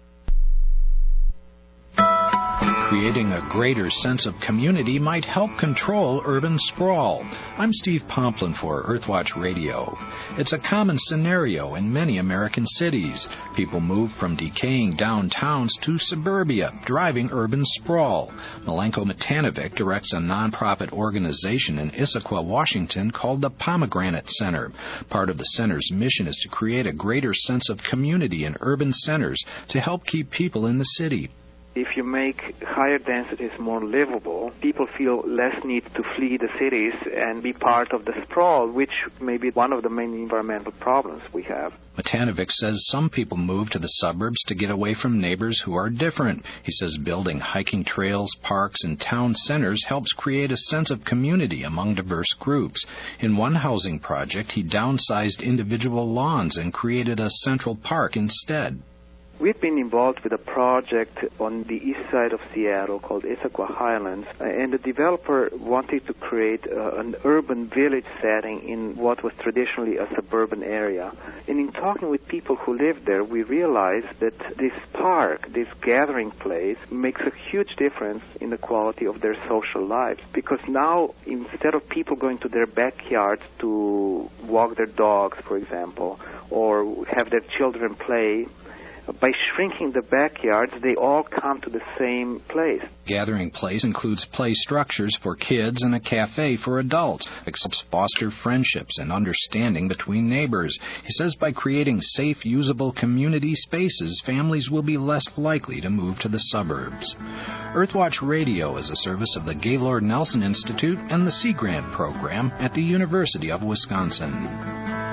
Creating a greater sense of community might help control urban sprawl. I'm Steve Pomplin for Earthwatch Radio. It's a common scenario in many American cities. People move from decaying downtowns to suburbia, driving urban sprawl. Milenko Matanovic directs a nonprofit organization in Issaquah, Washington called the Pomegranate Center. Part of the center's mission is to create a greater sense of community in urban centers to help keep people in the city. If you make higher densities more livable, people feel less need to flee the cities and be part of the sprawl, which may be one of the main environmental problems we have. Matanovic says some people move to the suburbs to get away from neighbors who are different. He says building hiking trails, parks, and town centers helps create a sense of community among diverse groups. In one housing project, he downsized individual lawns and created a central park instead. We've been involved with a project on the east side of Seattle called Issaquah Highlands, and the developer wanted to create uh, an urban village setting in what was traditionally a suburban area. And in talking with people who lived there, we realized that this park, this gathering place, makes a huge difference in the quality of their social lives. Because now, instead of people going to their backyards to walk their dogs, for example, or have their children play, by shrinking the backyards, they all come to the same place. Gathering place includes play structures for kids and a cafe for adults. It helps foster friendships and understanding between neighbors. He says by creating safe, usable community spaces, families will be less likely to move to the suburbs. Earthwatch Radio is a service of the Gaylord Nelson Institute and the Sea Grant Program at the University of Wisconsin.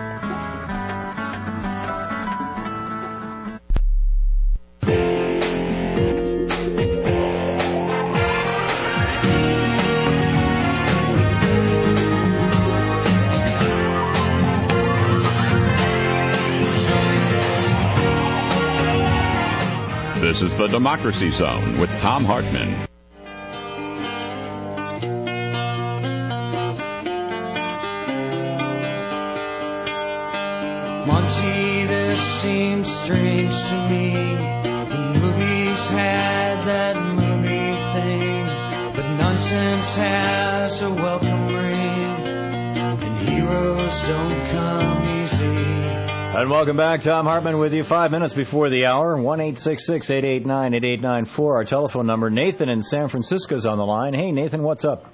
This is the Democracy Zone with Thom Hartmann. Monty, this seems strange to me. The movies had that movie thing, but nonsense has a welcome ring, and heroes don't come easy. And welcome back. Thom Hartmann with you five minutes before the hour. one eight six six, eight eight nine, eight eight nine four, our telephone number. Nathan in San Francisco's on the line. Hey, Nathan, what's up?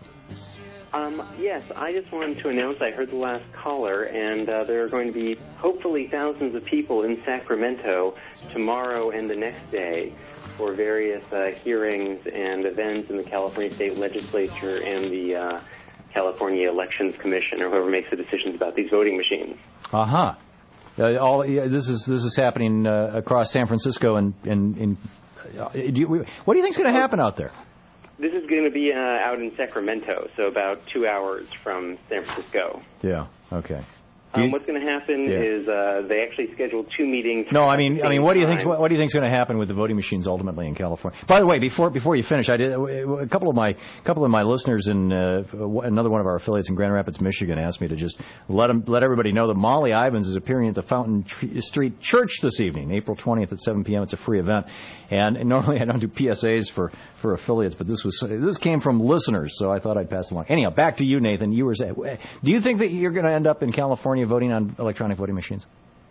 Um, yes, I just wanted to announce I heard the last caller, and uh, there are going to be hopefully thousands of people in Sacramento tomorrow and the next day for various uh, hearings and events in the California State Legislature and the uh, California Elections Commission, or whoever makes the decisions about these voting machines. Uh-huh. Uh, all yeah, this is this is happening uh, across San Francisco, and in, in, uh, do you, what do you think is going to happen out there? This is going to be uh, out in Sacramento, so about two hours from San Francisco. Yeah. Okay. Um, what's going to happen yeah. is uh, they actually scheduled two meetings. No, I mean, I mean, what do you think? time. What, what do you think is going to happen with the voting machines ultimately in California? By the way, before before you finish, I did a couple of my couple of my listeners in uh, another one of our affiliates in Grand Rapids, Michigan, asked me to just let them let everybody know that Molly Ivins is appearing at the Fountain Street Church this evening, April twentieth at seven p.m. It's a free event, and, and normally I don't do P S As for, for affiliates, but this was this came from listeners, so I thought I'd pass it along. Anyhow, back to you, Nathan. You were saying, do you think that you're going to end up in California voting on electronic Electronic voting machines?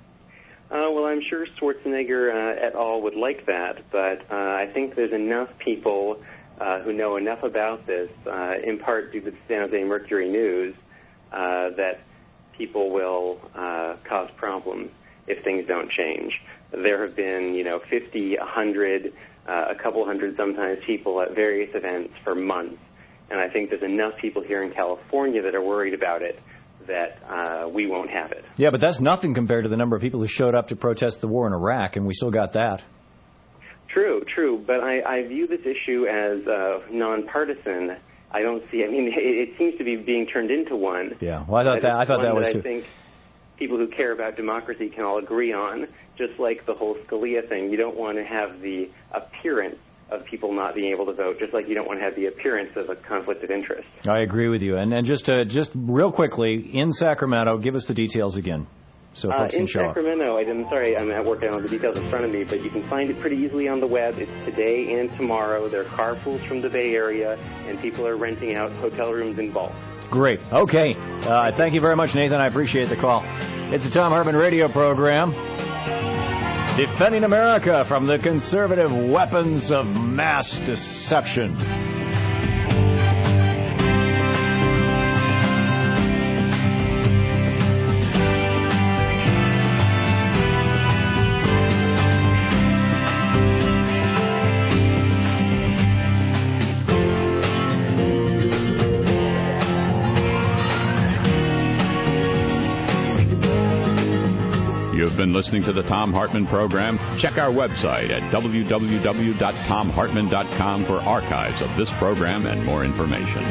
Uh, well, I'm sure Schwarzenegger uh, et al. Would like that, but uh, I think there's enough people uh, who know enough about this, uh, in part due to the San Jose Mercury News, uh, that people will uh, cause problems if things don't change. There have been, you know, fifty, a hundred, uh, a couple hundred sometimes people at various events for months, and I think there's enough people here in California that are worried about it that uh, we won't have it. Yeah, but that's nothing compared to the number of people who showed up to protest the war in Iraq, and we still got that. True, true. But I, I view this issue as uh, nonpartisan. I don't see. I mean, it, it seems to be being turned into one. Yeah. Well, I thought that. I thought that was that too. I think people who care about democracy can all agree on. Just like the whole Scalia thing, you don't want to have the appearance of people not being able to vote, just like you don't want to have the appearance of a conflict of interest. I agree with you. And and just uh, just real quickly, in Sacramento, give us the details again, so Uh, folks in can show up. Sacramento, I'm sorry, I'm at work, I don't have the details in front of me, but you can find it pretty easily on the web. It's today and tomorrow. There are carpools from the Bay Area, and people are renting out hotel rooms in bulk. Great. Okay. Uh, thank you very much, Nathan. I appreciate the call. It's the Tom Hartman radio program. Defending America from the conservative weapons of mass deception. You've been listening to the Tom Hartman program. Check our website at w w w dot tom hartman dot com for archives of this program and more information.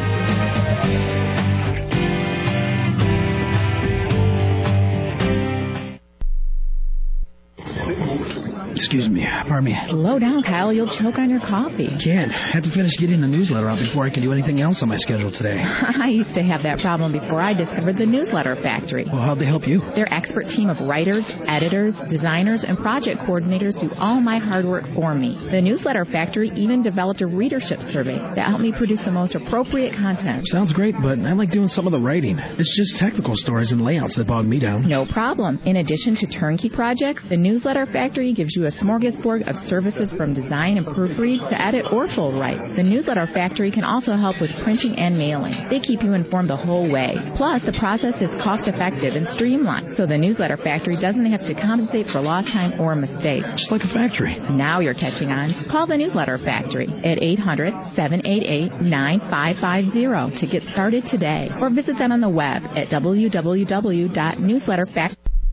Excuse me. Pardon me. Slow down, Kyle. You'll choke on your coffee. Can't. Had to finish getting the newsletter out before I can do anything else on my schedule today. I used to have that problem before I discovered the Newsletter Factory. Well, how'd they help you? Their expert team of writers, editors, designers, and project coordinators do all my hard work for me. The Newsletter Factory even developed a readership survey that helped me produce the most appropriate content. Sounds great, but I like doing some of the writing. It's just technical stories and layouts that bog me down. No problem. In addition to turnkey projects, the Newsletter Factory gives you a smorgasbord of services from design and proofread to edit or full write. The Newsletter Factory can also help with printing and mailing. They keep you informed the whole way. Plus, the process is cost-effective and streamlined, so the Newsletter Factory doesn't have to compensate for lost time or mistakes. Just like a factory. Now you're catching on. Call the Newsletter Factory at eight hundred, seven eight eight, nine five five zero to get started today, or visit them on the web at w w w dot newsletter factory.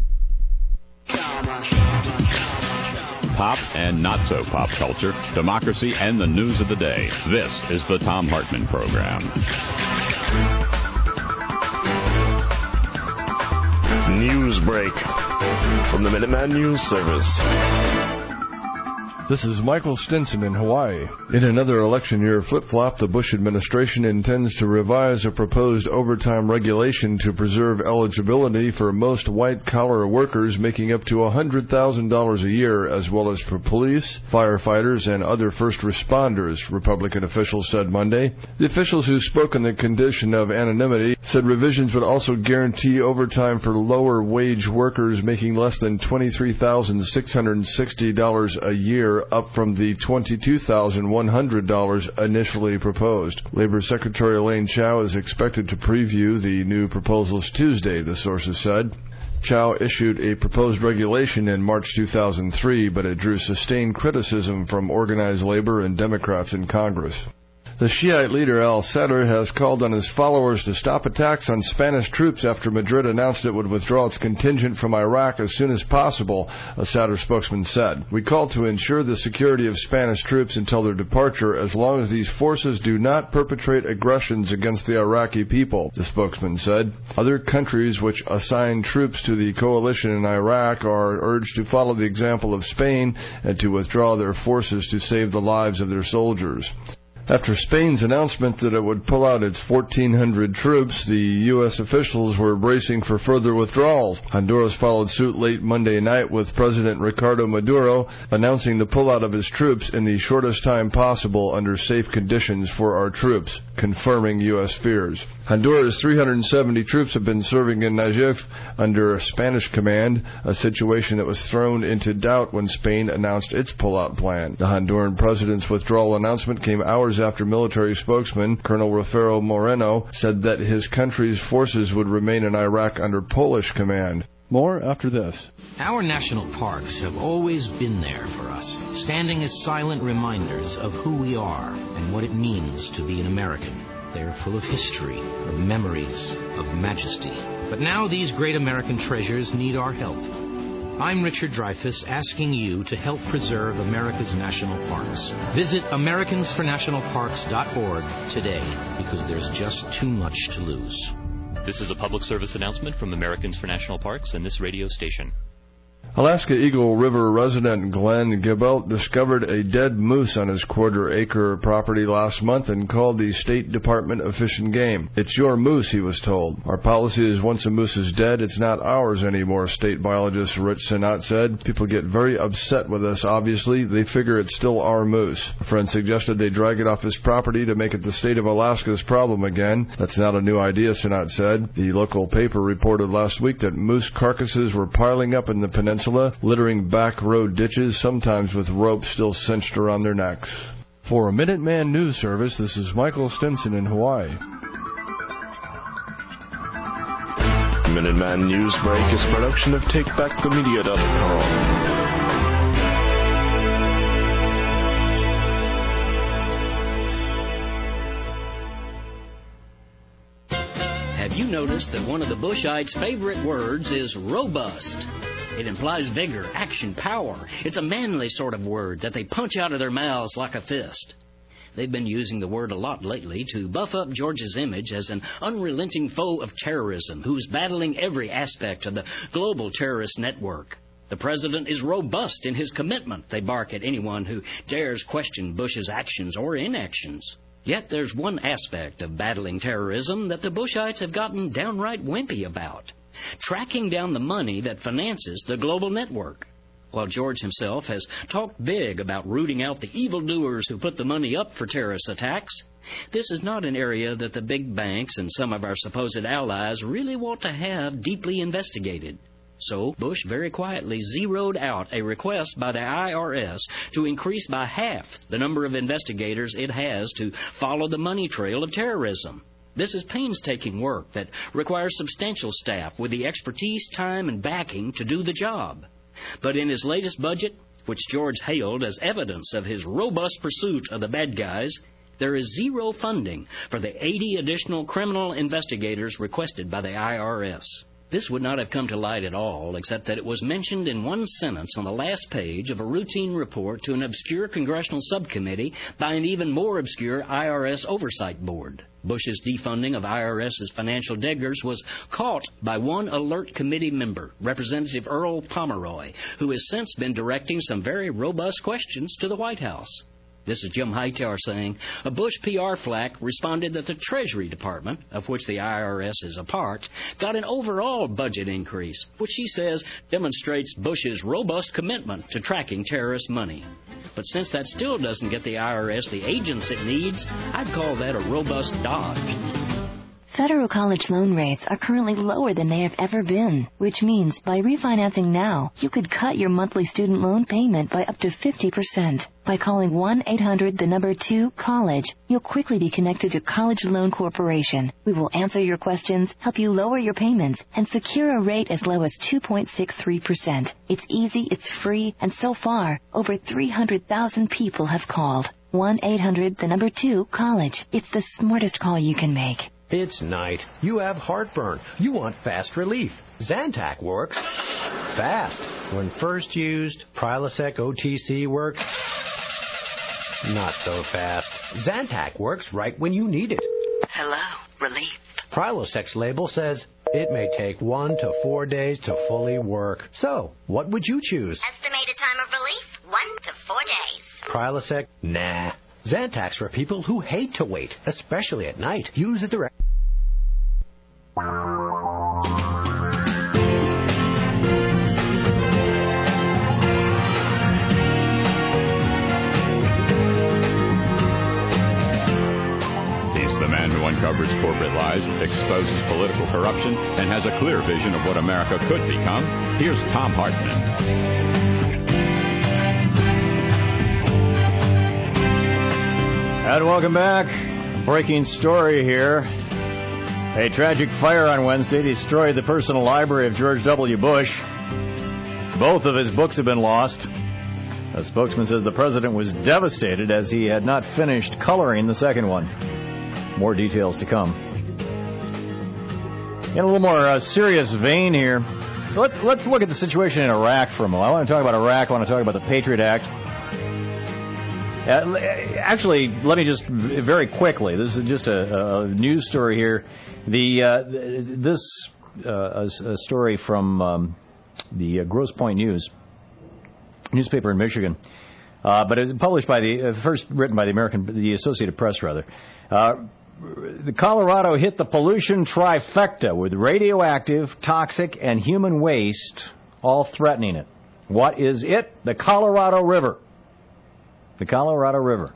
Pop and not so pop culture, democracy, and the news of the day. This is the Tom Hartman program. News break from the Minuteman News Service. This is Michael Stinson in Hawaii. In another election year flip-flop, the Bush administration intends to revise a proposed overtime regulation to preserve eligibility for most white-collar workers making up to one hundred thousand dollars a year, as well as for police, firefighters, and other first responders, Republican officials said Monday. The officials who spoke on the condition of anonymity said revisions would also guarantee overtime for lower-wage workers making less than twenty-three thousand six hundred sixty dollars a year, up from the twenty-two thousand one hundred dollars initially proposed. Labor Secretary Elaine Chao is expected to preview the new proposals Tuesday, the sources said. Chao issued a proposed regulation in March two thousand three, but it drew sustained criticism from organized labor and Democrats in Congress. The Shiite leader al-Sadr has called on his followers to stop attacks on Spanish troops after Madrid announced it would withdraw its contingent from Iraq as soon as possible, a Sadr spokesman said. We call to ensure the security of Spanish troops until their departure as long as these forces do not perpetrate aggressions against the Iraqi people, the spokesman said. Other countries which assign troops to the coalition in Iraq are urged to follow the example of Spain and to withdraw their forces to save the lives of their soldiers. After Spain's announcement that it would pull out its fourteen hundred troops, the U S officials were bracing for further withdrawals. Honduras followed suit late Monday night with President Ricardo Maduro announcing the pullout of his troops in the shortest time possible under safe conditions for our troops, confirming U S fears. Honduras' three hundred seventy troops have been serving in Najaf under Spanish command, a situation that was thrown into doubt when Spain announced its pullout plan. The Honduran president's withdrawal announcement came hours after military spokesman Colonel Rafael Moreno said that his country's forces would remain in Iraq under Polish command. More after this. Our national parks have always been there for us, standing as silent reminders of who we are and what it means to be an American. They are full of history, of memories, of majesty. But now these great American treasures need our help. I'm Richard Dreyfuss, asking you to help preserve America's national parks. Visit Americans for National Parks dot org today, because there's just too much to lose. This is a public service announcement from Americans for National Parks and this radio station. Alaska Eagle River resident Glenn Gibelt discovered a dead moose on his quarter-acre property last month and called the State Department of Fish and Game. It's your moose, he was told. Our policy is once a moose is dead, it's not ours anymore, state biologist Rich Sinat said. People get very upset with us, obviously. They figure it's still our moose. A friend suggested they drag it off his property to make it the state of Alaska's problem again. That's not a new idea, Sinat said. The local paper reported last week that moose carcasses were piling up in the peninsula, littering back road ditches, sometimes with ropes still cinched around their necks. For a Minuteman News Service, this is Michael Stinson in Hawaii. Minuteman Newsbreak is a production of take back the media dot com. Have you noticed that one of the Bushites' favorite words is robust? It implies vigor, action, power. It's a manly sort of word that they punch out of their mouths like a fist. They've been using the word a lot lately to buff up George's image as an unrelenting foe of terrorism who's battling every aspect of the global terrorist network. The president is robust in his commitment, they bark at anyone who dares question Bush's actions or inactions. Yet there's one aspect of battling terrorism that the Bushites have gotten downright wimpy about: tracking down the money that finances the global network. While George himself has talked big about rooting out the evildoers who put the money up for terrorist attacks, this is not an area that the big banks and some of our supposed allies really want to have deeply investigated. So Bush very quietly zeroed out a request by the I R S to increase by half the number of investigators it has to follow the money trail of terrorism. This is painstaking work that requires substantial staff with the expertise, time, and backing to do the job. But in his latest budget, which George hailed as evidence of his robust pursuit of the bad guys, there is zero funding for the eighty additional criminal investigators requested by the I R S. This would not have come to light at all, except that it was mentioned in one sentence on the last page of a routine report to an obscure congressional subcommittee by an even more obscure I R S oversight board. Bush's defunding of IRS's financial diggers was caught by one alert committee member, Representative Earl Pomeroy, who has since been directing some very robust questions to the White House. This is Jim Hightower saying, a Bush P R flack responded that the Treasury Department, of which the I R S is a part, got an overall budget increase, which she says demonstrates Bush's robust commitment to tracking terrorist money. But since that still doesn't get the I R S the agents it needs, I'd call that a robust dodge. Federal college loan rates are currently lower than they have ever been, which means by refinancing now, you could cut your monthly student loan payment by up to fifty percent. By calling one eight hundred the number two college, you'll quickly be connected to College Loan Corporation. We will answer your questions, help you lower your payments, and secure a rate as low as two point six three percent. It's easy, it's free, and so far, over three hundred thousand people have called. one eight hundred the number two college. It's the smartest call you can make. It's night. You have heartburn. You want fast relief. Zantac works fast. When first used, Prilosec O T C works not so fast. Zantac works right when you need it. Hello, relief. Prilosec's label says it may take one to four days to fully work. So, what would you choose? Estimated time of relief, one to four days. Prilosec? Nah. Zantac's for people who hate to wait, especially at night. Use a direct... He's the man who uncovers corporate lies, exposes political corruption, and has a clear vision of what America could become. Here's Thom Hartmann. And welcome back. Breaking story here. A tragic fire on Wednesday destroyed the personal library of George W. Bush. Both of his books have been lost. A spokesman says the president was devastated as he had not finished coloring the second one. More details to come. In a little more uh, serious vein here, So let's, let's look at the situation in Iraq for a moment. I want to talk about Iraq. I want to talk about the Patriot Act. Uh, actually, let me just very quickly. This is just a, a news story here. The uh, this uh, a, a story from um, the uh, Grosse Pointe News newspaper in Michigan, uh, but it was published by the uh, first written by the American, the Associated Press rather. Uh, the Colorado hit the pollution trifecta with radioactive, toxic, and human waste all threatening it. What is it? The Colorado River. The Colorado River.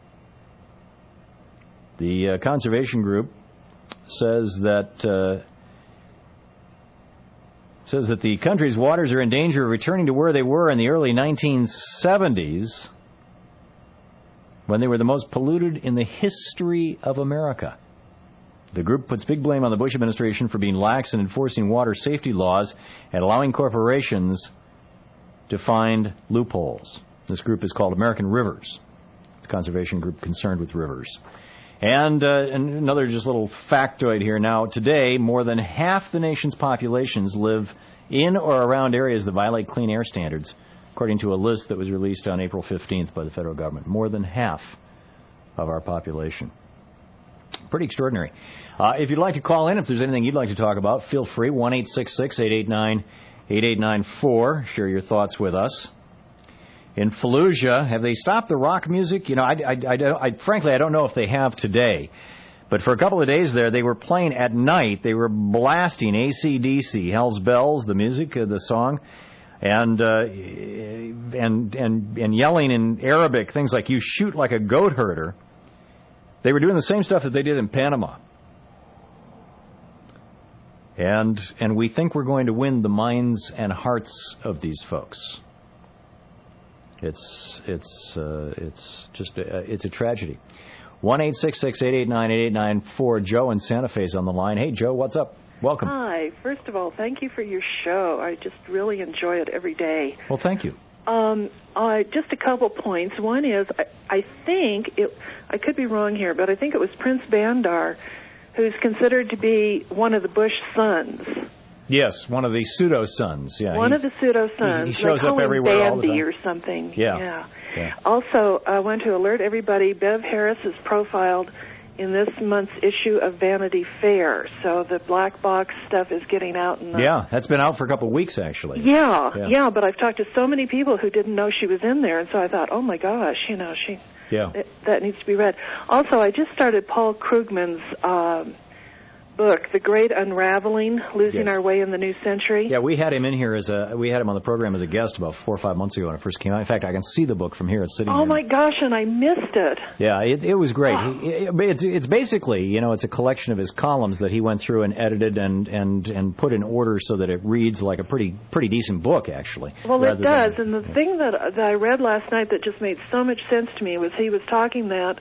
The uh, conservation group says that uh, says that the country's waters are in danger of returning to where they were in the early nineteen seventies, when they were the most polluted in the history of America. The group puts big blame on the Bush administration for being lax in enforcing water safety laws and allowing corporations to find loopholes. This group is called American Rivers. It's a conservation group concerned with rivers. And, uh, and another just little factoid here. Now, today, more than half the nation's populations live in or around areas that violate clean air standards, according to a list that was released on April fifteenth by the federal government. More than half of our population. Pretty extraordinary. Uh, if you'd like to call in, if there's anything you'd like to talk about, feel free. one eight six six, eight eight nine, eight eight nine four. Share your thoughts with us. In Fallujah, have they stopped the rock music? You know, I, I, I, I, frankly, I don't know if they have today. But for a couple of days there, they were playing at night. They were blasting A C D C, Hell's Bells, the music, uh, the song, and, uh, and and and yelling in Arabic, things like, you shoot like a goat herder. They were doing the same stuff that they did in Panama. And and we think we're going to win the minds and hearts of these folks. It's it's uh, it's just uh, it's a tragedy. One eight six six eight eight nine eight eight nine four. Joe in Santa Fe's on the line. Hey Joe, what's up? Welcome. Hi. First of all, thank you for your show. I just really enjoy it every day. Well, thank you. Um, uh, just a couple points. One is I, I think it. I could be wrong here, but I think it was Prince Bandar, who's considered to be one of the Bush sons. Yes, one of the pseudo-sons. Yeah, one of the pseudo-sons. He, he shows they call up everywhere him all the time. Bandy or something. Yeah. yeah. yeah. Also, I want to alert everybody, Bev Harris is profiled in this month's issue of Vanity Fair. So the black box stuff is getting out. In the yeah, that's been out for a couple of weeks, actually. Yeah, yeah, yeah, but I've talked to so many people who didn't know she was in there, and so I thought, oh, my gosh, you know, she yeah. it, that needs to be read. Also, I just started Paul Krugman's um, book, The Great Unraveling, Losing yes. Our Way in the New Century. Yeah, we had him in here as a, we had him on the program as a guest about four or five months ago when it first came out. In fact, I can see the book from here. It's sitting Oh, here. my gosh, and I missed it. Yeah, it, it was great. Oh. He, it, it's, it's basically, you know, it's a collection of his columns that he went through and edited and, and, and put in order so that it reads like a pretty pretty decent book, actually. Well, it does, than, and the yeah. thing that, that I read last night that just made so much sense to me was he was talking that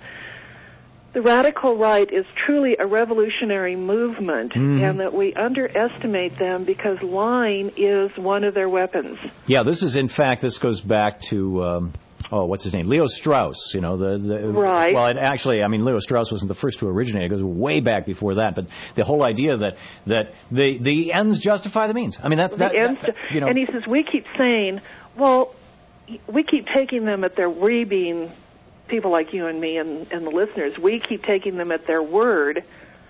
the radical right is truly a revolutionary movement, mm-hmm. and that we underestimate them because lying is one of their weapons. Yeah, this is, in fact, this goes back to, um, oh, what's his name? Leo Strauss, you know. the, the Right. Well, it actually, I mean, Leo Strauss wasn't the first to originate. It goes way back before that. But the whole idea that, that the, the ends justify the means. I mean, that's, that, the ends, that, you know. And he says, we keep saying, well, we keep taking them at their, we being people like you and me and, and the listeners, we keep taking them at their word,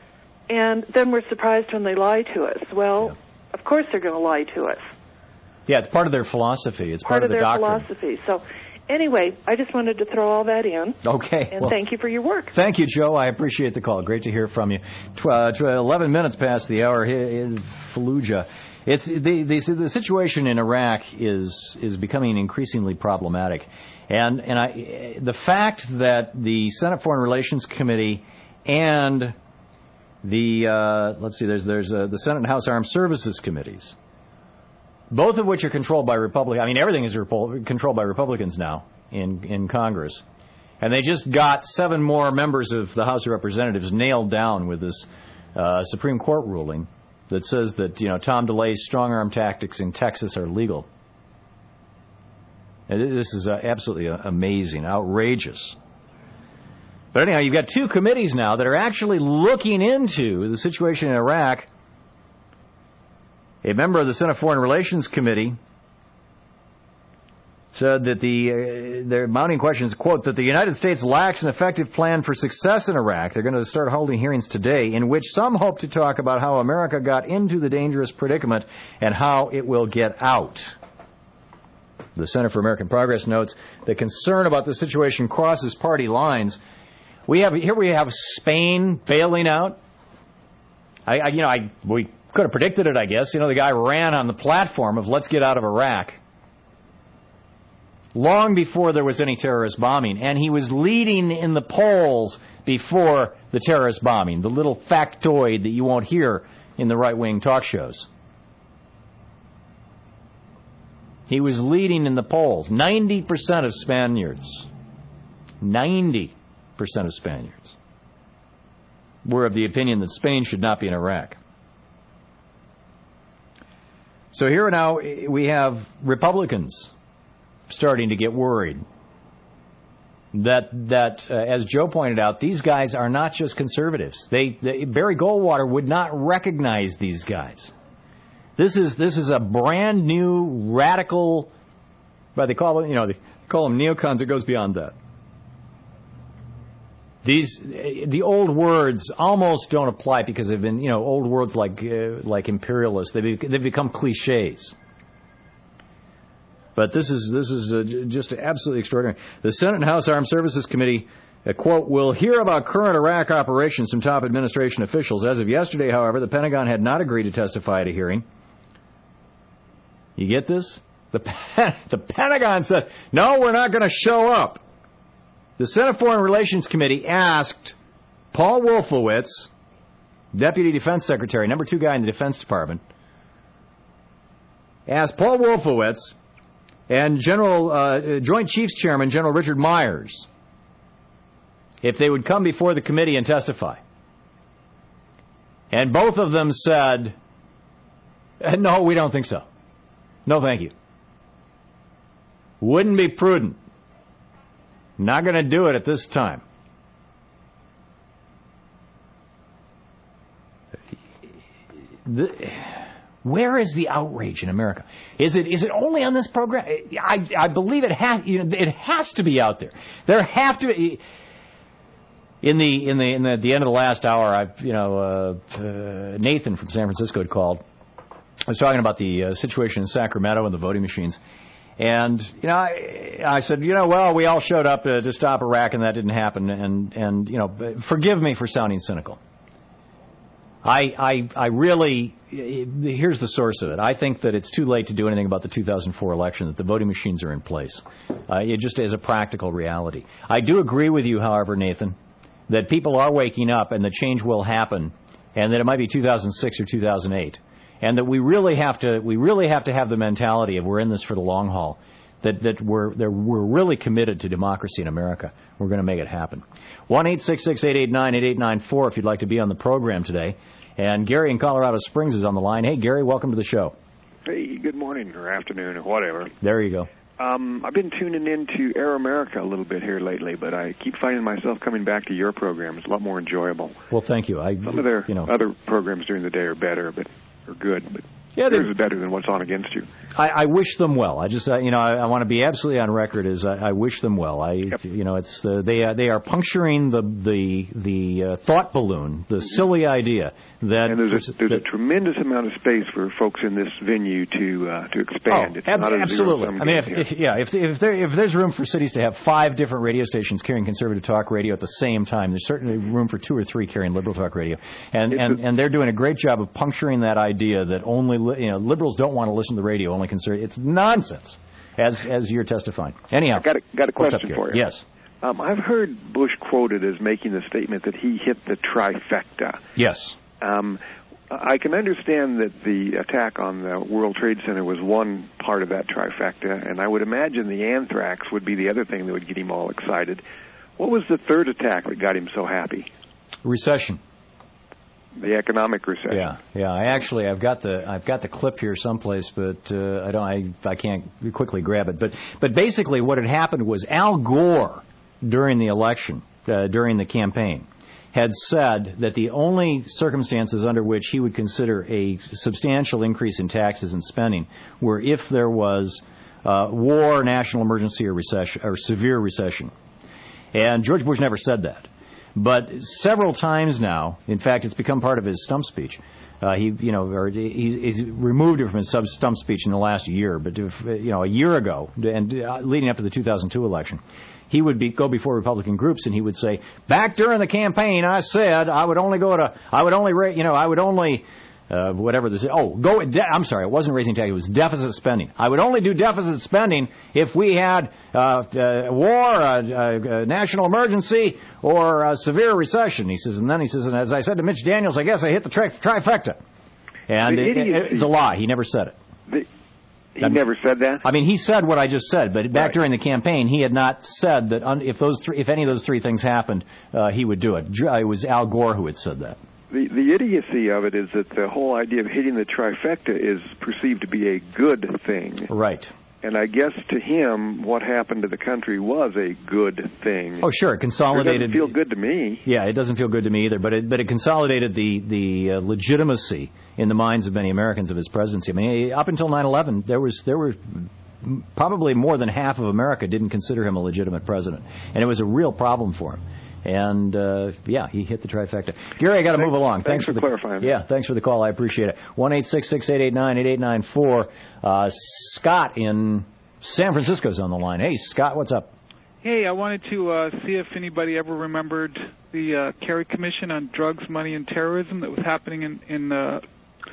and then we're surprised when they lie to us. Well, yeah. Of course they're going to lie to us. Yeah, it's part of their philosophy. It's part, part of, of the their doctrine. philosophy. So, anyway, I just wanted to throw all that in. Okay. And well, thank you for your work. Thank you, Joe. I appreciate the call. Great to hear from you. Tw- uh, eleven minutes past the hour here in Fallujah. It's the, the the situation in Iraq is is becoming increasingly problematic, and and I the fact that the Senate Foreign Relations Committee and the uh, let's see there's there's uh, the Senate and House Armed Services Committees, both of which are controlled by Republicans. I mean, everything is Repo- controlled by Republicans now in in Congress, and they just got seven more members of the House of Representatives nailed down with this uh, Supreme Court ruling that says that, you know, Tom DeLay's strong-arm tactics in Texas are legal. And this is uh, absolutely uh, amazing, outrageous. But anyhow, you've got two committees now that are actually looking into the situation in Iraq A member of the Senate Foreign Relations Committee said that the uh, their mounting questions, quote, that the United States lacks an effective plan for success in Iraq. They're going to start holding hearings today in which some hope to talk about how America got into the dangerous predicament and how it will get out. The Center for American Progress notes that concern about the situation crosses party lines. We have here we have Spain bailing out. I, I you know I we could have predicted it, I guess. You know, the guy ran on the platform of let's get out of Iraq long before there was any terrorist bombing, and he was leading in the polls before the terrorist bombing, the little factoid that you won't hear in the right-wing talk shows. He was leading in the polls. ninety percent of Spaniards, ninety percent of Spaniards were of the opinion that Spain should not be in Iraq. So here now we have Republicans starting to get worried that, that uh, as Joe pointed out, these guys are not just conservatives. They, they Barry Goldwater would not recognize these guys. This is this is a brand new radical, but they call them, you know, they call them neocons. It goes beyond that. These the old words almost don't apply because they've been, you know, old words like uh, like imperialist. They they've become cliches. But this is this is uh, just absolutely extraordinary. The Senate and House Armed Services Committee, uh, quote, will hear about current Iraq operations from top administration officials. As of yesterday, however, the Pentagon had not agreed to testify at a hearing. You get this? The, the Pentagon said, no, we're not going to show up. The Senate Foreign Relations Committee asked Paul Wolfowitz, Deputy Defense Secretary, number two guy in the Defense Department, asked Paul Wolfowitz and General uh, Joint Chiefs Chairman General Richard Myers if they would come before the committee and testify. And both of them said, no, we don't think so. No, thank you. Wouldn't be prudent. Not going to do it at this time. The, where is the outrage in America? Is it is it only on this program? I I believe it has. You know, it has to be out there. There have to be. In the in the in the, the end of the last hour, I've you know uh, uh, Nathan from San Francisco had called. I was talking about the uh, situation in Sacramento and the voting machines. And, you know, I, I said, you know, well, we all showed up to, to stop Iraq and that didn't happen. And, and, you know, forgive me for sounding cynical. I, I, I really, here's the source of it. I think that it's too late to do anything about the two thousand four election, that the voting machines are in place. Uh, it just is a practical reality. I do agree with you, however, Nathan, that people are waking up and the change will happen and that it might be two thousand six or two thousand eight. And that we really have to, we really have to have the mentality of we're in this for the long haul. That that we're that we're really committed to democracy in America. We're going to make it happen. One eight six six eight eight nine eight eight nine four if you'd like to be on the program today. And Gary in Colorado Springs is on the line. Hey, Gary, welcome to the show. Hey, good morning or afternoon or whatever. There you go. Um, I've been tuning into Air America a little bit here lately, but I keep finding myself coming back to your program. It's a lot more enjoyable. Well, thank you. I, Some of their you know, other programs during the day are better, but are good, but yeah, yours is better than what's on against you. I, I wish them well. I just, uh, you know, I, I want to be absolutely on record as I, I wish them well. I, yep. you know, it's uh, they uh, they are puncturing the the the uh, thought balloon, the silly idea that and there's a, there's that, a tremendous amount of space for folks in this venue to uh, to expand. Oh, it's ab- not a absolutely. zero-sum I mean, if, game if, yeah, if if there if there's room for cities to have five different radio stations carrying conservative talk radio at the same time, there's certainly room for two or three carrying liberal talk radio, and It's and, a- and they're doing a great job of puncturing that idea that only li- you know liberals don't want to listen to the radio, only conservative. It's nonsense, as as you're testifying. Anyhow, I got a, got a what's question up, for Gary? you. Yes. Um, I've heard Bush quoted as making the statement that he hit the trifecta. Yes. Um, I can understand that the attack on the World Trade Center was one part of that trifecta, and I would imagine the anthrax would be the other thing that would get him all excited. What was the third attack that got him so happy? Recession. The economic recession. Yeah, yeah. I actually, I've got the, I've got the clip here someplace, but uh, I don't, I, I can't quickly grab it. But, but basically, what had happened was Al Gore during the election, uh, during the campaign, had said that the only circumstances under which he would consider a substantial increase in taxes and spending were if there was uh, war, national emergency, or recession, or severe recession. And George Bush never said that. But several times now, in fact, it's become part of his stump speech. Uh, he, you know, or he's, he's removed it from his stump speech in the last year. But if, you know, a year ago, and uh, leading up to the two thousand two election, he would be, go before Republican groups and he would say, "Back during the campaign, I said I would only go to, I would only, ra- you know, I would only." Uh, whatever this is. Oh, go. De- I'm sorry, it wasn't raising taxes. It was deficit spending. I would only do deficit spending if we had uh, uh, war, uh, uh, national emergency, or a severe recession. He says, and then he says, and as I said to Mitch Daniels, I guess I hit the tri- trifecta. And it, it, it's a lie. He never said it. The, he I mean, never said that? I mean, he said what I just said, but back right. during the campaign, he had not said that un- if those three, if any of those three things happened, uh, he would do it. It was Al Gore who had said that. The, the idiocy of it is that the whole idea of hitting the trifecta is perceived to be a good thing. Right. And I guess to him, what happened to the country was a good thing. Oh, sure, it consolidated. It doesn't feel good to me. Yeah, it doesn't feel good to me either. But it, but it consolidated the the uh, legitimacy in the minds of many Americans of his presidency. I mean, up until nine eleven, there was there were probably more than half of America didn't consider him a legitimate president, and it was a real problem for him. And, uh, yeah, he hit the trifecta. Gary, I got to move along. Thanks, Thanks for, for the, clarifying. Yeah, thanks for the call. I appreciate it. one eight six six, eight eight nine, eight eight nine four. Uh, Scott in San Francisco's on the line. Hey, Scott, what's up? Hey, I wanted to uh, see if anybody ever remembered the uh, Kerry Commission on Drugs, Money, and Terrorism that was happening in, in the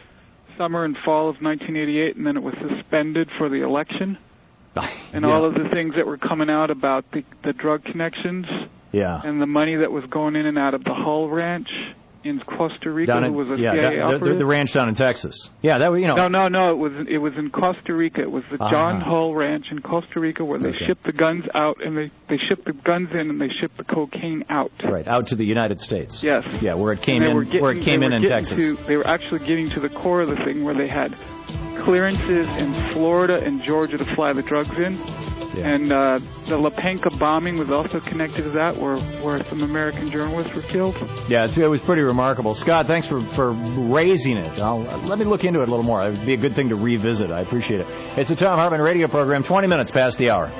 summer and fall of nineteen eighty-eight, and then it was suspended for the election. And yeah. all of the things that were coming out about the, the drug connections. Yeah. And the money that was going in and out of the Hull Ranch in Costa Rica, down in, who was a yeah, C I A down, operative. the, the ranch down in Texas. Yeah, that you know. No, no, no. It was it was in Costa Rica. It was the uh-huh. John Hull Ranch in Costa Rica where they okay. shipped the guns out and they they shipped the guns in and they shipped the cocaine out. Right, out to the United States. Yes. Yeah, where it came in. Getting, where it came in in Texas. To, they were actually getting to the core of the thing where they had clearances in Florida and Georgia to fly the drugs in. Yeah. And uh, the Lepenka bombing was also connected to that, where, where some American journalists were killed. Yeah, it's, it was pretty remarkable. Scott, thanks for, for raising it. I'll, let me look into it a little more. It would be a good thing to revisit. I appreciate it. It's the Thom Hartmann radio program, twenty minutes past the hour.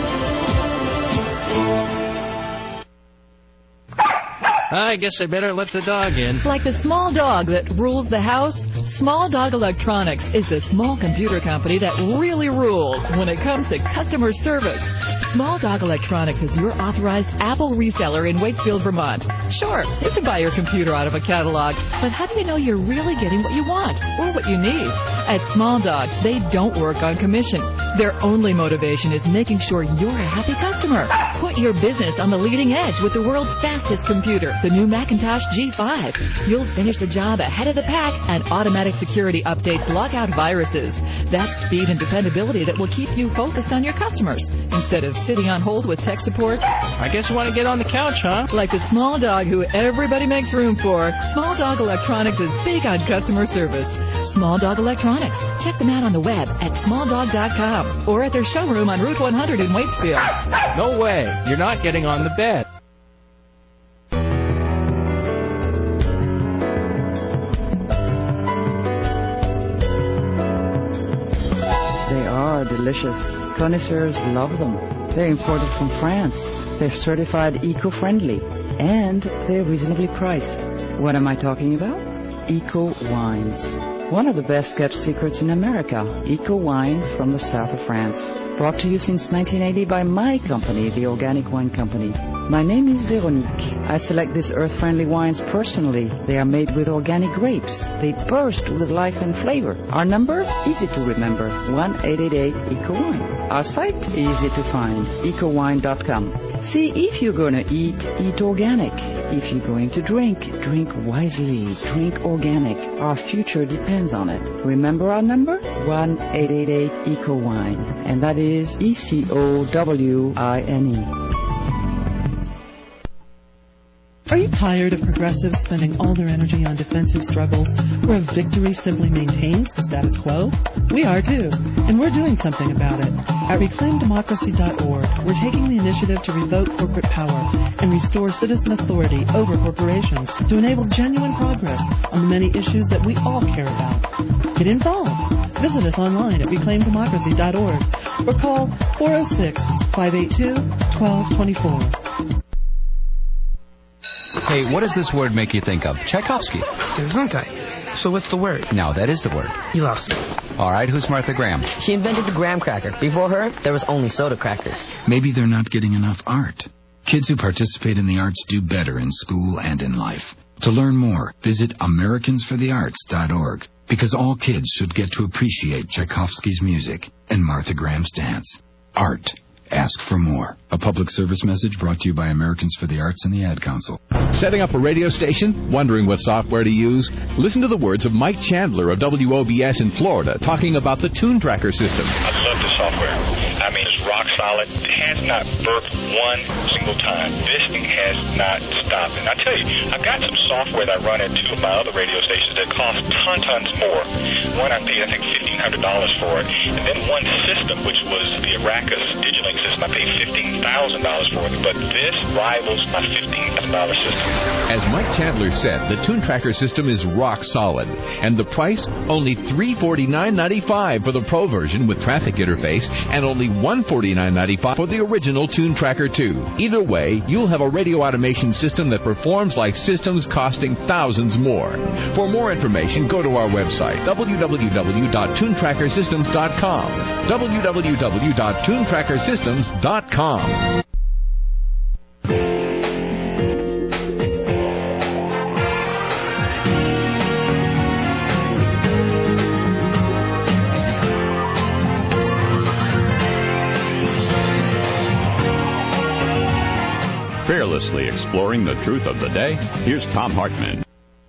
I guess I better let the dog in. Like the small dog that rules the house, Small Dog Electronics is the small computer company that really rules when it comes to customer service. Small Dog Electronics is your authorized Apple reseller in Waitsfield, Vermont. Sure, you can buy your computer out of a catalog, but how do you know you're really getting what you want or what you need? At Small Dog, they don't work on commission. Their only motivation is making sure you're a happy customer. Put your business on the leading edge with the world's fastest computer, the new Macintosh G five. You'll finish the job ahead of the pack, and automatic security updates lock out viruses. That's speed and dependability that will keep you focused on your customers instead of sitting on hold with tech support. I guess you want to get on the couch, huh? Like the small dog who everybody makes room for, Small Dog Electronics is big on customer service. Small Dog Electronics. Check them out on the web at small dog dot com or at their showroom on Route one hundred in Waitsfield. No way. You're not getting on the bed. They are delicious. Connoisseurs love them. They're imported from France. They're certified eco-friendly. And they're reasonably priced. What am I talking about? Eco Wines. One of the best kept secrets in America. Eco Wines from the south of France. Brought to you since nineteen eighty by my company, the Organic Wine Company. My name is Veronique. I select these earth-friendly wines personally. They are made with organic grapes. They burst with life and flavor. Our number? Easy to remember. one eight eight eight eco wine. Our site? Easy to find. eco wine dot com. See, if you're going to eat, eat organic. If you're going to drink, drink wisely. Drink organic. Our future depends on it. Remember our number? one eight eight eight eco wine. And that is E C O W I N E. Are you tired of progressives spending all their energy on defensive struggles where a victory simply maintains the status quo? We are too, and we're doing something about it. At reclaim democracy dot org, we're taking the initiative to revoke corporate power and restore citizen authority over corporations to enable genuine progress on the many issues that we all care about. Get involved. Visit us online at reclaim democracy dot org or call four oh six, five eight two, one two two four. Hey, what does this word make you think of? Tchaikovsky. Gesundheit. So what's the word? No, that is the word. You lost me. All right, who's Martha Graham? She invented the graham cracker. Before her, there was only soda crackers. Maybe they're not getting enough art. Kids who participate in the arts do better in school and in life. To learn more, visit Americans for the Arts dot org, because all kids should get to appreciate Tchaikovsky's music and Martha Graham's dance. Art. Ask for more. A public service message brought to you by Americans for the Arts and the Ad Council. Setting up a radio station? Wondering what software to use? Listen to the words of Mike Chandler of W O B S in Florida talking about the Tune Tracker system. I love the software. I mean, it's rock solid. It has not burped one single time. This thing has not stopped. And I tell you, I've got some software that I run at two of my other radio stations that cost ton tons more. One I paid, I think, fifteen hundred dollars for it. And then one system, which was the Aracus Digilink system, I paid fifteen thousand dollars for it. But this rivals my fifteen thousand dollars system. As Mike Chandler said, the Tune Tracker system is rock solid. And the price? Only three hundred forty-nine dollars and ninety-five cents for the Pro version with traffic interface and only one hundred forty-nine dollars and ninety-five cents for the original Tune Tracker two. Either way, you'll have a radio automation system that performs like systems costing thousands more. For more information, go to our website, w w w dot tune tracker systems dot com. w w w dot tune tracker systems dot com. Fearlessly exploring the truth of the day, here's Tom Hartman.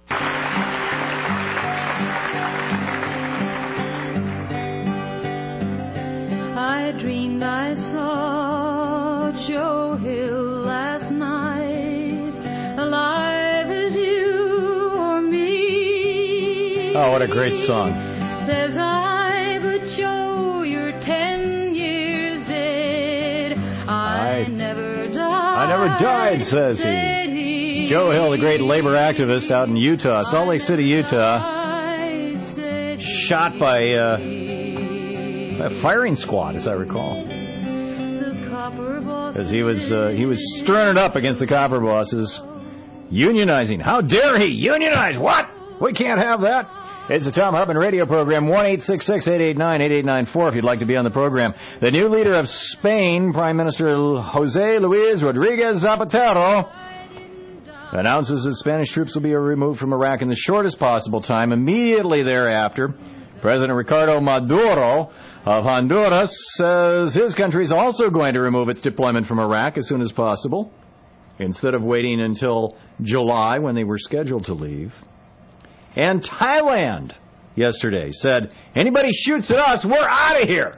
I dreamed I saw Joe Hill last night, alive as you or me. Oh, what a great song. Says I, but Joe, you're ten years dead. I, I never I never died, says he. Joe Hill, the great labor activist out in Utah, Salt Lake City, Utah, shot by uh, a firing squad, as I recall, because he was uh, he was stirring it up against the copper bosses, unionizing. How dare he unionize? What? We can't have that. It's the Tom Hartman radio program, one eight six six, eight eight nine, eight eight nine four if you'd like to be on the program. The new leader of Spain, Prime Minister José Luis Rodríguez Zapatero, announces that Spanish troops will be removed from Iraq in the shortest possible time. Immediately thereafter, President Ricardo Maduro of Honduras says his country is also going to remove its deployment from Iraq as soon as possible, instead of waiting until July when they were scheduled to leave. And Thailand yesterday said, anybody shoots at us, we're out of here.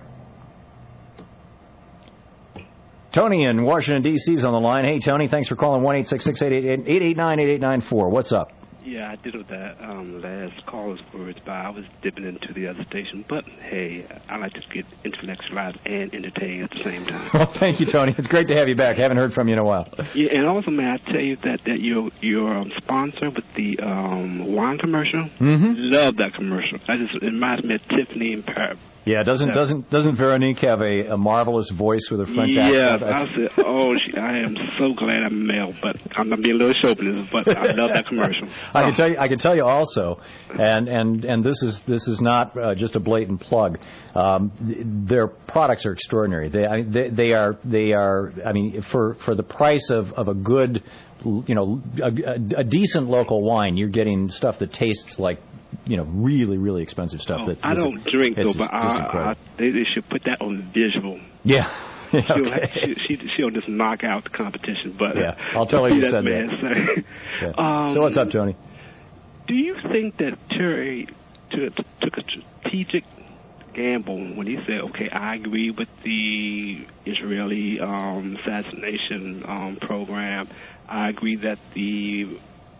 Tony in Washington, D C is on the line. Hey, Tony, thanks for calling one eight six six, eight eight nine, eight eight nine four. What's up? Yeah, I did with that um, last caller's words, but I was dipping into the other station. But, hey, I like to get intellectualized and entertained at the same time. Well, thank you, Tony. It's great to have you back. Haven't heard from you in a while. Yeah, and also, may I tell you that, that your your um, sponsor with the um, wine commercial, mm-hmm. love that commercial. I just, it reminds me of Tiffany and Paris. Yeah, doesn't yeah. doesn't doesn't Veronique have a, a marvelous voice with a French yeah, accent? Yeah, I said, oh, she, I am so glad I'm male, but I'm not being a little chauvinist, but I love that commercial. I oh. can tell you, I can tell you also, and and and this is this is not uh, just a blatant plug. Um, th- their products are extraordinary. They I, they they are they are. I mean, for for the price of of a good, you know, a, a, a decent local wine, you're getting stuff that tastes like, you know, really, really expensive stuff. Oh, that I don't a, drink, though, but I, I, they, they should put that on visual. Yeah. yeah she'll, okay. she, she, she'll just knock out the competition. But yeah, I'll tell her you said man that. yeah. um, so what's up, Tony? Do you think that Terry took, took a strategic gamble when he said, okay, I agree with the Israeli um, assassination um, program. I agree that the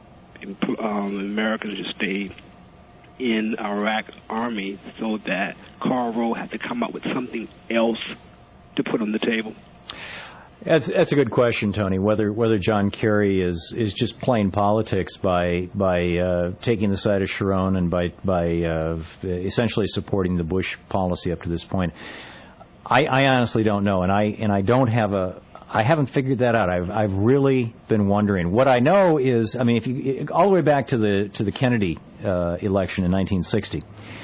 um, Americans should stay in Iraq army, so that Karl Rove had to come up with something else to put on the table? That's that's a good question, Tony. Whether whether John Kerry is, is just playing politics by by uh, taking the side of Sharon and by by uh, essentially supporting the Bush policy up to this point, I, I honestly don't know, and I and I don't have a I haven't figured that out. I've I've really been wondering. What I know is, I mean, if you all the way back to the to the Kennedy uh, election in nineteen sixty,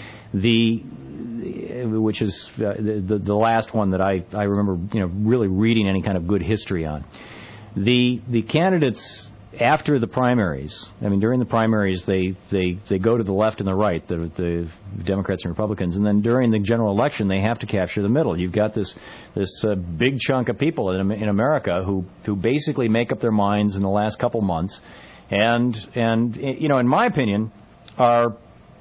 the which is uh, the the last one that I, I remember, you know, really reading any kind of good history on. The the candidates after the primaries, I mean, during the primaries, they, they, they go to the left and the right, the, the Democrats and Republicans, and then during the general election, they have to capture the middle. You've got this this uh, big chunk of people in, in America who who basically make up their minds in the last couple months, and and you know, in my opinion, are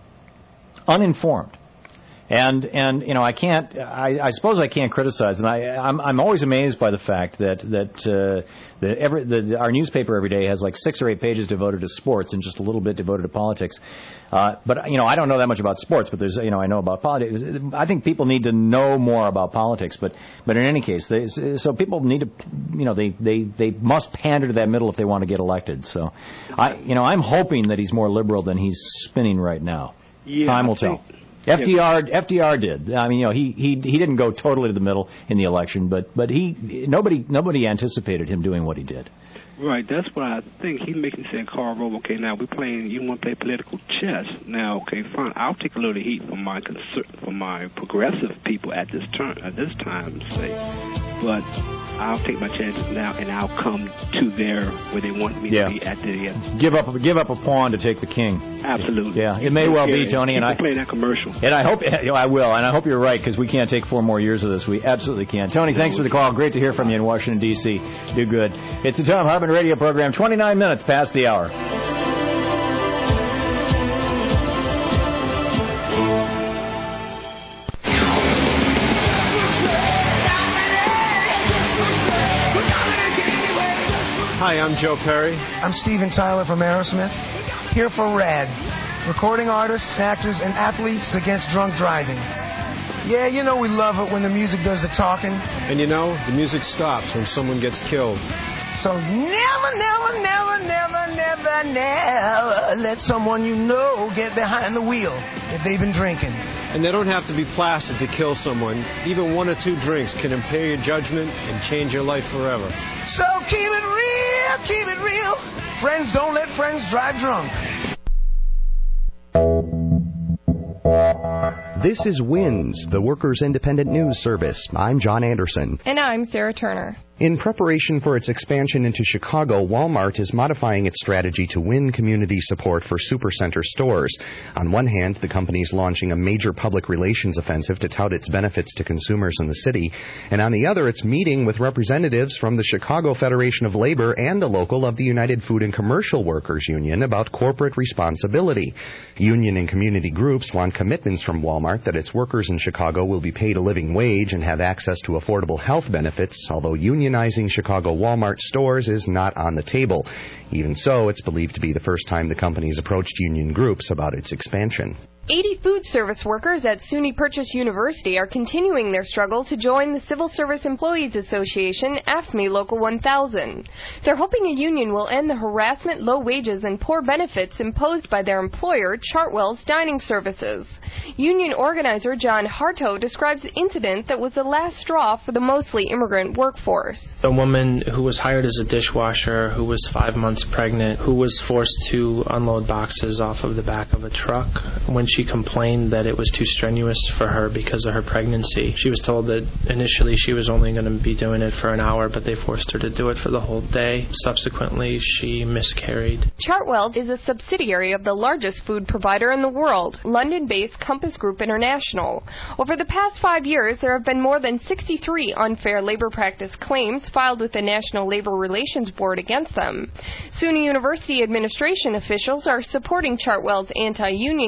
uninformed. And and you know, I can't. I, I suppose I can't criticize, and I I'm I'm always amazed by the fact that that uh, that every the, our newspaper every day has like six or eight pages devoted to sports and just a little bit devoted to politics. Uh, but you know, I don't know that much about sports, but there's you know I know about politics. I think people need to know more about politics. But but in any case, they, so people need to you know they, they they must pander to that middle if they want to get elected. So I you know I'm hoping that he's more liberal than he's spinning right now. Yeah, Time will I think- tell. F D R, F D R did. I mean, you know, he, he he didn't go totally to the middle in the election, but but he nobody nobody anticipated him doing what he did. Right, that's what I think. He's making saying, Karl Rove, okay, now we're playing, you want to play political chess. Now, okay, fine, I'll take a little heat from my conser- from my progressive people at this turn at this time, say, but I'll take my chances now, and I'll come to there where they want me Yeah. to be at the end. Give up give up a pawn to take the king. Absolutely. Yeah, it may well be, Tony, and I play that commercial. and I hope you know, I will, and I hope you're right, because we can't take four more years of this. We absolutely can. Tony, thanks for the call. Great to hear from you in Washington D C. Do good. It's the Tom Hartman Radio Program. twenty-nine minutes past the hour. Hi, I'm Joe Perry. I'm Steven Tyler from Aerosmith, here for RAD, recording artists, actors, and athletes against drunk driving. Yeah, you know we love it when the music does the talking. And you know, the music stops when someone gets killed. So never, never, never, never, never, never let someone you know get behind the wheel if they've been drinking. And they don't have to be plastered to kill someone. Even one or two drinks can impair your judgment and change your life forever. So keep it real, keep it real. Friends don't let friends drive drunk. This is WINS, the Workers' Independent News Service. I'm John Anderson. And I'm Sarah Turner. In preparation for its expansion into Chicago, Walmart is modifying its strategy to win community support for supercenter stores. On one hand, the company is launching a major public relations offensive to tout its benefits to consumers in the city. And on the other, it's meeting with representatives from the Chicago Federation of Labor and a local of the United Food and Commercial Workers Union about corporate responsibility. Union and community groups want commitments from Walmart that its workers in Chicago will be paid a living wage and have access to affordable health benefits, although unionizing Chicago Walmart stores is not on the table. Even so, it's believed to be the first time the company has approached union groups about its expansion. eighty food service workers at SUNY Purchase University are continuing their struggle to join the Civil Service Employees Association, AFSCME Local one thousand. They're hoping a union will end the harassment, low wages, and poor benefits imposed by their employer, Chartwell's Dining Services. Union organizer John Harto describes the incident that was the last straw for the mostly immigrant workforce. A woman who was hired as a dishwasher, who was five months pregnant, who was forced to unload boxes off of the back of a truck. When she complained that it was too strenuous for her because of her pregnancy, she was told that initially she was only going to be doing it for an hour, but they forced her to do it for the whole day. Subsequently, she miscarried. Chartwell's is a subsidiary of the largest food provider in the world, London-based Compass Group International. Over the past five years, there have been more than sixty-three unfair labor practice claims filed with the National Labor Relations Board against them. SUNY University administration officials are supporting Chartwell's anti-union campaign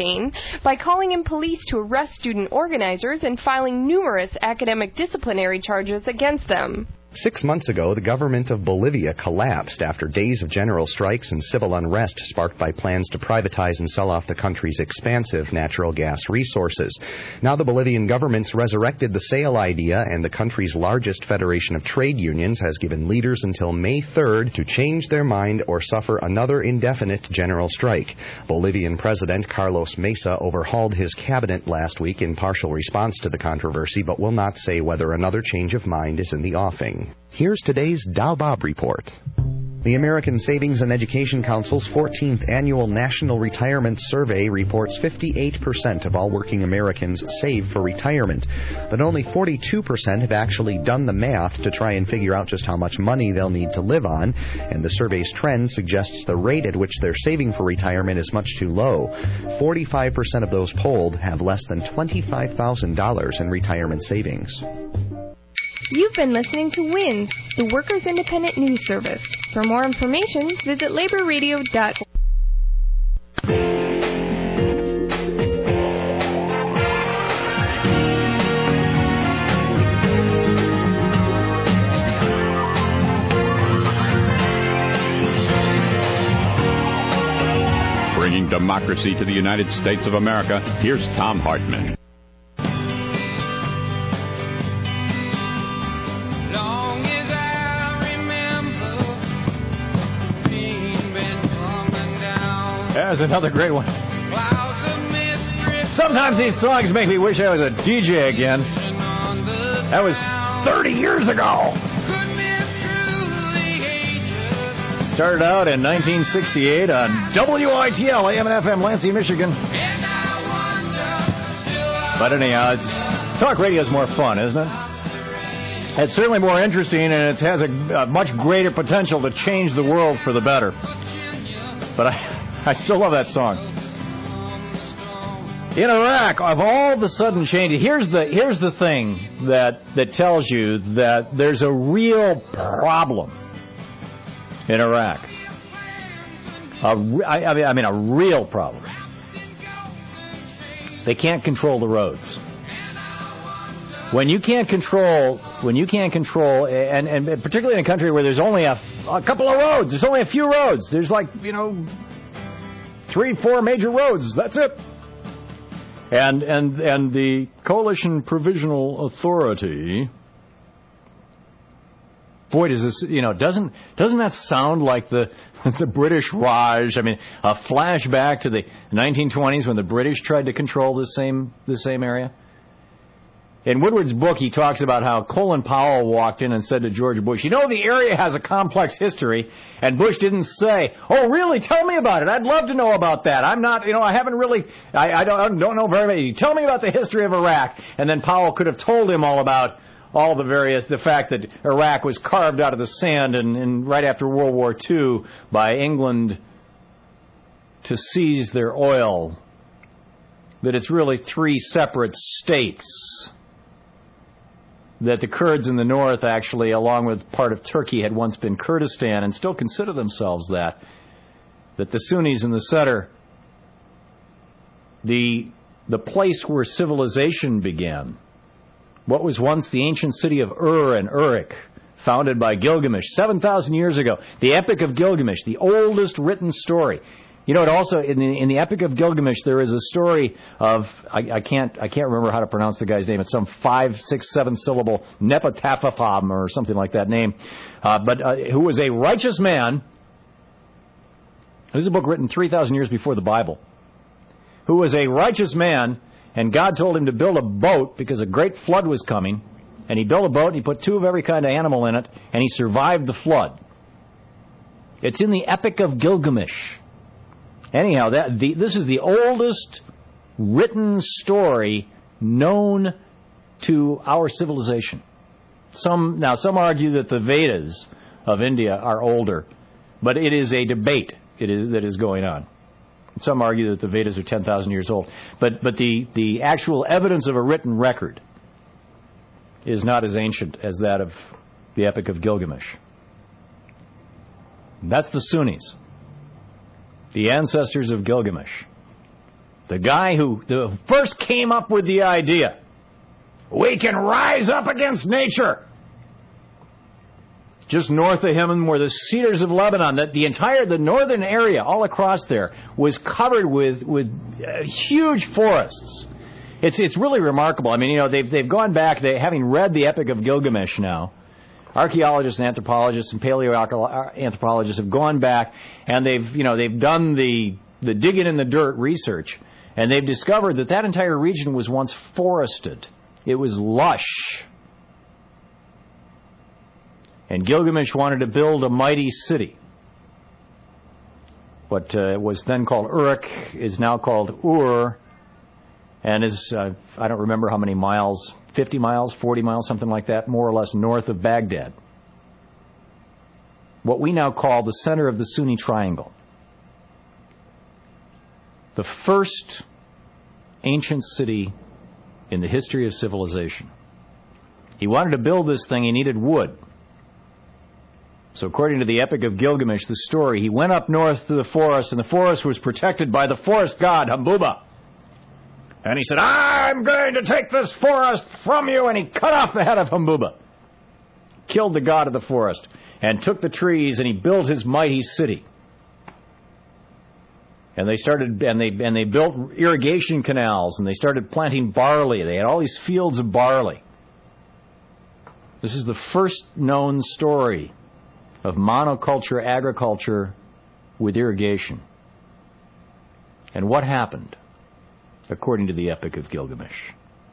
campaign by calling in police to arrest student organizers and filing numerous academic disciplinary charges against them. Six months ago, the government of Bolivia collapsed after days of general strikes and civil unrest sparked by plans to privatize and sell off the country's expansive natural gas resources. Now the Bolivian government's resurrected the sale idea, and the country's largest federation of trade unions has given leaders until May third to change their mind or suffer another indefinite general strike. Bolivian President Carlos Mesa overhauled his cabinet last week in partial response to the controversy, but will not say whether another change of mind is in the offing. Here's today's Dow Bob Report. The American Savings and Education Council's fourteenth Annual National Retirement Survey reports fifty-eight percent of all working Americans save for retirement, but only forty-two percent have actually done the math to try and figure out just how much money they'll need to live on, and the survey's trend suggests the rate at which they're saving for retirement is much too low. forty-five percent of those polled have less than twenty-five thousand dollars in retirement savings. You've been listening to WINS, the Workers' Independent News Service. For more information, visit labor radio dot org. Bringing democracy to the United States of America, here's Thom Hartmann. There's another great one. Sometimes these songs make me wish I was a D J again. That was thirty years ago. Started out in nineteen sixty-eight on W I T L, A M and F M, Lansing, Michigan. But anyhow, it's, talk radio is more fun, isn't it? It's certainly more interesting, and it has a, a much greater potential to change the world for the better. But I... I still love that song. In Iraq, of all the sudden changes, here's the here's the thing that that tells you that there's a real problem in Iraq. A, I, I mean, I mean, a real problem. They can't control the roads. When you can't control, when you can't control, and, and particularly in a country where there's only a, a couple of roads, there's only a few roads. There's like, you know, three, four major roads. That's it. And and and the Coalition Provisional Authority. Boy, does this, you know, doesn't doesn't that sound like the the British Raj? I mean, a flashback to the nineteen twenties when the British tried to control this same this same area. In Woodward's book, he talks about how Colin Powell walked in and said to George Bush, you know, the area has a complex history, and Bush didn't say, oh, really, tell me about it. I'd love to know about that. I'm not, you know, I haven't really, I, I don't, don't know very many. Tell me about the history of Iraq. And then Powell could have told him all about all the various, the fact that Iraq was carved out of the sand and, and right after World War Two by England to seize their oil, that it's really three separate states. That the Kurds in the north actually, along with part of Turkey, had once been Kurdistan and still consider themselves that. That the Sunnis in the center, the, the place where civilization began, what was once the ancient city of Ur and Uruk, founded by Gilgamesh seven thousand years ago, the Epic of Gilgamesh, the oldest written story. You know, it also in the, in the Epic of Gilgamesh there is a story of I, I can't I can't remember how to pronounce the guy's name. It's some five, six, seven syllable Nepatafatham or something like that name, uh, but uh, who was a righteous man. This is a book written three thousand years before the Bible. Who was a righteous man, and God told him to build a boat because a great flood was coming, and he built a boat and he put two of every kind of animal in it, and he survived the flood. It's in the Epic of Gilgamesh. Anyhow, that the, this is the oldest written story known to our civilization. Some now some argue that the Vedas of India are older, but it is a debate it is, that is going on. Some argue that the Vedas are ten thousand years old, but but the, the actual evidence of a written record is not as ancient as that of the Epic of Gilgamesh. That's the Sunnis. The ancestors of Gilgamesh. The guy who the first came up with the idea. We can rise up against nature. Just north of him were the cedars of Lebanon. That the entire, the northern area, all across there, was covered with with uh, huge forests. It's it's really remarkable. I mean, you know, they've they've gone back. They having read the Epic of Gilgamesh now. Archaeologists and anthropologists and paleoanthropologists have gone back and they've you know they've done the the digging in the dirt research, and they've discovered that that entire region was once forested. It was lush. And Gilgamesh wanted to build a mighty city. What uh, was then called Uruk is now called Ur, and is, uh, I don't remember how many miles, fifty miles, forty miles, something like that, more or less north of Baghdad. What we now call the center of the Sunni Triangle. The first ancient city in the history of civilization. He wanted to build this thing, he needed wood. So according to the Epic of Gilgamesh, the story, he went up north to the forest, and the forest was protected by the forest god, Hambuba. And he said, I'm going to take this forest from you, and he cut off the head of Hambuba. Killed the god of the forest, and took the trees, and he built his mighty city. And they started, and they and they built irrigation canals, and they started planting barley. They had all these fields of barley. This is the first known story of monoculture agriculture with irrigation. And what happened, according to the Epic of Gilgamesh?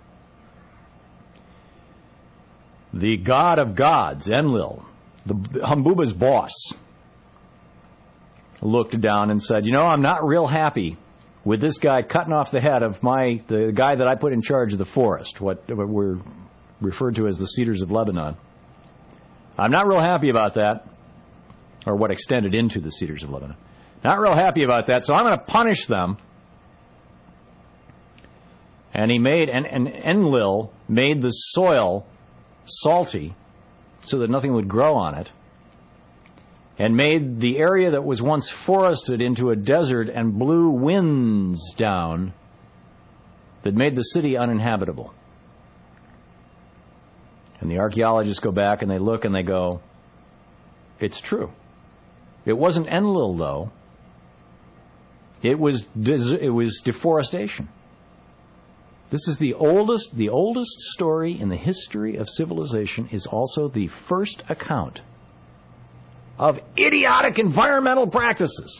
The god of gods, Enlil, the Hambuba's boss, looked down and said, you know, I'm not real happy with this guy cutting off the head of my the guy that I put in charge of the forest, what, what we're referred to as the cedars of Lebanon. I'm not real happy about that, or what extended into the cedars of Lebanon. Not real happy about that, so I'm going to punish them. And he made, and, and Enlil made the soil salty so that nothing would grow on it, and made the area that was once forested into a desert and blew winds down that made the city uninhabitable. And the archaeologists go back and they look and they go, it's true. It wasn't Enlil, though. It was des- it was deforestation. This is the oldest, the oldest story in the history of civilization, is also the first account of idiotic environmental practices.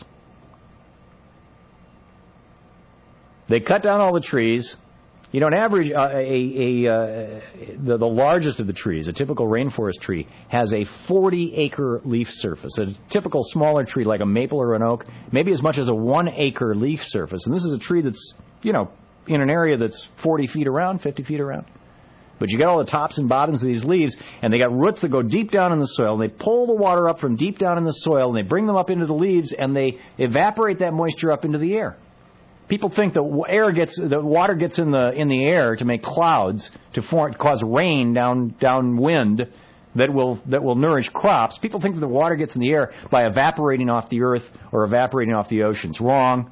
They cut down all the trees. You know, an average, uh, a, a, uh, the, the largest of the trees, a typical rainforest tree, has a forty acre leaf surface. A typical smaller tree, like a maple or an oak, maybe as much as a one acre leaf surface. And this is a tree that's, you know, in an area that's forty feet around, fifty feet around. But you got all the tops and bottoms of these leaves, and they got roots that go deep down in the soil, and they pull the water up from deep down in the soil, and they bring them up into the leaves, and they evaporate that moisture up into the air. People think the air gets, the water gets in the in the air to make clouds, to form, cause rain down downwind that will that will nourish crops. People think that the water gets in the air by evaporating off the earth or evaporating off the oceans. Wrong.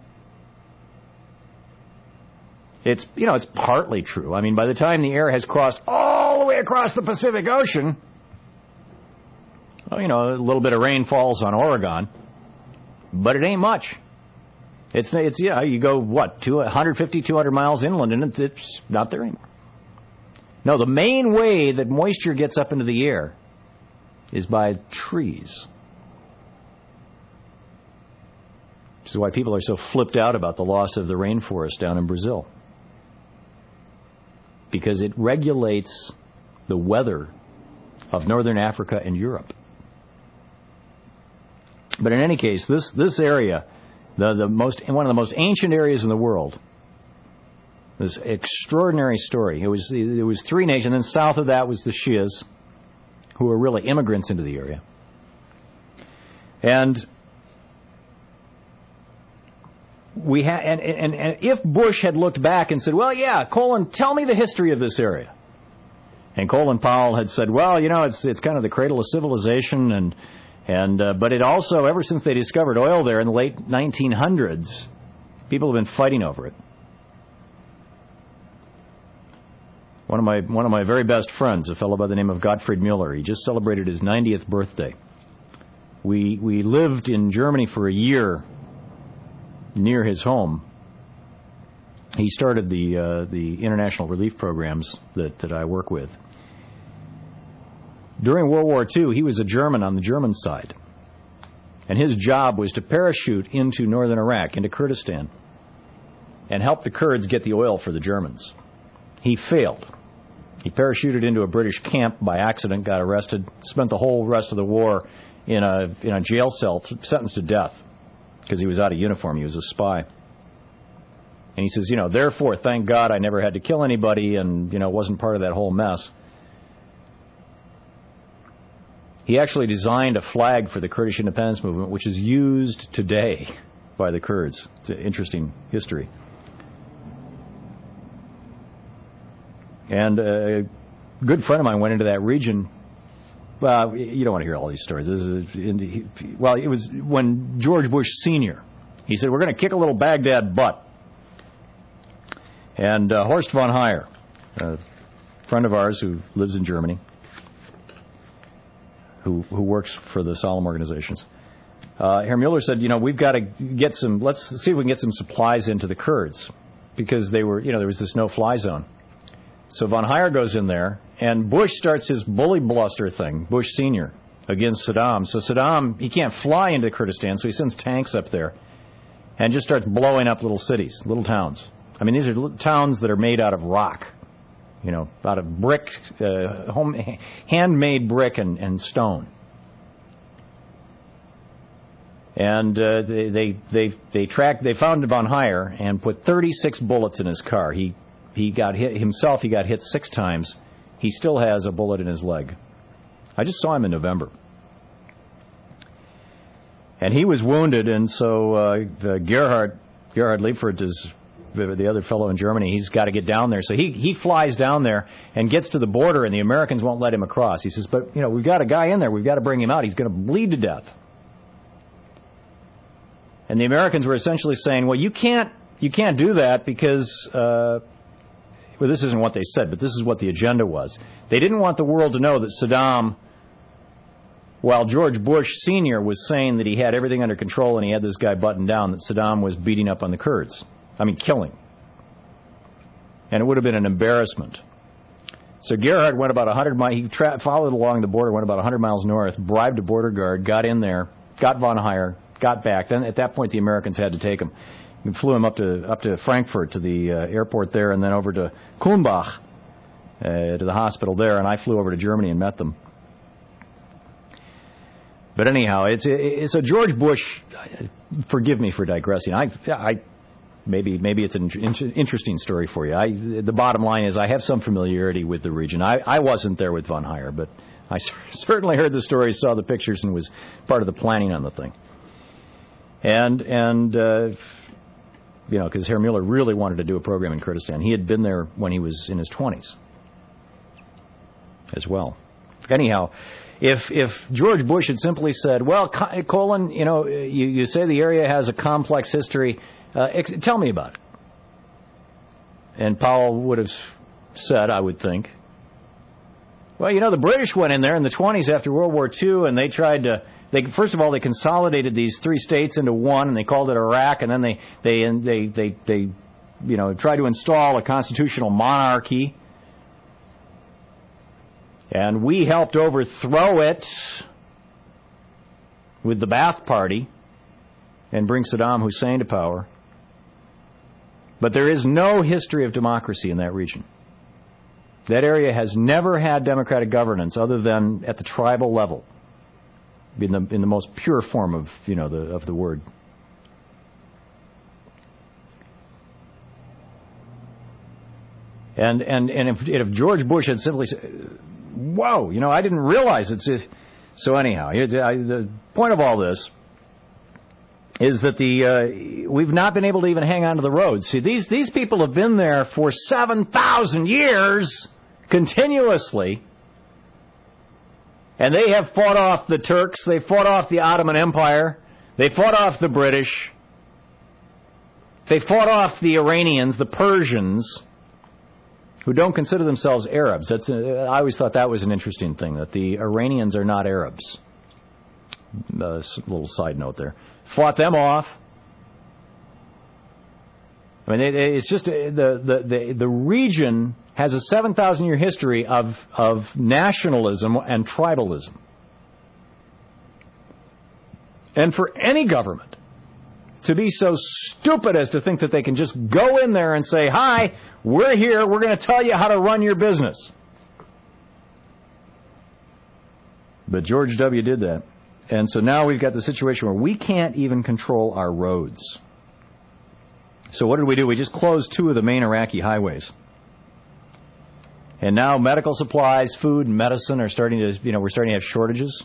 It's you know it's partly true. I mean, by the time the air has crossed all the way across the Pacific Ocean, well, you know, a little bit of rain falls on Oregon, but it ain't much. It's, it's yeah, you go, what, two, one fifty, two hundred miles inland, and it's, it's not there anymore. No, the main way that moisture gets up into the air is by trees. This is why people are so flipped out about the loss of the rainforest down in Brazil. Because it regulates the weather of northern Africa and Europe. But in any case, this, this area... The, the most one of the most ancient areas in the world. This extraordinary story. It was it was three nations, and then south of that was the Shias, who were really immigrants into the area. And we ha- and, and and if Bush had looked back and said, "Well, yeah, Colin, tell me the history of this area," and Colin Powell had said, "Well, you know, it's it's kind of the cradle of civilization," and And uh, but it also, ever since they discovered oil there in the late nineteen hundreds, people have been fighting over it. One of my one of my very best friends, a fellow by the name of Gottfried Mueller. He just celebrated his ninetieth birthday. We we lived in Germany for a year near his home. He started the uh, the international relief programs that, that I work with. During World War Two, he was a German on the German side. And his job was to parachute into northern Iraq, into Kurdistan, and help the Kurds get the oil for the Germans. He failed. He parachuted into a British camp by accident, got arrested, spent the whole rest of the war in a in a jail cell, sentenced to death, because he was out of uniform. He was a spy. And he says, you know, therefore, thank God I never had to kill anybody and, you know, wasn't part of that whole mess. He actually designed a flag for the Kurdish independence movement, which is used today by the Kurds. It's an interesting history. And a good friend of mine went into that region. Well, you don't want to hear all these stories. This is, well, it was when George Bush Senior, he said, we're going to kick a little Baghdad butt. And uh, Horst von Heyer, a friend of ours who lives in Germany, who who works for the Solemn organizations, uh, Herr Mueller said, you know, we've got to get some, let's see if we can get some supplies into the Kurds, because they were, you know, there was this no-fly zone. So von Heyer goes in there, and Bush starts his bully bluster thing, Bush Senior, against Saddam. So Saddam, he can't fly into Kurdistan, so he sends tanks up there and just starts blowing up little cities, little towns. I mean, these are towns that are made out of rock, you know, out of brick, uh, home, handmade brick and, and stone. And uh, they they they they tracked, they found von Heyer and put thirty-six bullets in his car. He he got hit himself. He got hit six times. He still has a bullet in his leg. I just saw him in November. And he was wounded, and so uh, Gerhard Gerhard Liefert is the other fellow in Germany. He's got to get down there. So he he flies down there and gets to the border, and the Americans won't let him across. He says, but, you know, we've got a guy in there. We've got to bring him out. He's going to bleed to death. And the Americans were essentially saying, well, you can't you can't do that because, uh, well, this isn't what they said, but this is what the agenda was. They didn't want the world to know that Saddam, while George Bush Senior was saying that he had everything under control and he had this guy buttoned down, that Saddam was beating up on the Kurds. I mean, killing. And it would have been an embarrassment. So Gerhard went about one hundred miles, he tra- followed along the border, went about one hundred miles north, bribed a border guard, got in there, got von Heyer, got back. Then at that point, the Americans had to take him. We flew him up to up to Frankfurt, to the uh, airport there, and then over to Kulmbach, uh, to the hospital there, and I flew over to Germany and met them. But anyhow, it's it's a George Bush, forgive me for digressing, I I Maybe maybe it's an interesting story for you. I, the bottom line is I have some familiarity with the region. I, I wasn't there with von Heyer, but I certainly heard the stories, saw the pictures, and was part of the planning on the thing. And, and uh, you know, because Herr Mueller really wanted to do a program in Kurdistan. He had been there when he was in his twenties as well. Anyhow, if if George Bush had simply said, well, Colin, you know, you, you say the area has a complex history, Uh, ex- tell me about it. And Powell would have said, I would think, well, you know, the British went in there in the twenties after World War Two, and they tried to, they first of all, they consolidated these three states into one, and they called it Iraq, and then they, they, they, they, they you know, tried to install a constitutional monarchy. And we helped overthrow it with the Ba'ath Party and bring Saddam Hussein to power. But there is no history of democracy in that region. That area has never had democratic governance other than at the tribal level, in the in the most pure form of you know the of the word. And and and if if George Bush had simply said, "Whoa, you know, I didn't realize it's it." So anyhow, the point of all this is that the uh, we've not been able to even hang on to the roads. See, these these people have been there for seven thousand years continuously, and they have fought off the Turks, they fought off the Ottoman Empire, they fought off the British, they fought off the Iranians, the Persians, who don't consider themselves Arabs. That's a, I always thought that was an interesting thing, that the Iranians are not Arabs. A little side note there. Fought them off. I mean, it, it's just the, the the the region has a seven thousand year history of of nationalism and tribalism. And for any government to be so stupid as to think that they can just go in there and say, "Hi, we're here, we're going to tell you how to run your business." But George W. did that. And so now we've got the situation where we can't even control our roads. So what did we do? We just closed two of the main Iraqi highways. And now medical supplies, food, and medicine are starting to, you know, we're starting to have shortages.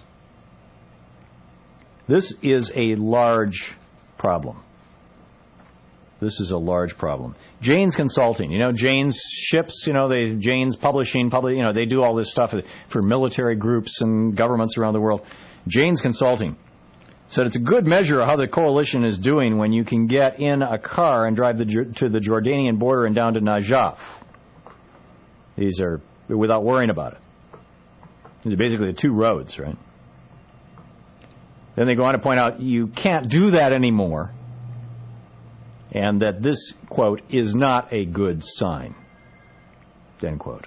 This is a large problem. This is a large problem. Jane's Consulting, you know, Jane's ships, you know, they Jane's Publishing, public, you know, they do all this stuff for military groups and governments around the world. Jane's Consulting said it's a good measure of how the coalition is doing when you can get in a car and drive the, to the Jordanian border and down to Najaf. These are without worrying about it. These are basically the two roads, right? Then they go on to point out you can't do that anymore, and that this, quote, is not a good sign, end quote.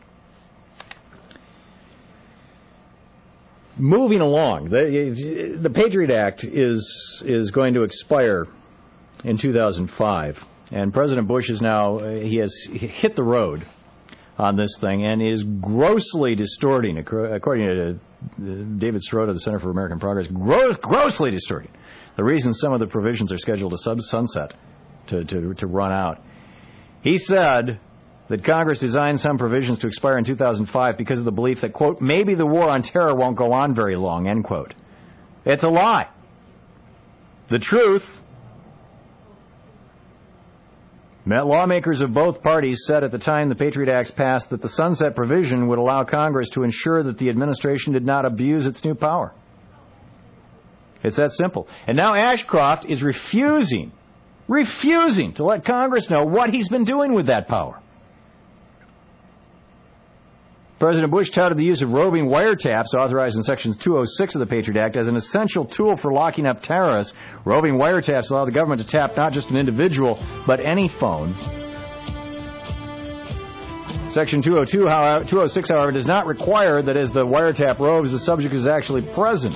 Moving along, the, the Patriot Act is is going to expire in two thousand five, and President Bush is now, he has hit the road on this thing and is grossly distorting, according to David Sirota of the Center for American Progress, gross, grossly distorting the reason some of the provisions are scheduled to sub sunset, to, to, to run out. He said that Congress designed some provisions to expire in two thousand five because of the belief that, quote, maybe the war on terror won't go on very long, end quote. It's a lie. The truth, lawmakers of both parties said at the time the Patriot Act passed that the sunset provision would allow Congress to ensure that the administration did not abuse its new power. It's that simple. And now Ashcroft is refusing, refusing to let Congress know what he's been doing with that power. President Bush touted the use of roving wiretaps authorized in Section two oh six of the Patriot Act as an essential tool for locking up terrorists. Roving wiretaps allow the government to tap not just an individual, but any phone. Section two oh two, however, two oh six, however, does not require that as the wiretap roves, the subject is actually present.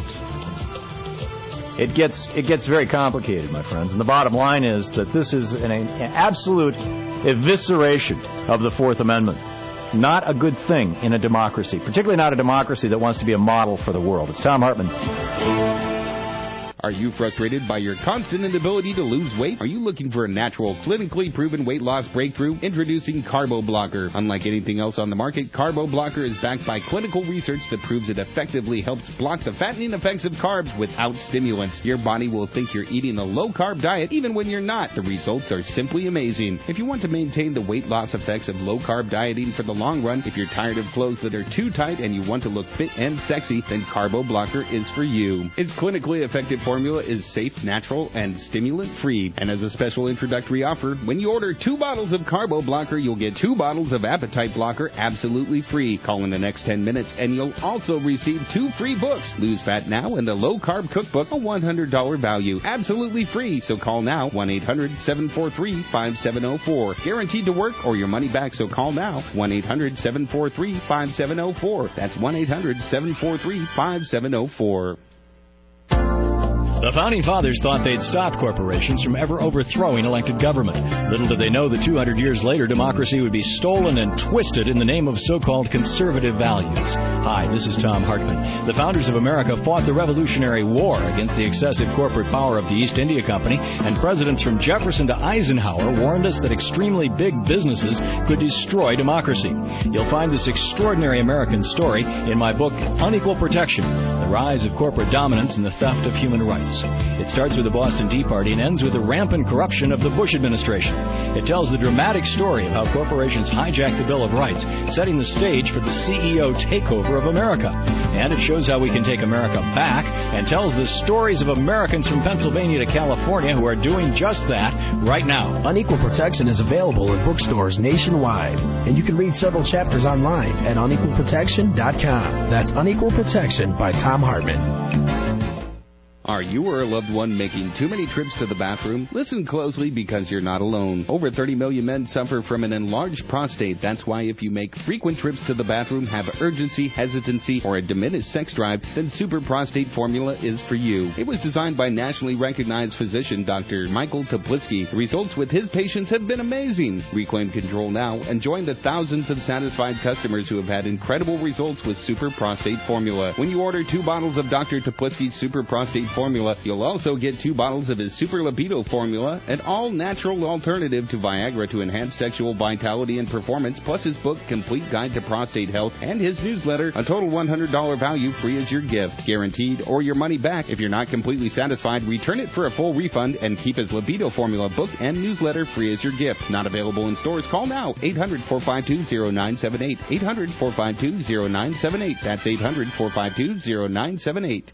It gets it gets very complicated, my friends. And the bottom line is that this is an, an absolute evisceration of the Fourth Amendment. Not a good thing in a democracy, particularly not a democracy that wants to be a model for the world. It's Thom Hartmann. Are you frustrated by your constant inability to lose weight? Are you looking for a natural, clinically proven weight loss breakthrough? Introducing Carbo Blocker. Unlike anything else on the market, Carbo Blocker is backed by clinical research that proves it effectively helps block the fattening effects of carbs without stimulants. Your body will think you're eating a low-carb diet even when you're not. The results are simply amazing. If you want to maintain the weight loss effects of low-carb dieting for the long run, if you're tired of clothes that are too tight and you want to look fit and sexy, then Carbo Blocker is for you. Its clinically effective formula is safe, natural, and stimulant-free. And as a special introductory offer, when you order two bottles of Carbo Blocker, you'll get two bottles of Appetite Blocker absolutely free. Call in the next ten minutes, and you'll also receive two free books. Lose Fat Now and the Low Carb Cookbook, a one hundred dollars value. Absolutely free. So call now, one eight hundred seven four three five seven zero four. Guaranteed to work or your money back, so call now, one eight hundred seven four three five seven zero four. That's one eight hundred seven four three five seven zero four. The Founding Fathers thought they'd stop corporations from ever overthrowing elected government. Little did they know that two hundred years later, democracy would be stolen and twisted in the name of so-called conservative values. Hi, this is Thom Hartmann. The founders of America fought the Revolutionary War against the excessive corporate power of the East India Company, and presidents from Jefferson to Eisenhower warned us that extremely big businesses could destroy democracy. You'll find this extraordinary American story in my book, Unequal Protection, The Rise of Corporate Dominance and the Theft of Human Rights. House. It starts with the Boston Tea Party and ends with the rampant corruption of the Bush administration. It tells the dramatic story of how corporations hijacked the Bill of Rights, setting the stage for the C E O takeover of America. And it shows how we can take America back and tells the stories of Americans from Pennsylvania to California who are doing just that right now. Unequal Protection is available in bookstores nationwide, and you can read several chapters online at unequal protection dot com. That's Unequal Protection by Tom Hartman. Are you or a loved one making too many trips to the bathroom? Listen closely because you're not alone. Over thirty million men suffer from an enlarged prostate. That's why if you make frequent trips to the bathroom, have urgency, hesitancy, or a diminished sex drive, then Super Prostate Formula is for you. It was designed by nationally recognized physician Doctor Michael Topliski. The results with his patients have been amazing. Reclaim control now and join the thousands of satisfied customers who have had incredible results with Super Prostate Formula. When you order two bottles of Doctor Topliski's Super Prostate Formula, you'll also get two bottles of his Super Libido Formula, an all-natural alternative to Viagra to enhance sexual vitality and performance, plus his book, Complete Guide to Prostate Health, and his newsletter, a total one hundred dollars value free as your gift. Guaranteed or your money back. If you're not completely satisfied, return it for a full refund and keep his Libido Formula book and newsletter free as your gift. Not available in stores? Call now. eight hundred, four five two, zero nine seven eight. eight hundred, four five two, zero nine seven eight. That's eight hundred, four five two, zero nine seven eight.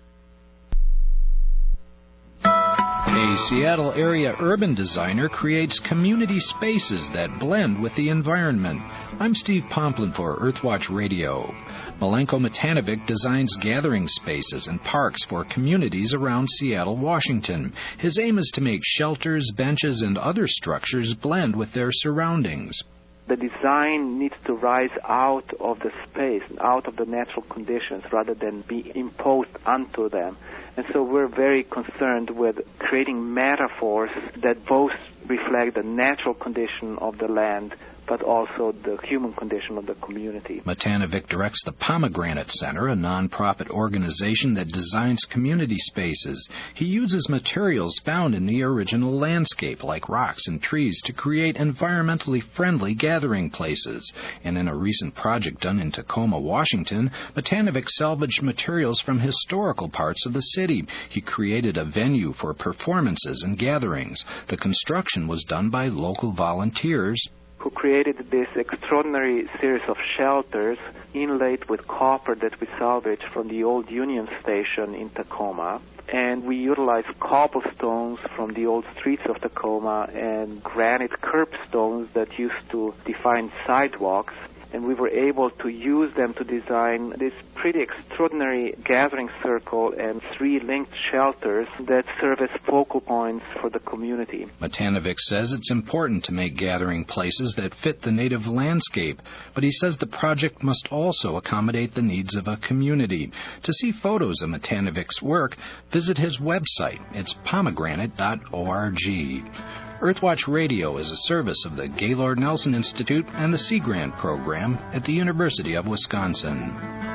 A Seattle area urban designer creates community spaces that blend with the environment. I'm Steve Pomplin for Earthwatch Radio. Milenko Matanovic designs gathering spaces and parks for communities around Seattle, Washington. His aim is to make shelters, benches, and other structures blend with their surroundings. The design needs to rise out of the space, out of the natural conditions, rather than be imposed onto them. And so we're very concerned with creating metaphors that both reflect the natural condition of the land, but also the human condition of the community. Matanovic directs the Pomegranate Center, a nonprofit organization that designs community spaces. He uses materials found in the original landscape, like rocks and trees, to create environmentally friendly gathering places. And in a recent project done in Tacoma, Washington, Matanovic salvaged materials from historical parts of the city. He created a venue for performances and gatherings. The construction was done by local volunteers who created this extraordinary series of shelters inlaid with copper that we salvaged from the old Union Station in Tacoma. And we utilized cobblestones from the old streets of Tacoma and granite curbstones that used to define sidewalks. And we were able to use them to design this pretty extraordinary gathering circle and three linked shelters that serve as focal points for the community. Matanovic says it's important to make gathering places that fit the native landscape, but he says the project must also accommodate the needs of a community. To see photos of Matanovic's work, visit his website. It's pomegranate dot org. Earthwatch Radio is a service of the Gaylord Nelson Institute and the Sea Grant program at the University of Wisconsin.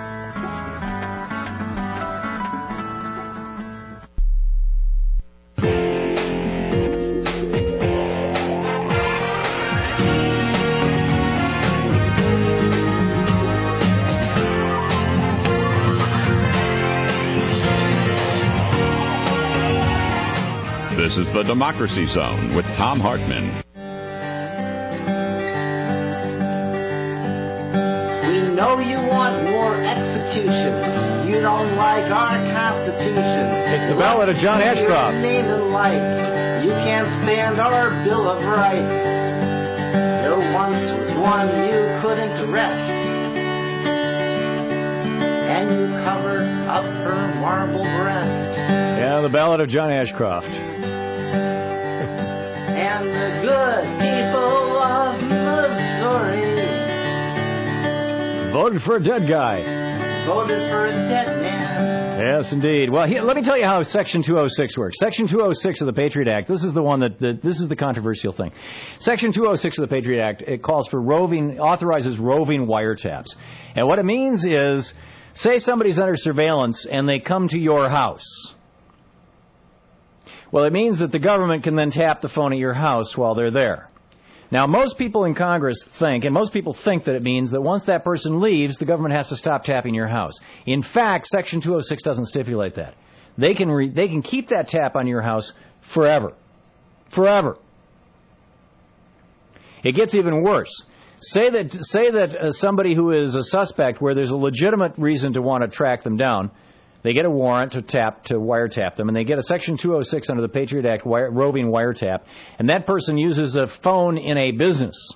This is the Democracy Zone with Tom Hartman. We know you want more executions. You don't like our Constitution. It's the ballad of John Ashcroft. Your name in lights. You can't stand our Bill of Rights. There once was one you couldn't rest, and you covered up her marble breast. Yeah, the ballad of John Ashcroft. And the good people of Missouri voted for a dead guy. Voted for a dead man. Yes, indeed. Well, here, let me tell you how Section two oh six works. Section two oh six of the Patriot Act, this is the one that, that this is the controversial thing. Section two oh six of the Patriot Act, it calls for roving, authorizes roving wiretaps. And what it means is, say somebody's under surveillance and they come to your house. Well, it means that the government can then tap the phone at your house while they're there. Now, most people in Congress think, and most people think that it means that once that person leaves, the government has to stop tapping your house. In fact, Section two oh six doesn't stipulate that. they can re- they can keep that tap on your house forever. Forever. It gets even worse. Say that say that uh, somebody who is a suspect, where there's a legitimate reason to want to track them down, they get a warrant to tap to wiretap them, and they get a Section two oh six under the Patriot Act wire, roving wiretap, and that person uses a phone in a business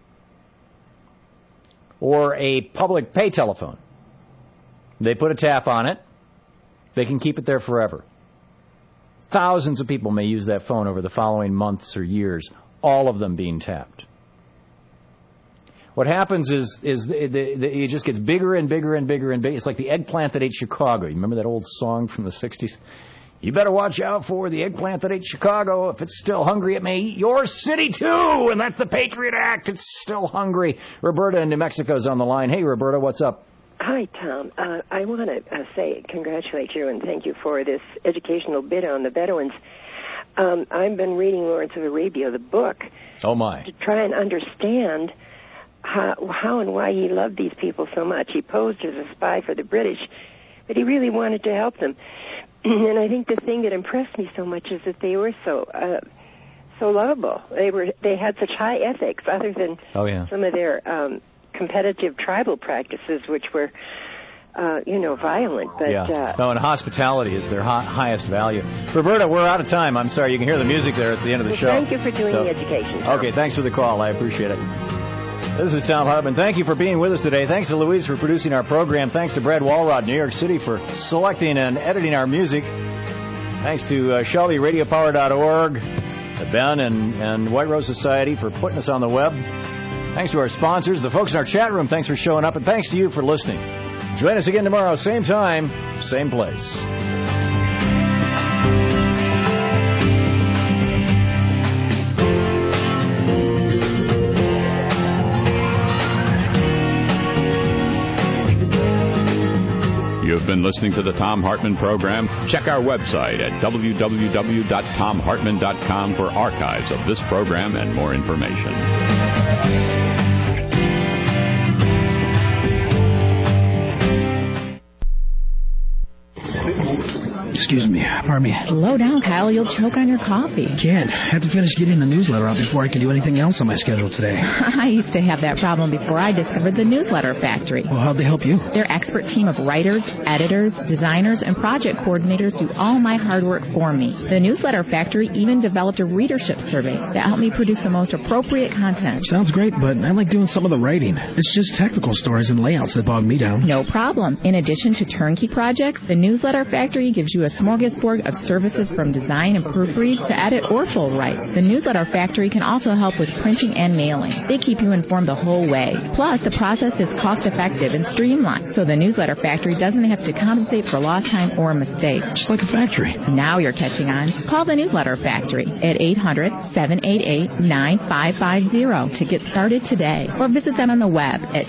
or a public pay telephone. They put a tap on it. They can keep it there forever. Thousands of people may use that phone over the following months or years, all of them being tapped. What happens is is the, the, the, it just gets bigger and bigger and bigger and bigger. It's like the eggplant that ate Chicago. You remember that old song from the sixties? You better watch out for the eggplant that ate Chicago. If it's still hungry, it may eat your city too. And that's the Patriot Act. It's still hungry. Roberta in New Mexico is on the line. Hey, Roberta, what's up? Hi, Tom. Uh, I want to uh, say congratulate you and thank you for this educational bit on the Bedouins. Um, I've been reading Lawrence of Arabia, the book, Oh, my. to try and understand how, how and why he loved these people so much. He posed as a spy for the British, but he really wanted to help them. And I think the thing that impressed me so much is that they were so uh, so lovable. They were they had such high ethics, other than oh, yeah. some of their um, competitive tribal practices, which were, uh, you know, violent. But yeah. uh, No, and hospitality is their hi- highest value. Roberta, we're out of time. I'm sorry. You can hear the music there. It's the end of the well, show. Thank you for doing so, the education, Tom. Okay, thanks for the call. I appreciate it. This is Tom Hartman. Thank you for being with us today. Thanks to Louise for producing our program. Thanks to Brad Walrod, New York City, for selecting and editing our music. Thanks to uh, Shelby, radio power dot org, to Ben and, and White Rose Society for putting us on the web. Thanks to our sponsors, the folks in our chat room. Thanks for showing up, and thanks to you for listening. Join us again tomorrow, same time, same place. You've been listening to the Tom Hartman Program. Check our website at w w w dot tom hartman dot com for archives of this program and more information. Excuse me. Pardon me. Slow down, Kyle. You'll choke on your coffee. Can't. I have to finish getting the newsletter out before I can do anything else on my schedule today. I used to have that problem before I discovered the Newsletter Factory. Well, how'd they help you? Their expert team of writers, editors, designers, and project coordinators do all my hard work for me. The Newsletter Factory even developed a readership survey that helped me produce the most appropriate content. Sounds great, but I like doing some of the writing. It's just technical stories and layouts that bog me down. No problem. In addition to turnkey projects, the Newsletter Factory gives you a smorgasbord of services from design and proofread to edit or full write. The Newsletter Factory can also help with printing and mailing. They keep you informed the whole way. Plus, the process is cost-effective and streamlined, so the Newsletter Factory doesn't have to compensate for lost time or mistakes. Just like a factory. Now you're catching on. Call the Newsletter Factory at eight hundred, seven eight eight, nine five five zero to get started today, or visit them on the web at